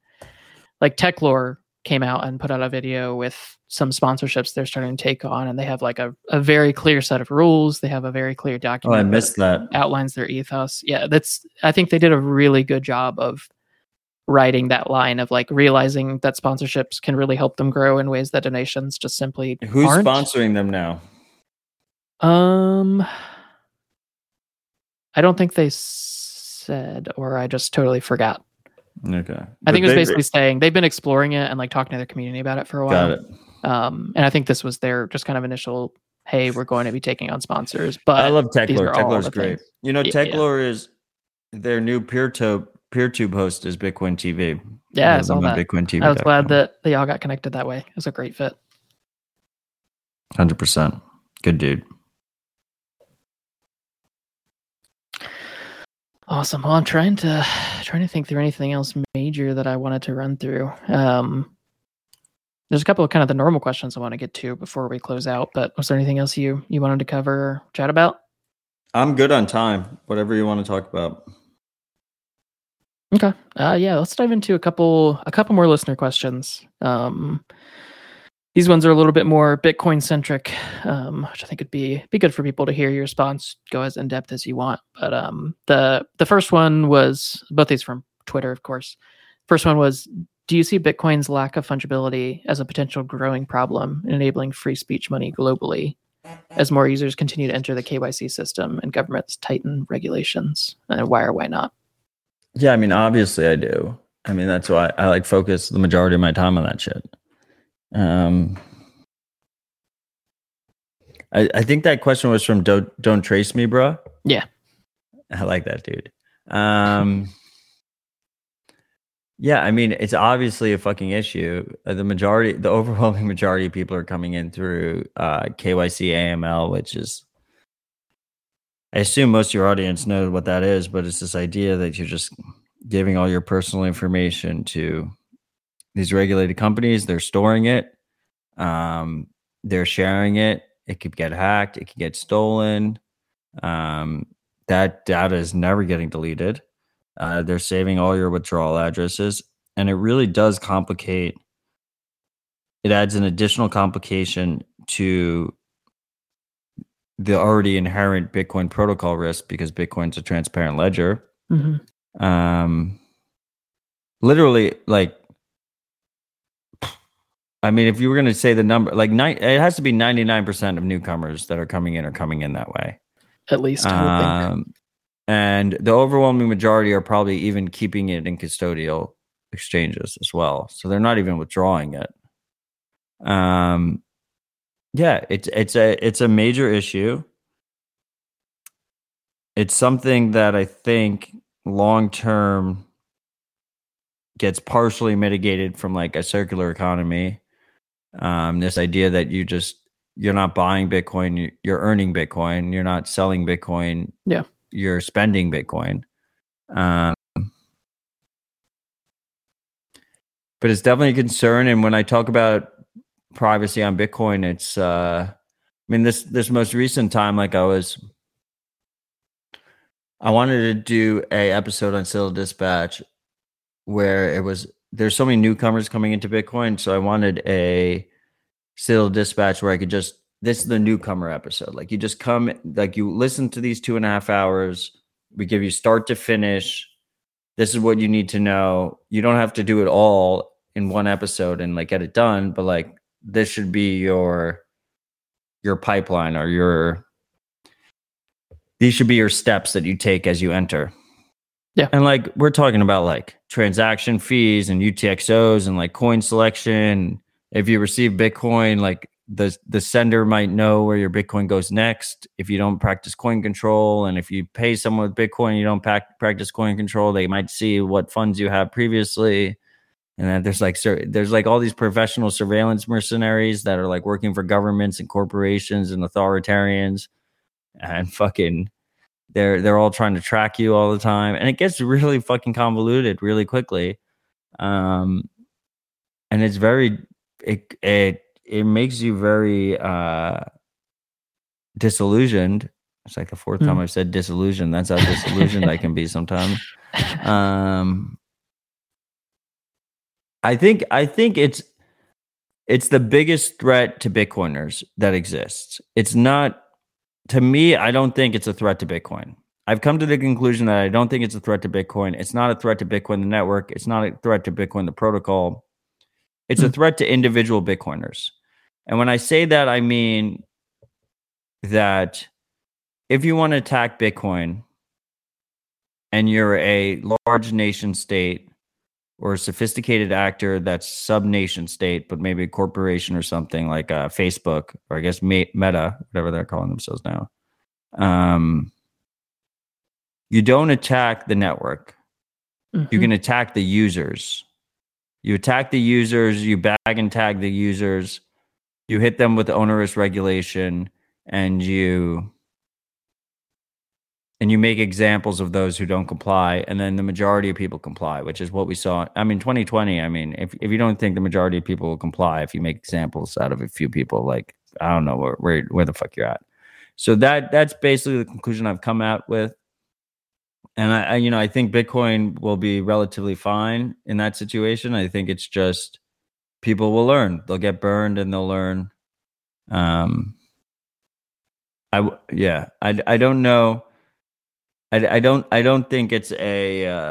Techlore came out and put out a video with some sponsorships they're starting to take on, and they have like a very clear set of rules. They have a very clear document. I missed that. Outlines their ethos. Yeah, I think they did a really good job of writing that line of like realizing that sponsorships can really help them grow in ways that donations just simply Who's aren't. Sponsoring them now? I don't think they said, or I just totally forgot. Okay. I think it was basically saying they've been exploring it and like talking to their community about it for a while. Got it. And I think this was their just kind of initial hey, we're going to be taking on sponsors. But I love these Techlore. are all Techlore's the great. things. You know, Yeah, Techlore is their new PeerTube host is Bitcoin TV. Yeah, I Visit saw them on that. I was glad bitcointv.com. that they all got connected that way. It was a great fit. 100%. Good dude. Awesome. Well, I'm trying to think through anything else major that I wanted to run through. There's a couple of kind of the normal questions I want to get to before we close out, but was there anything else you wanted to cover or chat about? I'm good on time. Whatever you want to talk about. Okay. Yeah, let's dive into a couple more listener questions. These ones are a little bit more Bitcoin centric, which I think would be good for people to hear your response. Go as in depth as you want. But the first one was, both these from Twitter, of course. First one was, do you see Bitcoin's lack of fungibility as a potential growing problem in enabling free speech money globally as more users continue to enter the KYC system and governments tighten regulations? And why or why not? Yeah, I mean, obviously I do. I mean, that's why I like focus the majority of my time on that shit. I think that question was from Don't Trace Me, bro. Yeah. I like that dude. Yeah, I mean, it's obviously a fucking issue. The overwhelming majority of people are coming in through KYC AML, which is, I assume most of your audience knows what that is, but it's this idea that you're just giving all your personal information to these regulated companies. They're storing it. They're sharing it. It could get hacked. It could get stolen. That data is never getting deleted. They're saving all your withdrawal addresses. And it really does complicate. It adds an additional complication to the already inherent Bitcoin protocol risk because Bitcoin's a transparent ledger. Mm-hmm. Literally, like, I mean, if you were going to say the number, like, it has to be 99% of newcomers that are coming in that way. At least, I would think. And the overwhelming majority are probably even keeping it in custodial exchanges as well. So they're not even withdrawing it. Yeah, it's a major issue. It's something that I think long term gets partially mitigated from like a circular economy. This idea that you're not buying Bitcoin, you're earning Bitcoin, you're not selling Bitcoin. Yeah. You're spending Bitcoin. But it's definitely a concern. And when I talk about privacy on Bitcoin, it's I mean, this most recent time, like I wanted to do a episode on Citadel Dispatch where there's so many newcomers coming into Bitcoin. So I wanted a Citadel Dispatch where I could this is the newcomer episode. Like you just come, like you listen to these 2.5 hours. We give you start to finish. This is what you need to know. You don't have to do it all in one episode and like get it done, but like this should be your pipeline or these should be your steps that you take as you enter. Yeah. And like we're talking about like transaction fees and UTXOs and like coin selection. If you receive Bitcoin, like the sender might know where your Bitcoin goes next. If you don't practice coin control, and if you pay someone with Bitcoin, you don't practice coin control, they might see what funds you have previously. And then there's like all these professional surveillance mercenaries that are like working for governments and corporations and authoritarians, and fucking they're all trying to track you all the time, and it gets really fucking convoluted really quickly. And it's very it makes you very disillusioned. It's like the fourth time I've said disillusioned. That's how disillusioned I can be sometimes. I think it's the biggest threat to Bitcoiners that exists. It's not, to me, I don't think it's a threat to Bitcoin. I've come to the conclusion that I don't think it's a threat to Bitcoin. It's not a threat to Bitcoin, the network. It's not a threat to Bitcoin, the protocol. It's a threat to individual Bitcoiners. And when I say that, I mean that if you want to attack Bitcoin and you're a large nation state or a sophisticated actor that's sub-nation state, but maybe a corporation or something like Facebook, or I guess Meta, whatever they're calling themselves now. You don't attack the network. You can attack the users. You attack the users, you bag and tag the users, you hit them with onerous regulation, and you make examples of those who don't comply, and then the majority of people comply, which is what we saw. I mean, 2020, I mean, if you don't think the majority of people will comply, if you make examples out of a few people, like, I don't know where the fuck you're at. So that's basically the conclusion I've come out with. And I think Bitcoin will be relatively fine in that situation. I think it's just people will learn. They'll get burned and they'll learn. I don't know. I don't think it's a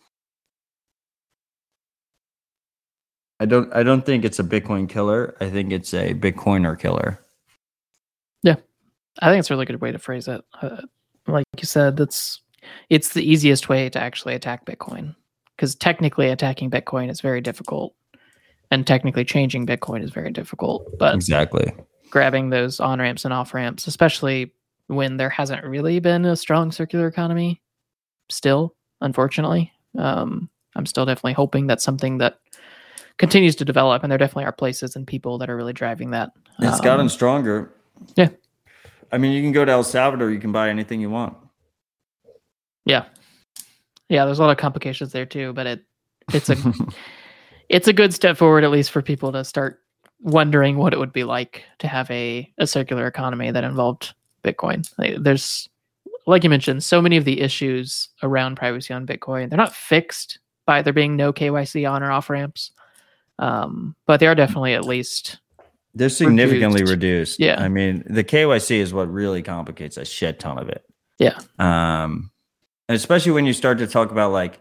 I don't think it's a Bitcoin killer. I think it's a Bitcoiner killer. Yeah. I think it's a really good way to phrase it. Like you said, it's the easiest way to actually attack Bitcoin, because technically attacking Bitcoin is very difficult, and technically changing Bitcoin is very difficult. But exactly, grabbing those on-ramps and off-ramps, especially when there hasn't really been a strong circular economy still, unfortunately. I'm still definitely hoping that's something that continues to develop, and there definitely are places and people that are really driving that. It's gotten stronger. Yeah. I mean, you can go to El Salvador, you can buy anything you want. Yeah. Yeah, there's a lot of complications there too, but it's a it's a good step forward, at least for people to start wondering what it would be like to have a circular economy that involved Bitcoin. There's, like you mentioned, so many of the issues around privacy on Bitcoin, they're not fixed by there being no KYC on or off ramps, but they are definitely at least they're significantly reduced. Yeah, I mean, the KYC is what really complicates a shit ton of it. Yeah. And especially when you start to talk about, like,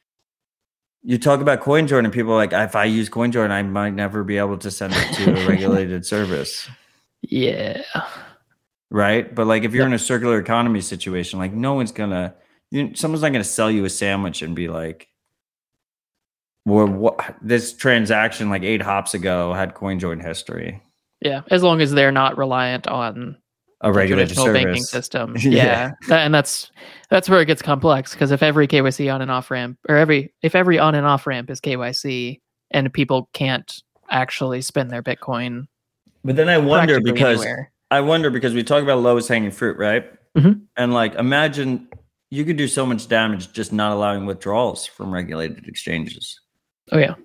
you talk about CoinJoin and people are like, if I use CoinJoin, I might never be able to send it to a regulated service. Yeah. Right. But like, if you're in a circular economy situation, like, no one's gonna, someone's not gonna sell you a sandwich and be like, well, what, this transaction like 8 hops ago had CoinJoin history. Yeah. As long as they're not reliant on a regulated service. Banking system. Yeah. And that's where it gets complex, because if every KYC on and off ramp, or if every on and off ramp is KYC and people can't actually spend their Bitcoin. But then I wonder because we talk about lowest hanging fruit, right? Mm-hmm. And like, imagine you could do so much damage just not allowing withdrawals from regulated exchanges. Oh yeah.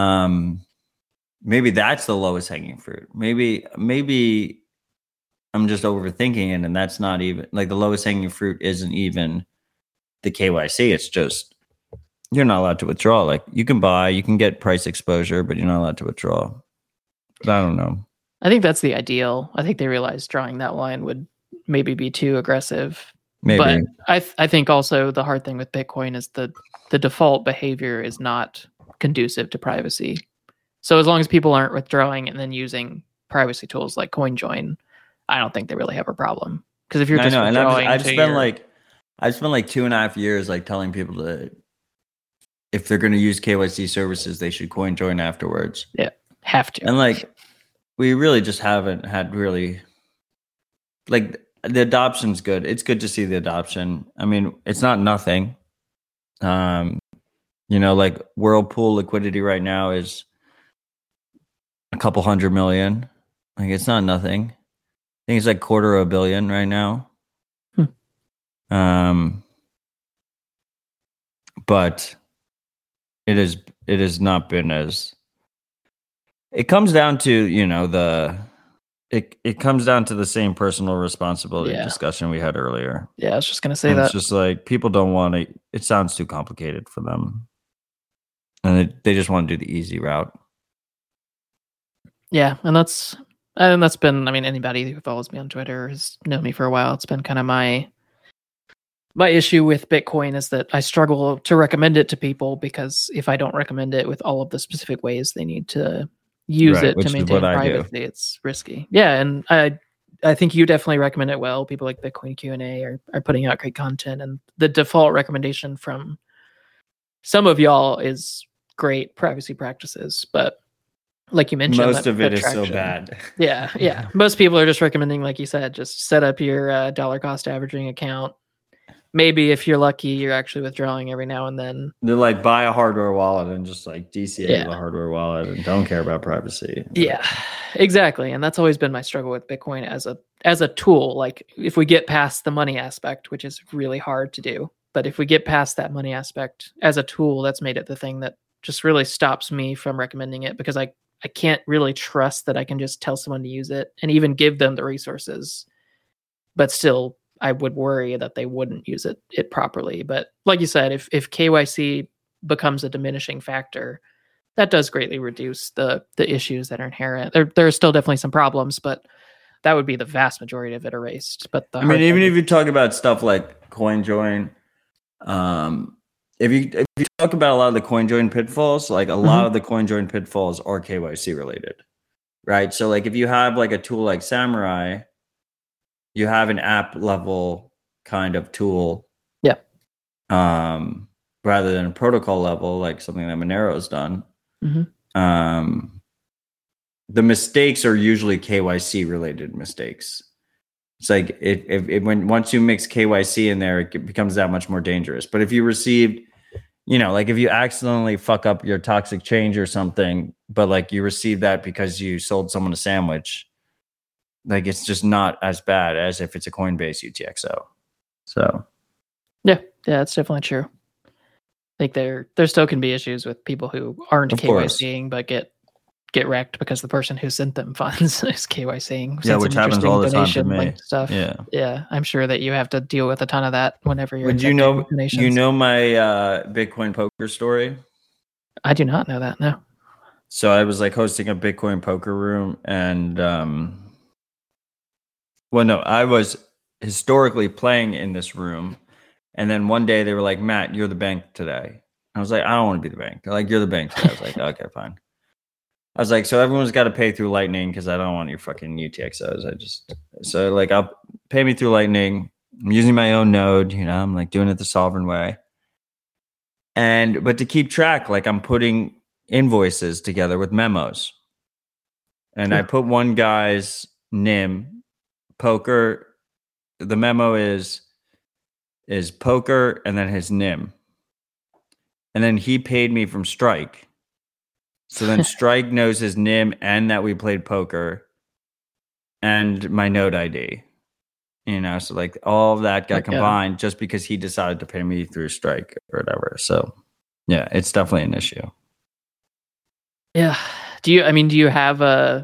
Maybe that's the lowest hanging fruit. Maybe I'm just overthinking it, and that's not even like the lowest hanging fruit isn't even the KYC. It's just you're not allowed to withdraw. Like, you can buy, you can get price exposure, but you're not allowed to withdraw. But I don't know. I think that's the ideal. I think they realized drawing that line would maybe be too aggressive. Maybe. But I think also the hard thing with Bitcoin is the default behavior is not conducive to privacy. So as long as people aren't withdrawing and then using privacy tools like CoinJoin, I don't think they really have a problem. Because if you're just withdrawing, I've spent like 2.5 years like telling people to, if they're going to use KYC services, they should CoinJoin afterwards. Yeah, have to. And like, we really just haven't had really, like, the adoption's good. It's good to see the adoption. I mean, it's not nothing. Like Whirlpool liquidity right now is a couple $100 million. Like, it's not nothing. I think it's like $250 million right now. But it has not been as, it comes down to, it comes down to the same personal responsibility discussion we had earlier. Yeah, I was just going to say that. It's just like, people don't want to, it sounds too complicated for them. And they just want to do the easy route. Yeah, and that's been, I mean, anybody who follows me on Twitter has known me for a while. It's been kind of my issue with Bitcoin is that I struggle to recommend it to people, because if I don't recommend it with all of the specific ways they need to use it to maintain privacy, it's risky. Yeah, and I think you definitely recommend it well. People like Bitcoin Q&A are putting out great content, and the default recommendation from some of y'all is great privacy practices, but like you mentioned, most of it is so traction. bad. Yeah. Most people are just recommending, like you said, just set up your dollar cost averaging account. Maybe if you're lucky, you're actually withdrawing every now and then. They're like, buy a hardware wallet and just like DCA the Yeah. hardware wallet and don't care about privacy. Yeah, exactly. And that's always been my struggle with Bitcoin as a tool. Like if we get past the money aspect, which is really hard to do, but if we get past that money aspect as a tool, that's made it the thing that just really stops me from recommending it, because I can't really trust that I can just tell someone to use it and even give them the resources. But still, I would worry that they wouldn't use it properly. But like you said, if KYC becomes a diminishing factor, that does greatly reduce the issues that are inherent. There are still definitely some problems, but that would be the vast majority of it erased. But I mean, even if you talk about stuff like CoinJoin, if you talk about a lot of the CoinJoin pitfalls, like a lot of the CoinJoin pitfalls are KYC related, right? So like if you have like a tool like Samurai, you have an app level kind of tool, rather than a protocol level, like something that Monero has done. The mistakes are usually KYC related mistakes. It's like once you mix KYC in there, it becomes that much more dangerous. But if you received, like if you accidentally fuck up your toxic change or something, but like you received that because you sold someone a sandwich, like it's just not as bad as if it's a Coinbase UTXO. So yeah, that's definitely true. Like there still can be issues with people who aren't KYCing but get wrecked because the person who sent them funds is KYCing. Yeah, which happens all the time to me. Stuff. Yeah. I'm sure that you have to deal with a ton of that whenever you're. Would you know my Bitcoin poker story? I do not know that. No. So I was like hosting a Bitcoin poker room, and I was historically playing in this room. And then one day they were like, Matt, you're the bank today. I was like, I don't want to be the bank. They're like, you're the bank today. I was like, okay, fine. I was like, so everyone's got to pay through Lightning because I don't want your fucking UTXOs. So like, I'll pay me through Lightning. I'm using my own node, I'm like doing it the sovereign way. But to keep track, like I'm putting invoices together with memos. And I put one guy's NIM, poker. The memo is poker and then his NIM. And then he paid me from Strike. So then Strike knows his NIM and that we played poker and my node ID. So like all of that got combined just because he decided to pay me through Strike or whatever. So yeah, it's definitely an issue. Yeah. Do you have a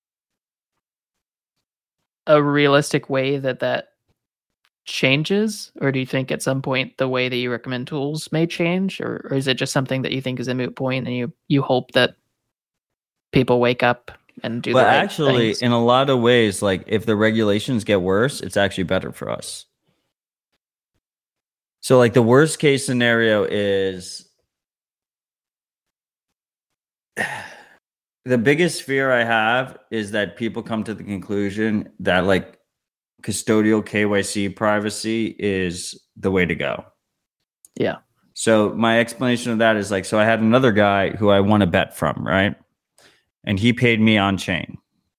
realistic way that changes, or do you think at some point the way that you recommend tools may change, or is it just something that you think is a moot point and you hope that people wake up and do the right actually things? In a lot of ways, like if the regulations get worse, it's actually better for us. So like the worst case scenario is the biggest fear I have is that people come to the conclusion that like custodial KYC privacy is the way to go. Yeah. So my explanation of that is like, so I had another guy who I won a bet from, right? And he paid me on chain.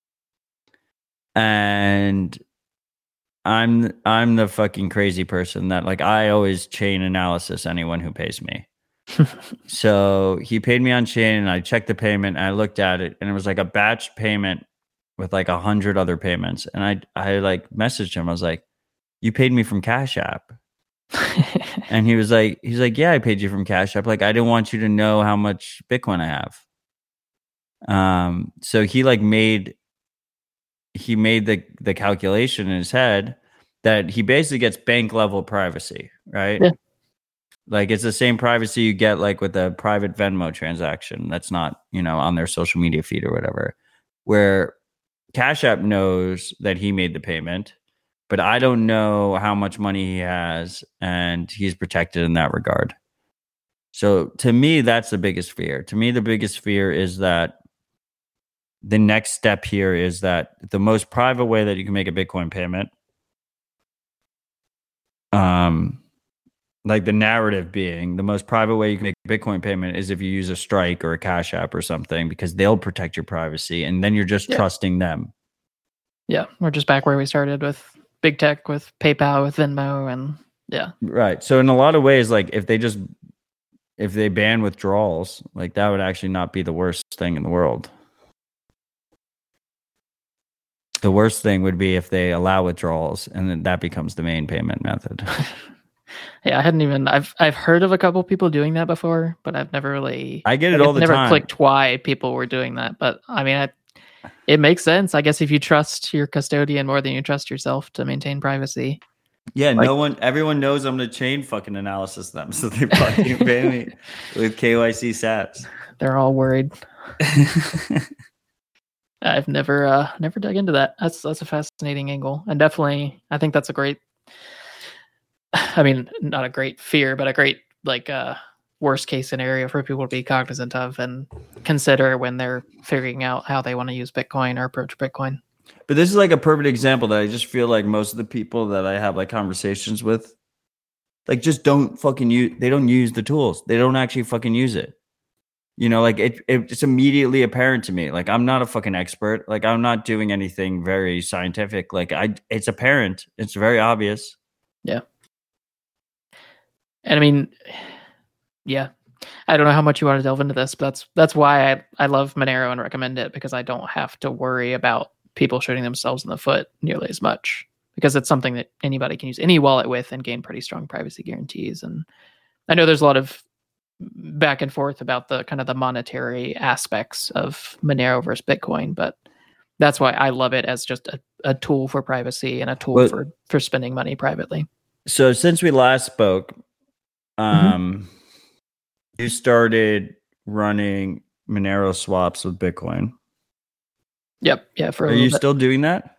And I'm the fucking crazy person that like I always chain analysis anyone who pays me. So he paid me on chain and I checked the payment and I looked at it and it was like a batch payment with like 100 other payments. And I like messaged him. I was like, you paid me from Cash App. And he's like, yeah, I paid you from Cash App. Like, I didn't want you to know how much Bitcoin I have. So he like made the calculation in his head that he basically gets bank level privacy, right? Yeah. Like it's the same privacy you get like with a private Venmo transaction that's not, on their social media feed or whatever, where Cash App knows that he made the payment, but I don't know how much money he has, and he's protected in that regard. So to me, that's the biggest fear. To me, the biggest fear is that the next step here is that the most private way that you can make a Bitcoin payment like the narrative being the most private way you can make a Bitcoin payment is if you use a Strike or a Cash App or something, because they'll protect your privacy, and then you're just trusting them. Yeah, we're just back where we started with big tech, with PayPal, with Venmo, and right. So in a lot of ways, like if they ban withdrawals, like that would actually not be the worst thing in the world. The worst thing would be if they allow withdrawals, and then that becomes the main payment method. Yeah, I've heard of a couple people doing that before, but I've never really. I get it all the time. Never clicked why people were doing that, but I mean, it makes sense, I guess, if you trust your custodian more than you trust yourself to maintain privacy. Yeah, everyone knows I'm gonna chain fucking analysis them, so they fucking pay me with KYC sats. They're all worried. I've never dug into that. That's a fascinating angle, and definitely, I think that's a great. I mean, not a great fear, but a great worst case scenario for people to be cognizant of and consider when they're figuring out how they want to use Bitcoin or approach Bitcoin. But this is like a perfect example that I just feel like most of the people that I have like conversations with, like just don't fucking use. They don't use the tools. They don't actually fucking use it. You know, like it's immediately apparent to me. Like I'm not a fucking expert. Like I'm not doing anything very scientific. Like it's apparent. It's very obvious. Yeah. And I mean, yeah, I don't know how much you want to delve into this, but that's why I love Monero and recommend it, because I don't have to worry about people shooting themselves in the foot nearly as much, because it's something that anybody can use any wallet with and gain pretty strong privacy guarantees. And I know there's a lot of back and forth about the kind of the monetary aspects of Monero versus Bitcoin, but that's why I love it as just a tool for privacy and a tool for spending money privately. So since we last spoke, you started running Monero swaps with Bitcoin. Yep. Yeah. Are you still doing that?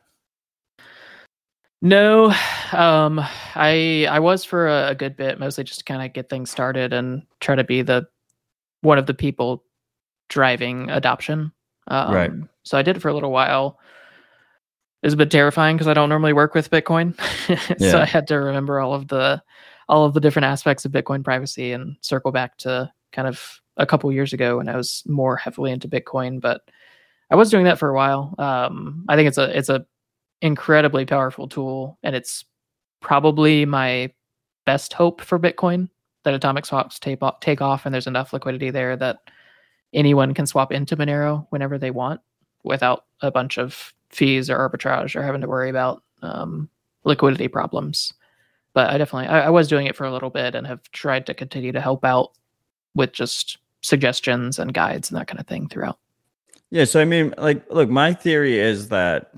No. I was for a good bit, mostly just to kind of get things started and try to be one of the people driving adoption. Right. So I did it for a little while. It was a bit terrifying because I don't normally work with Bitcoin. So I had to remember all of the different aspects of Bitcoin privacy and circle back to kind of a couple years ago when I was more heavily into Bitcoin. But I was doing that for a while. I think it's a incredibly powerful tool, and it's probably my best hope for Bitcoin that atomic swaps take off, and there's enough liquidity there that anyone can swap into Monero whenever they want without a bunch of fees or arbitrage or having to worry about liquidity problems. But I was doing it for a little bit and have tried to continue to help out with just suggestions and guides and that kind of thing throughout. Yeah. So, I mean, like, look, my theory is that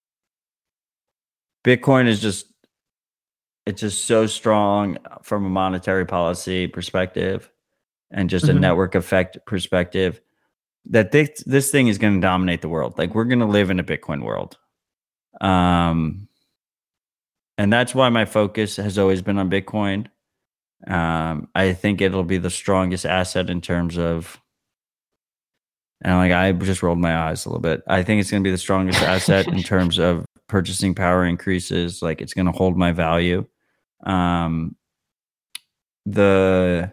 Bitcoin is just so strong from a monetary policy perspective and just a network effect perspective that this thing is going to dominate the world. Like, we're going to live in a Bitcoin world. And that's why my focus has always been on Bitcoin. I think it'll be the strongest asset in terms of, and like I just rolled my eyes a little bit. I think it's going to be the strongest asset in terms of purchasing power increases. Like, it's going to hold my value. The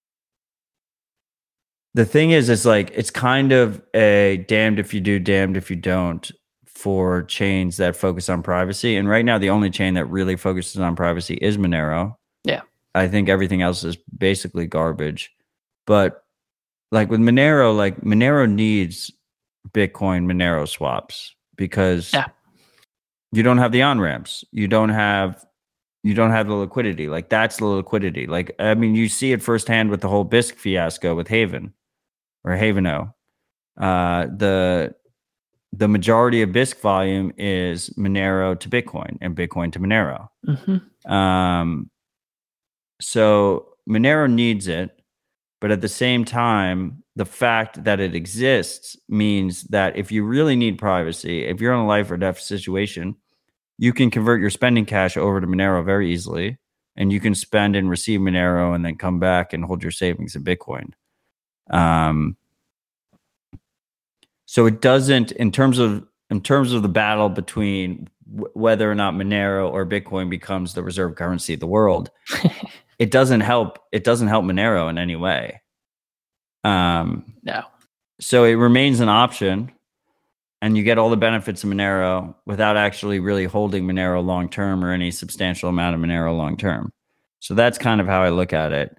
thing is, it's like, it's kind of a damned if you do, damned if you don't for chains that focus on privacy. And right now, the only chain that really focuses on privacy is Monero. Yeah. I think everything else is basically garbage. But like with Monero, like Monero needs Bitcoin Monero swaps because you don't have the on-ramps. You don't have the liquidity. Like, that's the liquidity. Like, I mean, you see it firsthand with the whole BISC fiasco with Haven or Haveno. The majority of BISC volume is Monero to Bitcoin and Bitcoin to Monero. So Monero needs it, but at the same time, the fact that it exists means that if you really need privacy, if you're in a life or death situation, you can convert your spending cash over to Monero very easily, and you can spend and receive Monero and then come back and hold your savings in Bitcoin. So it doesn't, in terms of the battle between whether or not Monero or Bitcoin becomes the reserve currency of the world, it doesn't help Monero in any way. No. So it remains an option, and you get all the benefits of Monero without actually really holding Monero long term or any substantial amount of Monero long term. So that's kind of how I look at it.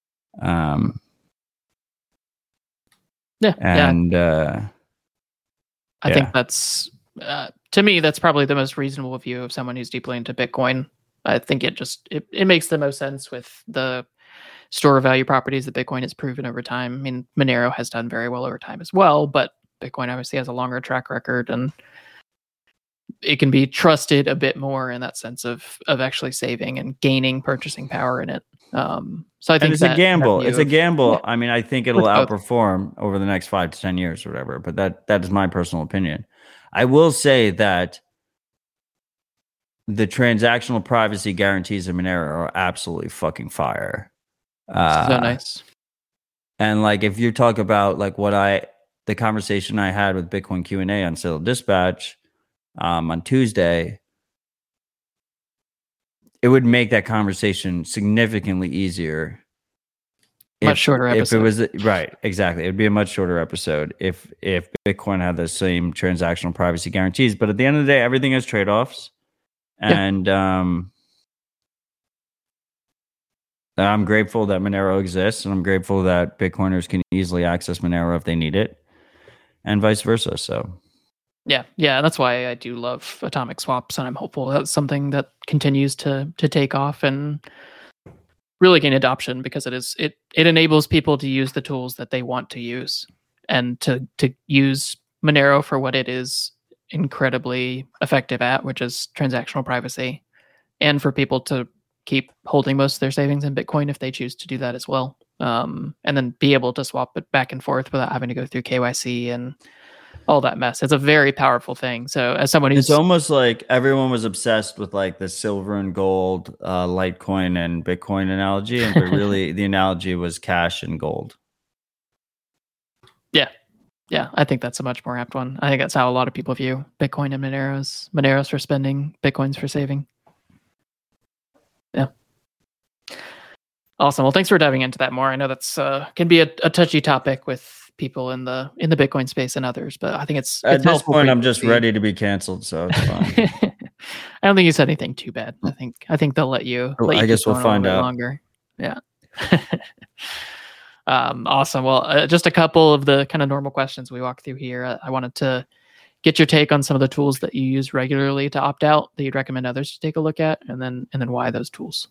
I think that's to me, that's probably the most reasonable view of someone who's deeply into Bitcoin. I think it makes the most sense with the store of value properties that Bitcoin has proven over time. I mean, Monero has done very well over time as well, but Bitcoin obviously has a longer track record, and it can be trusted a bit more in that sense of actually saving and gaining purchasing power in it. So I think it's a gamble. It's a gamble. Yeah. I mean, I think it'll outperform over the next 5 to 10 years or whatever, but that is my personal opinion. I will say that the transactional privacy guarantees of Monero are absolutely fucking fire. So nice. And like, if you talk about like the conversation I had with Bitcoin Q&A on Citadel Dispatch on Tuesday, it would make that conversation significantly easier. Much shorter episode. If it was right, exactly. It would be a much shorter episode if Bitcoin had the same transactional privacy guarantees. But at the end of the day, everything has trade-offs. And I'm grateful that Monero exists, and I'm grateful that Bitcoiners can easily access Monero if they need it, and vice versa. So yeah, that's why I do love atomic swaps, and I'm hopeful that's something that continues to take off and really gain adoption, because it enables people to use the tools that they want to use, and to use Monero for what it is incredibly effective at, which is transactional privacy, and for people to keep holding most of their savings in Bitcoin if they choose to do that as well, and then be able to swap it back and forth without having to go through KYC and all that mess. It's a very powerful thing. So as someone who's... It's almost like everyone was obsessed with like the silver and gold, Litecoin and Bitcoin analogy, but really the analogy was cash and gold. Yeah, I think that's a much more apt one. I think that's how a lot of people view Bitcoin and Moneros. Moneros for spending, Bitcoin's for saving. Yeah. Awesome. Well, thanks for diving into that more. I know that's can be a touchy topic with people in the Bitcoin space and others, but I think it's at this point I'm just ready to be canceled, so it's fine. I don't think you said anything too bad. I think they'll let you. I guess we'll find out longer. Yeah. Awesome. Well, just a couple of the kind of normal questions we walk through here. I wanted to get your take on some of the tools that you use regularly to opt out that you'd recommend others to take a look at, and then why those tools.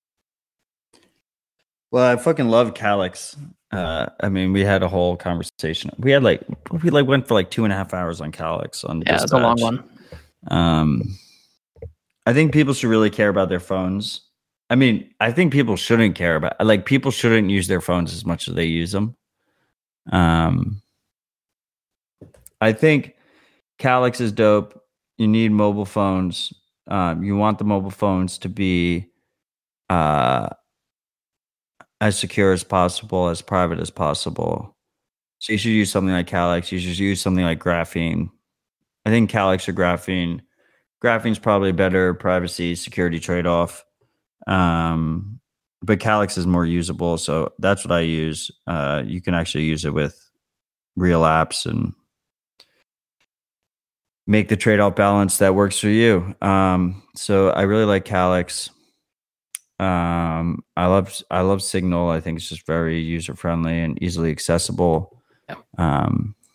Well, I fucking love Calyx. I mean, we had a whole conversation. We went for like 2.5 hours on Calyx on Dispatch. It's a long one. I think people should really care about their phones. I mean, I think people shouldn't care about, like, people shouldn't use their phones as much as they use them. I think Calyx is dope. You need mobile phones. You want the mobile phones to be as secure as possible, as private as possible. So you should use something like Calyx. You should use something like Graphene. I think Calyx or Graphene. Graphene's probably a better privacy security trade-off. But Calyx is more usable, so that's what I use. You can actually use it with real apps and make the trade-off balance that works for you. So I really like Calyx. I love Signal. I think it's just very user-friendly and easily accessible. Yeah.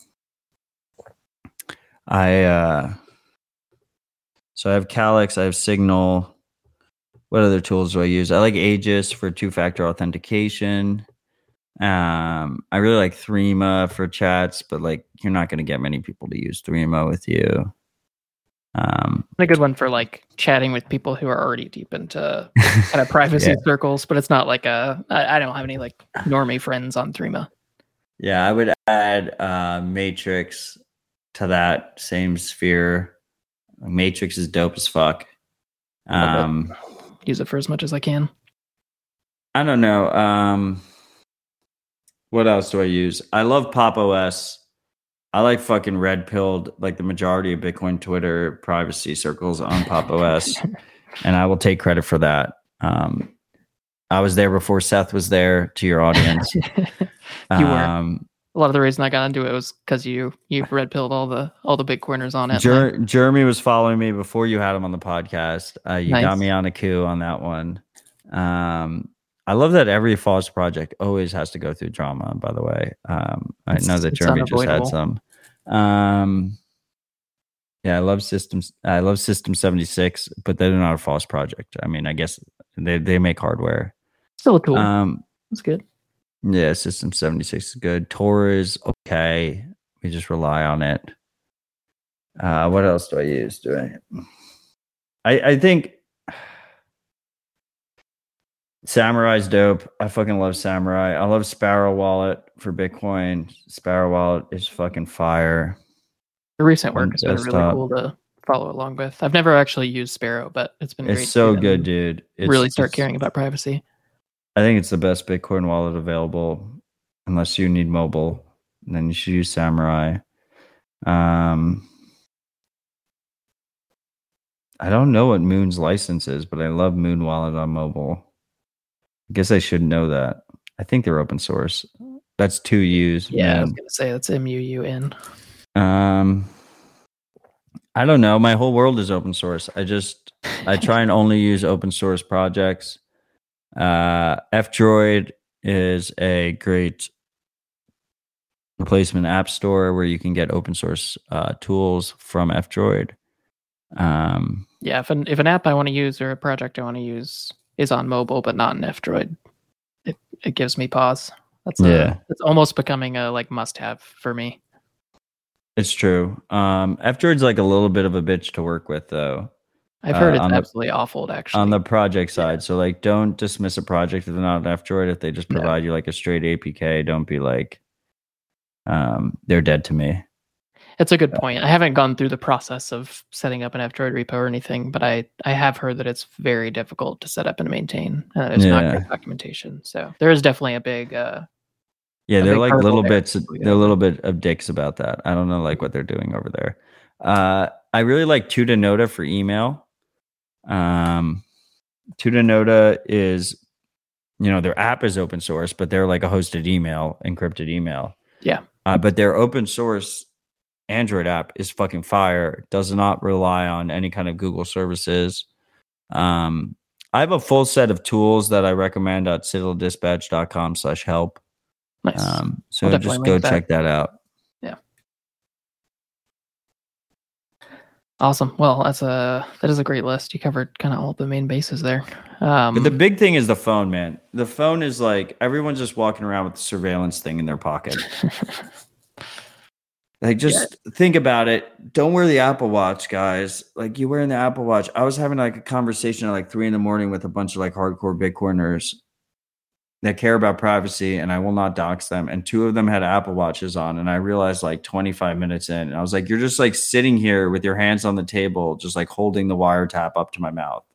So I have Calyx, I have Signal. What other tools do I use? I like Aegis for two-factor authentication. I really like Threema for chats, but like you're not going to get many people to use Threema with you. A good one for like chatting with people who are already deep into kind of privacy circles, but it's not like I don't have any like normie friends on Threema. Yeah, I would add Matrix to that same sphere. Matrix is dope as fuck. Use it for as much as I can. I don't know. What else do I use? I love Pop OS. I like fucking red pilled like the majority of Bitcoin Twitter privacy circles on Pop OS, and I will take credit for that. I was there before Seth was there. To your audience, You were. A lot of the reason I got into it was because you red pilled all the big corners on it. Jeremy was following me before you had him on the podcast. You Nice. got me on a coup on that one. I love that every Falls project always has to go through drama. By the way, I know that Jeremy just had some. Yeah, I love Systems. I love System 76, but they're not a Falls project. I mean, I guess they make hardware. Still a tool. That's good. Yeah, System 76 is good. Tor is okay. We just rely on it. What else do I use? I think Samurai's dope. I fucking love Samurai. I love Sparrow Wallet for Bitcoin. Sparrow Wallet is fucking fire. The recent work has been really cool to follow along with. I've never actually used Sparrow, but it's been great. It's so good, dude. Really start caring about privacy. I think it's the best Bitcoin wallet available, unless you need mobile. Then you should use Samurai. I don't know what Moon's license is, but I love Moon Wallet on mobile. I guess I should know that. I think they're open source. That's 2 U's. Yeah, man. I was gonna say that's MUUN. I don't know. My whole world is open source. I try and only use open source projects. F-Droid is a great replacement app store where you can get open source tools from F-Droid. Yeah, if an app I want to use or a project I want to use is on mobile but not in F-Droid, it gives me pause. It's almost becoming a like must-have for me. It's true. F-Droid's like a little bit of a bitch to work with, though. I've heard it's absolutely awful, actually. On the project side. So, like, don't dismiss a project if they're not an F-Droid. If they just provide you, like, a straight APK, don't be like, they're dead to me. It's a good point. I haven't gone through the process of setting up an F-Droid repo or anything, but I have heard that it's very difficult to set up and maintain. It's not great documentation. So, there is definitely a big... they're like little bits. They're a little bit of dicks about that. I don't know, like, what they're doing over there. I really like Tutanota for email. Tutanota is, their app is open source, but they're like a hosted email, encrypted email. Yeah. But their open source Android app is fucking fire. Does not rely on any kind of Google services. I have a full set of tools that I recommend at citadeldispatch.com/help. Nice. So just go check that out. Yeah. Awesome. Well, that is a great list. You covered kind of all the main bases there. But the big thing is the phone, man. The phone is like everyone's just walking around with the surveillance thing in their pocket. Like, just think about it. Don't wear the Apple Watch, guys. Like, you wearing the Apple Watch. I was having like a conversation at like 3 a.m. with a bunch of like hardcore Bitcoiners that care about privacy, and I will not dox them. And 2 of them had Apple Watches on, and I realized like 25 minutes in, and I was like, you're just like sitting here with your hands on the table, just like holding the wiretap up to my mouth.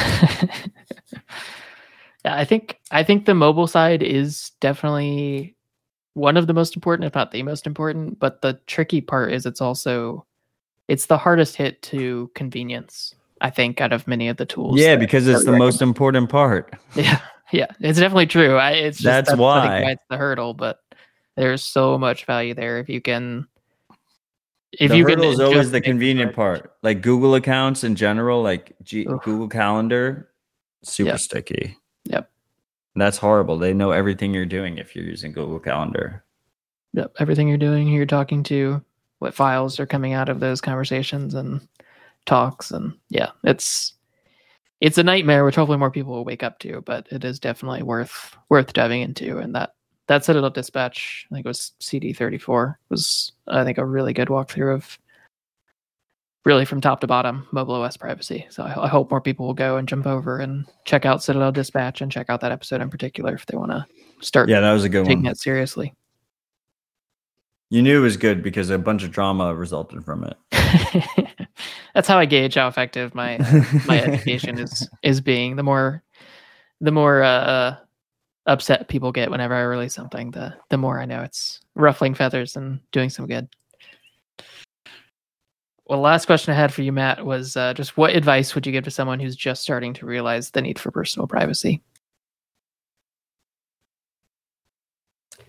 Yeah, I think the mobile side is definitely one of the most important, if not the most important. But the tricky part is it's the hardest hit to convenience, I think, out of many of the tools. Yeah, because it's the most important part. Yeah, it's definitely true. That's why. I think it's the hurdle, but there's so much value there if you can. The hurdle is always the convenient part. Like Google accounts in general, like Google Calendar, super sticky. Yep. That's horrible. They know everything you're doing if you're using Google Calendar. Yep, everything you're doing, who you're talking to, what files are coming out of those conversations and talks, and it's a nightmare, which hopefully more people will wake up to, but it is definitely worth diving into. And that Citadel Dispatch, I think it was CD34, was, I think, a really good walkthrough of really from top to bottom mobile OS privacy. So I hope more people will go and jump over and check out Citadel Dispatch and check out that episode in particular if they want to start that was a good taking one. it seriously. You knew it was good because a bunch of drama resulted from it. That's how I gauge how effective my education is being. The more upset people get whenever I release something, the more I know it's ruffling feathers and doing some good. Well, the last question I had for you, Matt, was just what advice would you give to someone who's just starting to realize the need for personal privacy?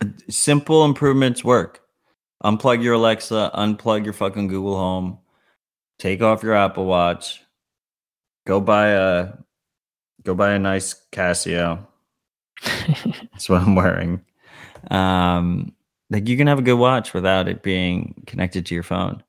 Simple improvements work. Unplug your Alexa, unplug your fucking Google Home, take off your Apple Watch, go buy a nice Casio. That's what I'm wearing. Like you can have a good watch without it being connected to your phone.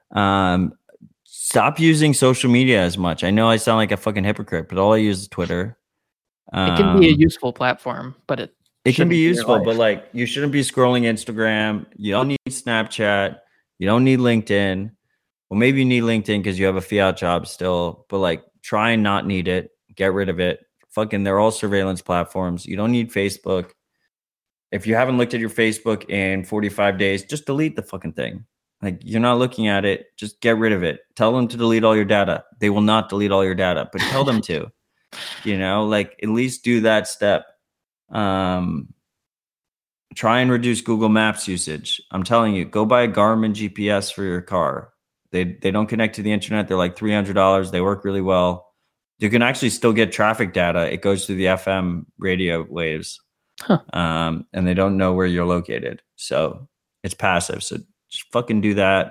Stop using social media as much. I know I sound like a fucking hypocrite, but all I use is Twitter. It can be a useful platform, but it can be useful, but like you shouldn't be scrolling Instagram. You don't need Snapchat. You don't need LinkedIn. Well, maybe you need LinkedIn because you have a fiat job still, but like try and not need it. Get rid of it. Fucking, they're all surveillance platforms. You don't need Facebook. If you haven't looked at your Facebook in 45 days, just delete the fucking thing. Like you're not looking at it. Just get rid of it. Tell them to delete all your data. They will not delete all your data, but tell them to, like at least do that step. Try and reduce Google Maps usage. I'm telling you, go buy a Garmin GPS for your car. They don't connect to the internet. They're like $300. They work really well. You can actually still get traffic data. It goes through the FM radio waves. Huh. And they don't know where you're located. So it's passive. So just fucking do that.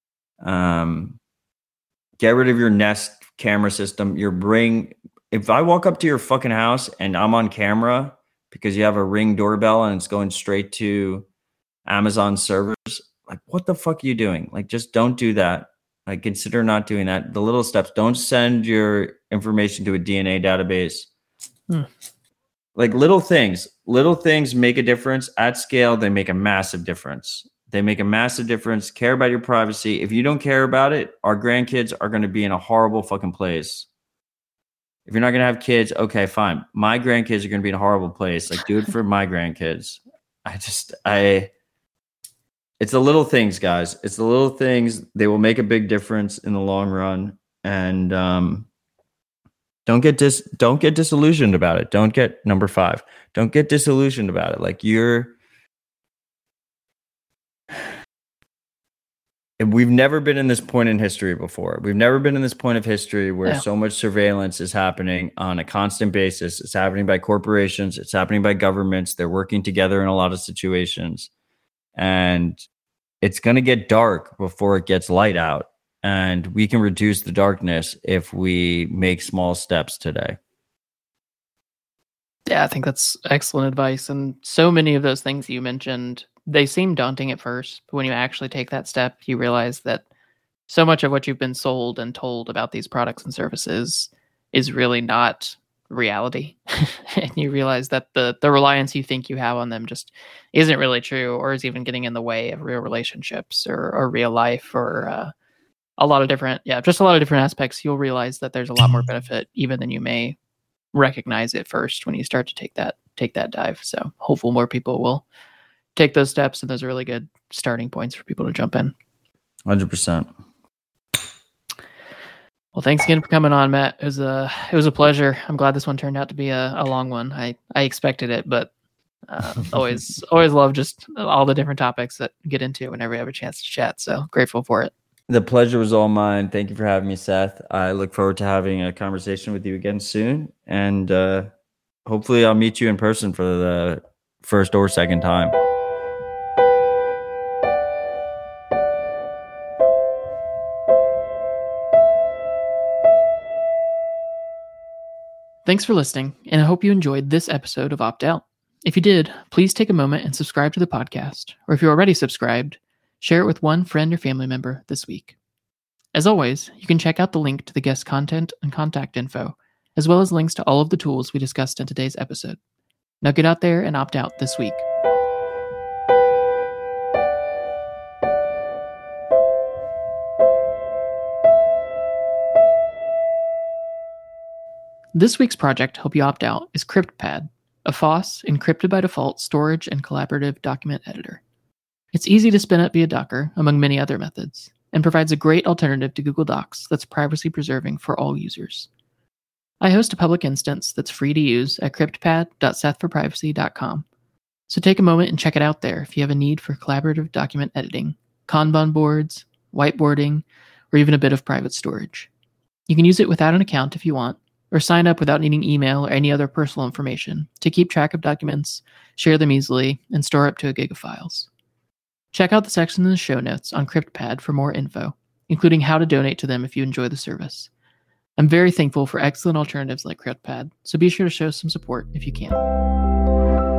Get rid of your Nest camera system. Your Ring. If I walk up to your fucking house and I'm on camera because you have a Ring doorbell and it's going straight to Amazon servers, like what the fuck are you doing? Like just don't do that. Like consider not doing that. The little steps. Don't send your information to a DNA database. Like little things make a difference at scale. They make a massive difference. Care about your privacy. If you don't care about it, our grandkids are going to be in a horrible fucking place. If you're not going to have kids, okay, fine. My grandkids are going to be in a horrible place. Like do it for my grandkids. It's the little things, guys. It's the little things. They will make a big difference in the long run. And don't get disillusioned about it. Don't get number 5. Don't get disillusioned about it. Like we've never been in this point in history before. We've never been in this point of history where so much surveillance is happening on a constant basis. It's happening by corporations. It's happening by governments. They're working together in a lot of situations. And it's going to get dark before it gets light out. And we can reduce the darkness if we make small steps today. Yeah, I think that's excellent advice. And so many of those things you mentioned, they seem daunting at first, but when you actually take that step, you realize that so much of what you've been sold and told about these products and services is really not reality. And you realize that the reliance you think you have on them just isn't really true, or is even getting in the way of real relationships or real life, or a lot of different aspects. You'll realize that there's a lot more benefit even than you may recognize at first when you start to take that dive. So hopefully more people will take those steps, and those are really good starting points for people to jump in. 100%. Well, thanks again for coming on, Matt. It was a pleasure. I'm glad this one turned out to be a long one. I expected it, but always love just all the different topics that we get into whenever we have a chance to chat. So grateful for it. The pleasure was all mine. Thank you for having me, Seth. I look forward to having a conversation with you again soon. And hopefully I'll meet you in person for the first or second time. Thanks for listening, and I hope you enjoyed this episode of Opt Out. If you did, please take a moment and subscribe to the podcast, or if you're already subscribed, share it with one friend or family member this week. As always, you can check out the link to the guest content and contact info, as well as links to all of the tools we discussed in today's episode. Now get out there and opt out this week. This week's project to help you opt out is CryptPad, a FOSS encrypted by default storage and collaborative document editor. It's easy to spin up via Docker, among many other methods, and provides a great alternative to Google Docs that's privacy preserving for all users. I host a public instance that's free to use at cryptpad.sethforprivacy.com, so take a moment and check it out there if you have a need for collaborative document editing, Kanban boards, whiteboarding, or even a bit of private storage. You can use it without an account if you want, or sign up without needing email or any other personal information to keep track of documents, share them easily, and store up to a gig of files. Check out the section in the show notes on CryptPad for more info, including how to donate to them if you enjoy the service. I'm very thankful for excellent alternatives like CryptPad, so be sure to show some support if you can.